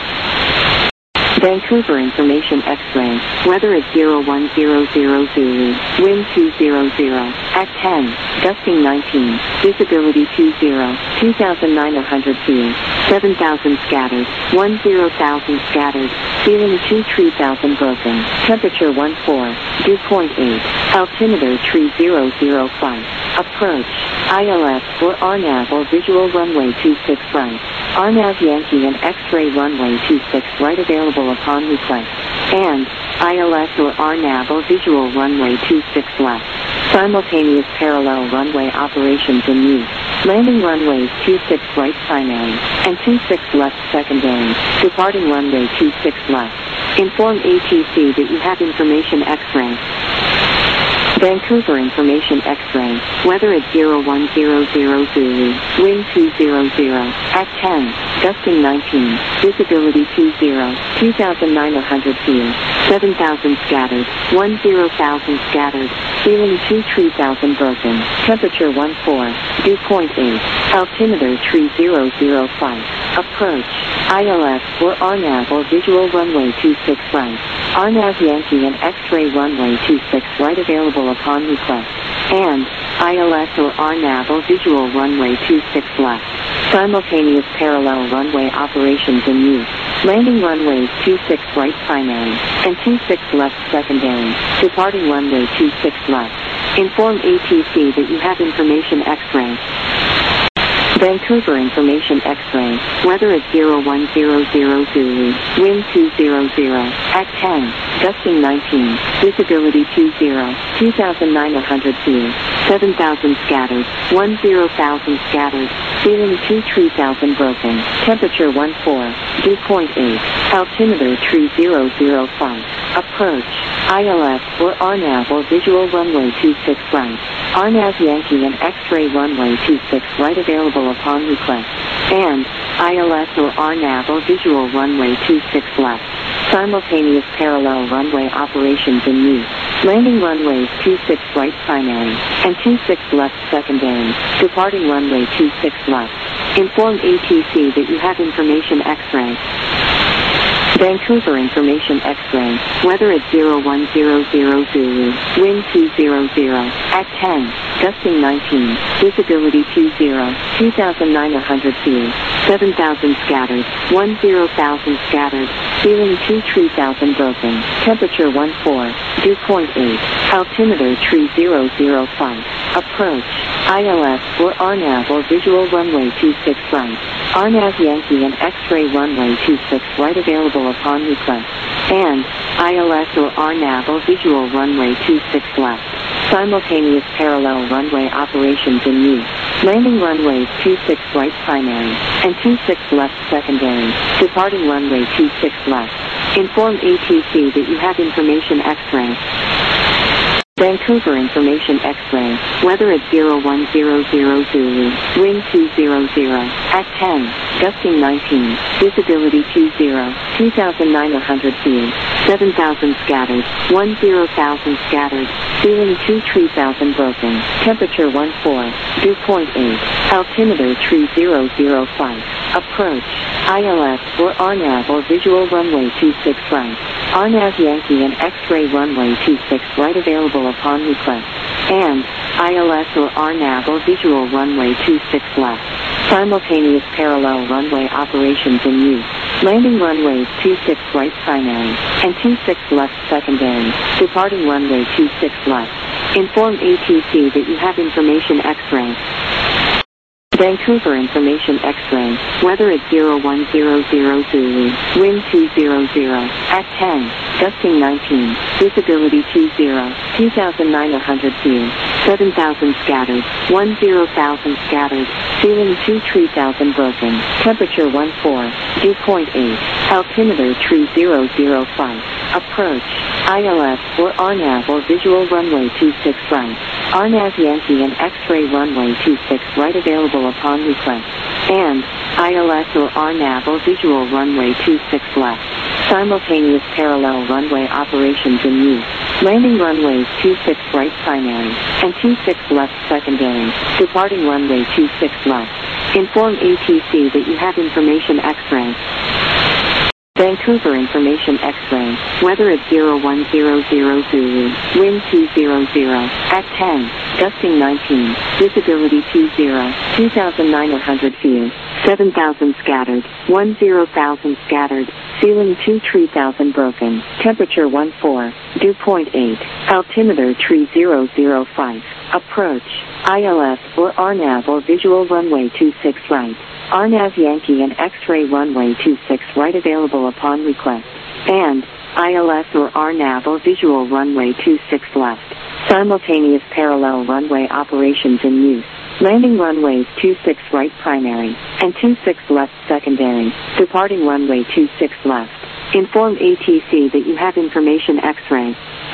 Vancouver Information X-ray, weather at zero one zero zero Zulu, wind two zero zero, at ten, gusting nineteen, visibility two zero, two thousand nine hundred feet, seven thousand scattered, one zero thousand scattered, ceiling two three thousand broken, temperature one four, dew point eight, altimeter three zero zero five, approach, I L S or R NAV or visual runway two six right, R NAV Yankee and X-ray runway two six right available upon request, and I L S or R NAV or visual runway two six left, simultaneous parallel runway operations in use, landing runways two six right primary, and two six left secondary, departing runway two six left, inform A T C that you have information X-ray. Vancouver Information X-ray, weather at zero one zero zero Zulu, wind two zero zero, at ten, gusting nineteen, visibility two zero, two thousand nine hundred feet, seven thousand scattered, one zero thousand scattered, ceiling two three thousand broken, temperature one four, dew point eight, altimeter three zero zero five, approach, I L S or R NAV or visual runway two six right, R NAV Yankee and X-ray runway two six right available upon request, and I L S or R NAV or visual runway two six left, simultaneous parallel runway operations in use, landing runways two six right primary, and two six left secondary, departing runway two six left, inform A T C that you have information X-ray. Vancouver Information X-ray, weather at zero one zero zero Zulu, wind two zero zero, at ten, gusting nineteen, visibility two zero, two thousand nine hundred feet, seven thousand scattered, one zero thousand scattered, ceiling two three thousand broken, temperature one four, dew point eight, altimeter three zero zero five, approach, I L S or R NAV or visual runway two six right, R NAV Yankee and X-ray runway two six right available upon request, and I L S or R NAV or visual runway two six left, simultaneous parallel runway operations in use, landing runways two six right primary, and two six left secondary, departing runway two six left, inform A T C that you have information X-ray. Vancouver Information X-ray, weather at zero one zero zero Zulu, wind two zero zero, at ten, gusting nineteen, visibility two zero, two thousand nine hundred feet, seven thousand scattered, one zero thousand scattered, ceiling two three thousand broken, temperature one four, dew point eight, altimeter three zero zero five, approach, I L S or R NAV or visual runway two six right, R NAV Yankee and X-ray runway two six right available upon request, and I L S or R NAV or visual runway two six left, simultaneous parallel runway operations in use, landing runways two six right primary, and two six left secondary, departing runway two six left, inform A T C that you have information X-ray. Vancouver Information X-ray, weather at zero one zero zero Zulu, wind two zero zero, at ten, gusting nineteen, visibility two zero, two thousand nine hundred feet, seven thousand scattered, one zero thousand scattered, ceiling two three thousand broken, temperature one four, dew point eight, altimeter three zero zero five, approach, I L S or R NAV or visual runway two six right, R NAV Yankee and X-ray runway two six right available upon request, and I L S or R NAV or visual runway two six left, simultaneous parallel runway operations in use, landing runways two six right primary, and two six left secondary, departing runway two six left, inform A T C that you have information X-ray. Vancouver Information X-ray, weather at zero one zero zero Zulu, wind two zero zero, at ten, gusting nineteen, visibility two zero, two thousand nine hundred feet, seven thousand scattered, one zero thousand scattered, ceiling two three thousand broken, temperature one four, dew point eight, altimeter three zero zero five, approach, I L S or R NAV or visual runway two six right, R NAV Yankee and X-ray runway two six right available upon request, and I L S or R NAV or visual runway two six left, simultaneous parallel runway operations in use, landing runways two six right primary, and two six left secondary, departing runway two six left, inform A T C that you have information X-ray. Vancouver Information X-ray, weather at zero one zero zero Zulu, wind two zero zero, at ten, gusting nineteen, visibility two zero, two thousand nine hundred feet, seven thousand scattered, one zero thousand scattered, ceiling two three thousand broken, temperature one four, dew point eight, altimeter three zero zero five, approach, I L S or R NAV or visual runway two six right, R NAV Yankee and X-ray runway two six right available upon request, and I L S or R NAV or visual runway two six left, simultaneous parallel runway operations in use, landing runways two six right primary, and two six left secondary, departing runway two six left, inform A T C that you have information X-ray.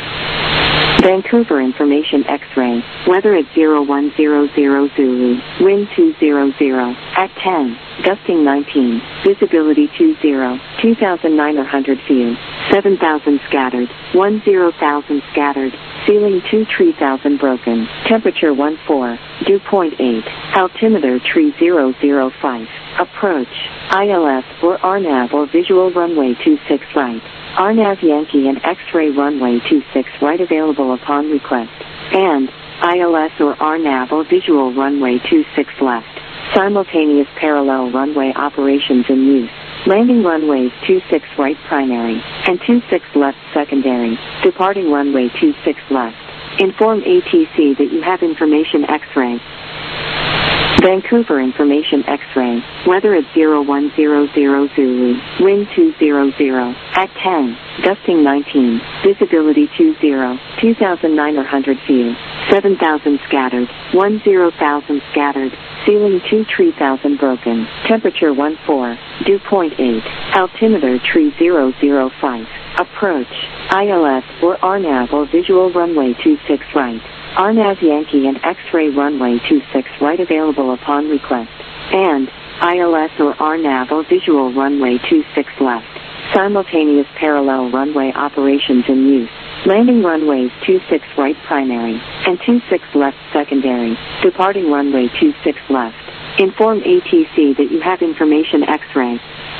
Vancouver Information X-ray, weather at zero one zero zero Zulu, wind two zero zero, at ten, gusting nineteen, visibility two zero, two thousand nine hundred feet, seven thousand scattered, one zero thousand scattered, ceiling two three thousand broken, temperature one four, dew point eight, altimeter three zero zero five, approach, I L S or R NAV or visual runway two six right, R NAV Yankee and X-ray runway two six right available upon request, and I L S or R NAV or visual runway two six left, simultaneous parallel runway operations in use, landing runways two six right primary, and two six left secondary, departing runway two six left, inform A T C that you have information X-ray. Vancouver Information X-ray, weather at zero one zero zero Zulu, wind two zero zero, at ten, gusting nineteen, visibility two zero, two thousand nine hundred view, seven thousand scattered, one zero thousand scattered, ceiling two three thousand broken, temperature one four, dew point eight, altimeter tree zero zero five, approach, I L S or R NAV or visual runway two six right. R NAV Yankee and X-ray runway two six right available upon request, and I L S or R NAV or visual runway two six left. Simultaneous parallel runway operations in use. Landing runways two six right primary and two six left secondary. Departing runway two six left. Inform A T C that you have information X-ray.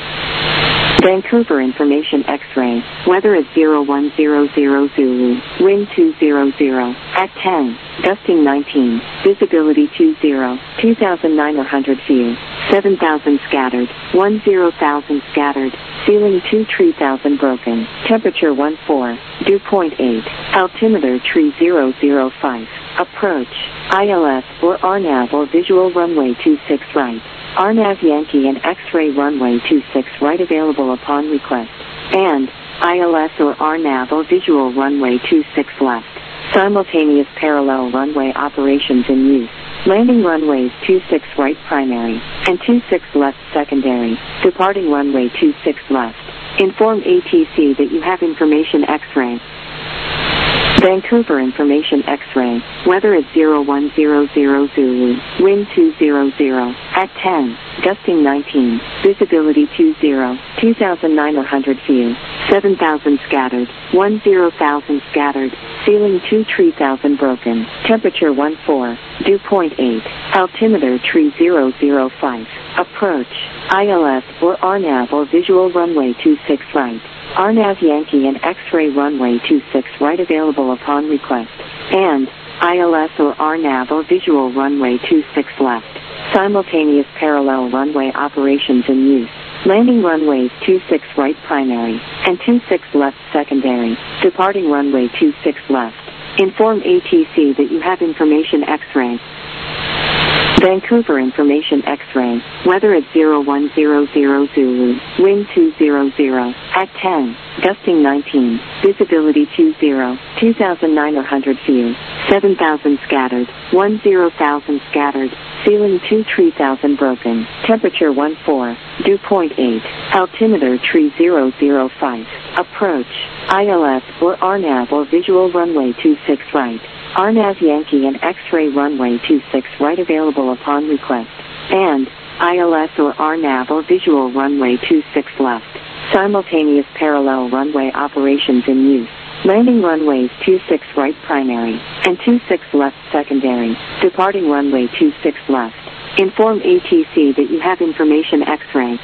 Vancouver Information X-ray, weather at zero one zero zero Zulu, wind two zero zero, at ten, gusting nineteen, visibility two zero, two thousand nine hundred view, seven thousand scattered, one zero thousand scattered, ceiling two three thousand broken, temperature one four, dew point eight, altimeter tree zero zero five, approach, I L S or R NAV or visual runway two six right. R NAV Yankee and X-ray runway two six right available upon request, and I L S or R NAV or visual runway two six left. Simultaneous parallel runway operations in use. Landing runways two six right primary and two six left secondary. Departing runway two six left. Inform A T C that you have information X-ray. Vancouver Information X-ray, weather at zero one zero zero Zulu, wind two zero zero, at ten, gusting nineteen, visibility two zero, two thousand nine hundred view, seven thousand scattered, one zero thousand scattered, ceiling two three thousand broken, temperature one four, dew point eight, altimeter tree zero zero five, approach, I L S or R NAV or visual runway two six right. R NAV Yankee and X-ray runway two six right available upon request, and I L S or R NAV or visual runway two six left. Simultaneous parallel runway operations in use. Landing runways two six right primary and two six left secondary. Departing runway two six left. Inform A T C that you have information X-ray. Vancouver Information X-ray, weather at zero one zero zero Zulu, wind two zero zero, at ten, gusting nineteen, visibility two zero, two thousand nine hundred view, seven thousand scattered, one zero thousand scattered, ceiling two three thousand broken, temperature one four, dew point eight, altimeter tree zero zero five, approach, I L S or R NAV or visual runway two six right. R NAV Yankee and X-ray runway two six right available upon request, and I L S or R NAV or visual runway two six left. Simultaneous parallel runway operations in use. Landing runways two six right primary and two six left secondary. Departing runway two six left. Inform A T C that you have information X-ray.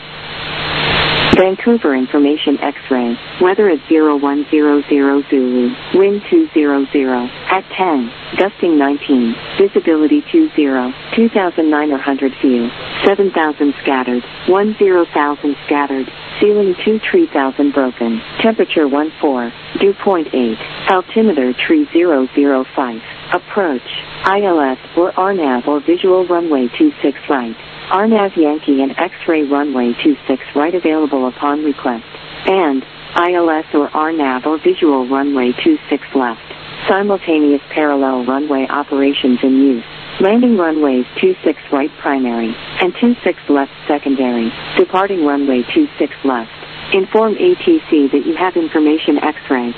Vancouver Information X-ray, weather at zero one zero zero Zulu, wind two zero zero, at ten, gusting nineteen, visibility two zero, two thousand nine hundred view, seven thousand scattered, one zero thousand scattered, ceiling two three thousand broken, temperature one four, dew point eight, altimeter tree zero zero five, approach, I L S or R NAV or visual runway two six right. R NAV Yankee and X-ray runway two six right available upon request, and I L S or R NAV or visual runway two six left. Simultaneous parallel runway operations in use. Landing runways two six right primary and two six left secondary. Departing runway two six left. Inform A T C that you have information X-ray.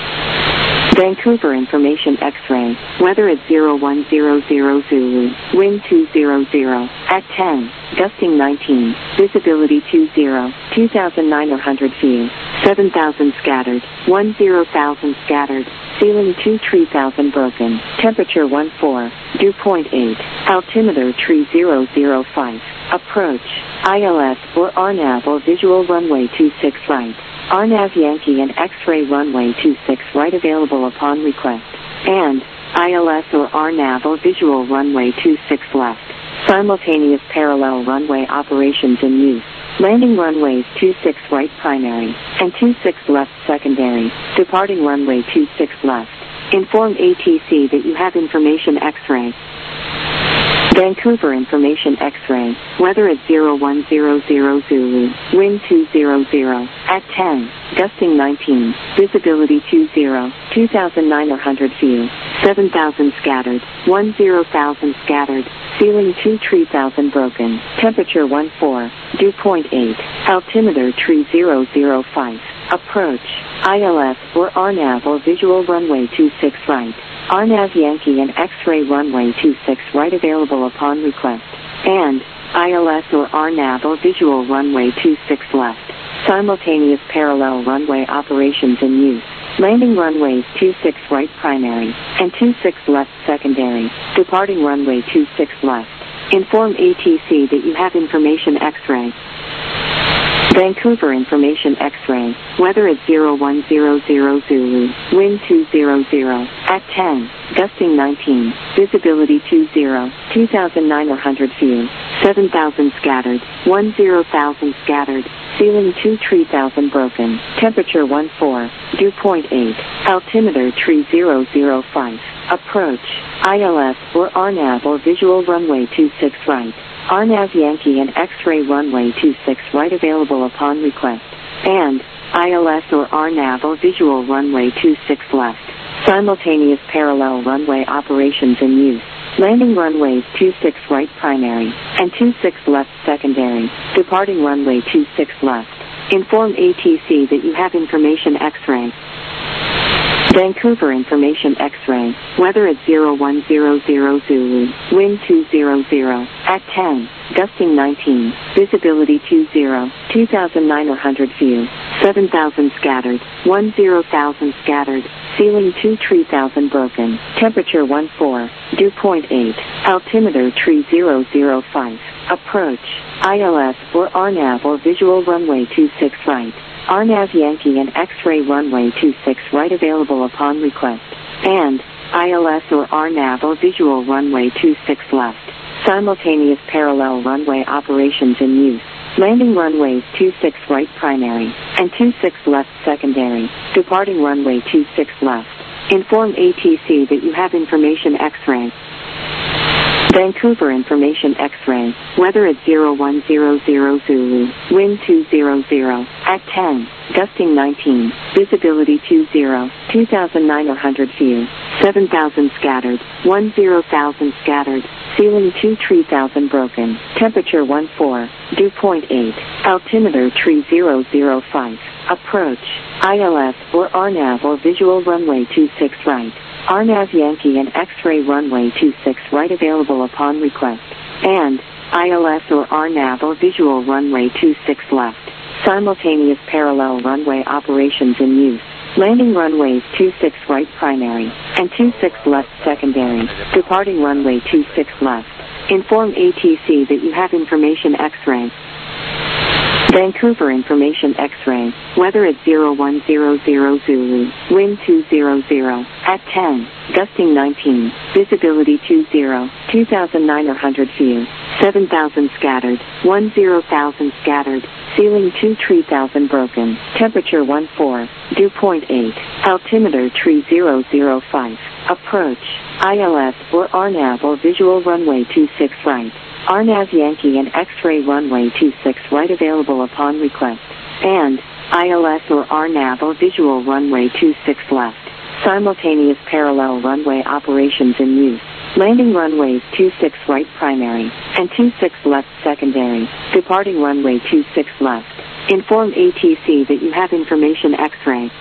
Vancouver Information X-ray, weather at zero one zero zero Zulu, wind two zero zero, at ten, gusting nineteen, visibility two zero, two thousand nine hundred view, seven thousand scattered, one zero thousand scattered, ceiling two three thousand broken, temperature one four, dew point eight, altimeter tree zero zero five, approach, I L S or R NAV or visual runway two six right. R NAV Yankee and X-ray runway two six right available upon request, and I L S or R NAV or visual runway two six left. Simultaneous parallel runway operations in use. Landing runways two six right primary and two six left secondary. Departing runway two six left. Inform A T C that you have information X-ray. Vancouver Information X-ray, weather at zero one zero zero Zulu, wind two hundred, at ten, gusting nineteen, visibility two zero, two thousand nine hundred view, seven thousand scattered, one zero thousand scattered, ceiling two three thousand broken, temperature one four, dew point eight, altimeter three zero zero five, approach, I L S or R NAV or visual runway two six right. R NAV Yankee and X-ray runway two six right available upon request, and I L S or R NAV or visual runway two six left. Simultaneous parallel runway operations in use. Landing runways two six right primary and two six left secondary. Departing runway two six left. Inform A T C that you have information X-ray. Vancouver Information X-ray, weather at zero one zero zero Zulu, wind two hundred, at ten, gusting nineteen, visibility two zero, two thousand nine hundred view, seven thousand scattered, one zero thousand scattered, ceiling two three thousand broken, temperature one four, dew point eight, altimeter three zero zero five, approach, I L S or R NAV or visual runway two six right. R NAV Yankee and X-ray runway two six right available upon request, and I L S or R NAV or visual runway two six left. Simultaneous parallel runway operations in use. Landing runways two six right primary and two six left secondary. Departing runway two six left. Inform A T C that you have information X-ray. Vancouver Information X-ray, weather at zero one zero zero Zulu, wind two hundred, at ten, gusting nineteen, visibility two zero, two thousand nine hundred view, seven thousand scattered, one zero thousand scattered, ceiling two three thousand broken, temperature one four, dew point eight, altimeter three zero zero five, approach, I L S or R NAV or visual runway two six right. R NAV Yankee and X-ray runway two six right available upon request, and I L S or R NAV or visual runway two six left. Simultaneous parallel runway operations in use. Landing runways two six right primary and two six left secondary. Departing runway two six left. Inform A T C that you have information X-ray. Vancouver Information X-ray, weather at zero one zero zero Zulu, wind two hundred, at ten, gusting nineteen, visibility two zero, two thousand nine hundred view, seven thousand scattered, one zero thousand scattered, ceiling two three thousand broken, temperature one four, dew point eight, altimeter three zero zero five, approach, I L S or R NAV or visual runway two six right. R NAV Yankee and X-ray runway two six right available upon request, and I L S or R NAV or visual runway two six left. Simultaneous parallel runway operations in use. Landing runways two six right primary and two six left secondary. Departing runway two six left. Inform A T C that you have information X-ray. Vancouver Information X-ray, weather at zero one zero zero Zulu, wind two hundred, at ten, gusting nineteen, visibility two zero, two thousand nine hundred view, seven thousand scattered, one zero thousand scattered, ceiling two three thousand broken, temperature one four, dew point eight, altimeter three zero zero five, approach, I L S or R NAV or visual runway two six right. R NAV Yankee and X-ray runway two six right available upon request, and I L S or R NAV or visual runway two six left. Simultaneous parallel runway operations in use. Landing runways two six right primary and two six left secondary. Departing runway two six left. Inform A T C that you have information X-ray.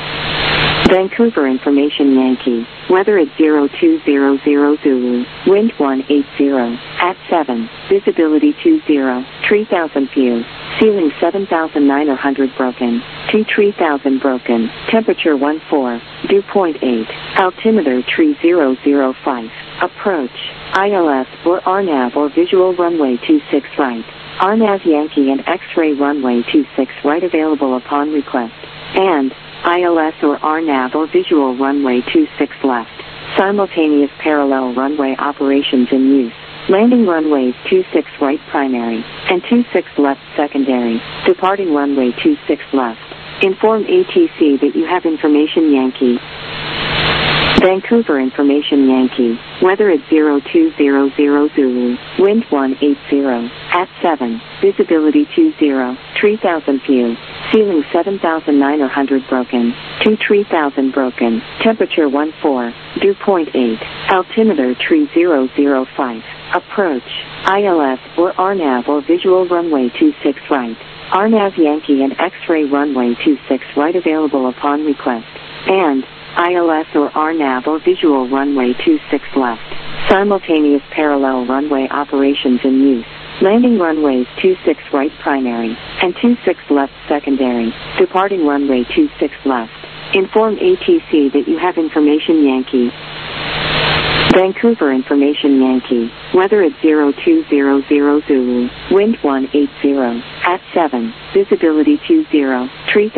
Vancouver Information Yankee, weather at zero two zero zero Zulu, wind one eighty, at seven, visibility two zero, three thousand view, ceiling seven thousand nine hundred broken, two three thousand broken, temperature one four, dew point eight, altimeter three zero zero five, approach, I L S or R NAV or visual runway two six right. R NAV Yankee and X-ray runway two six right available upon request, and I L S or R NAV or visual runway two six left. Simultaneous parallel runway operations in use. Landing runways two six right primary and two six left secondary. Departing runway two six left. Inform A T C that you have information Yankee. Vancouver Information Yankee, weather at zero two zero zero Zulu, wind one eight zero, at seven, visibility two zero, three thousand view, ceiling seven thousand nine hundred broken, two three thousand broken, temperature one four, dew point eight, altimeter three zero zero five, approach, I L S or R NAV or visual runway two six right, R NAV Yankee and X-ray runway two six right available upon request, and I L S or R NAV or visual runway two six left. Simultaneous parallel runway operations in use. Landing runways two six right primary and two six left secondary. Departing runway two six left. Inform A T C that you have information Yankee. Vancouver Information Yankee, weather at zero two zero zero Zulu, wind one eight zero, at seven, visibility two zero,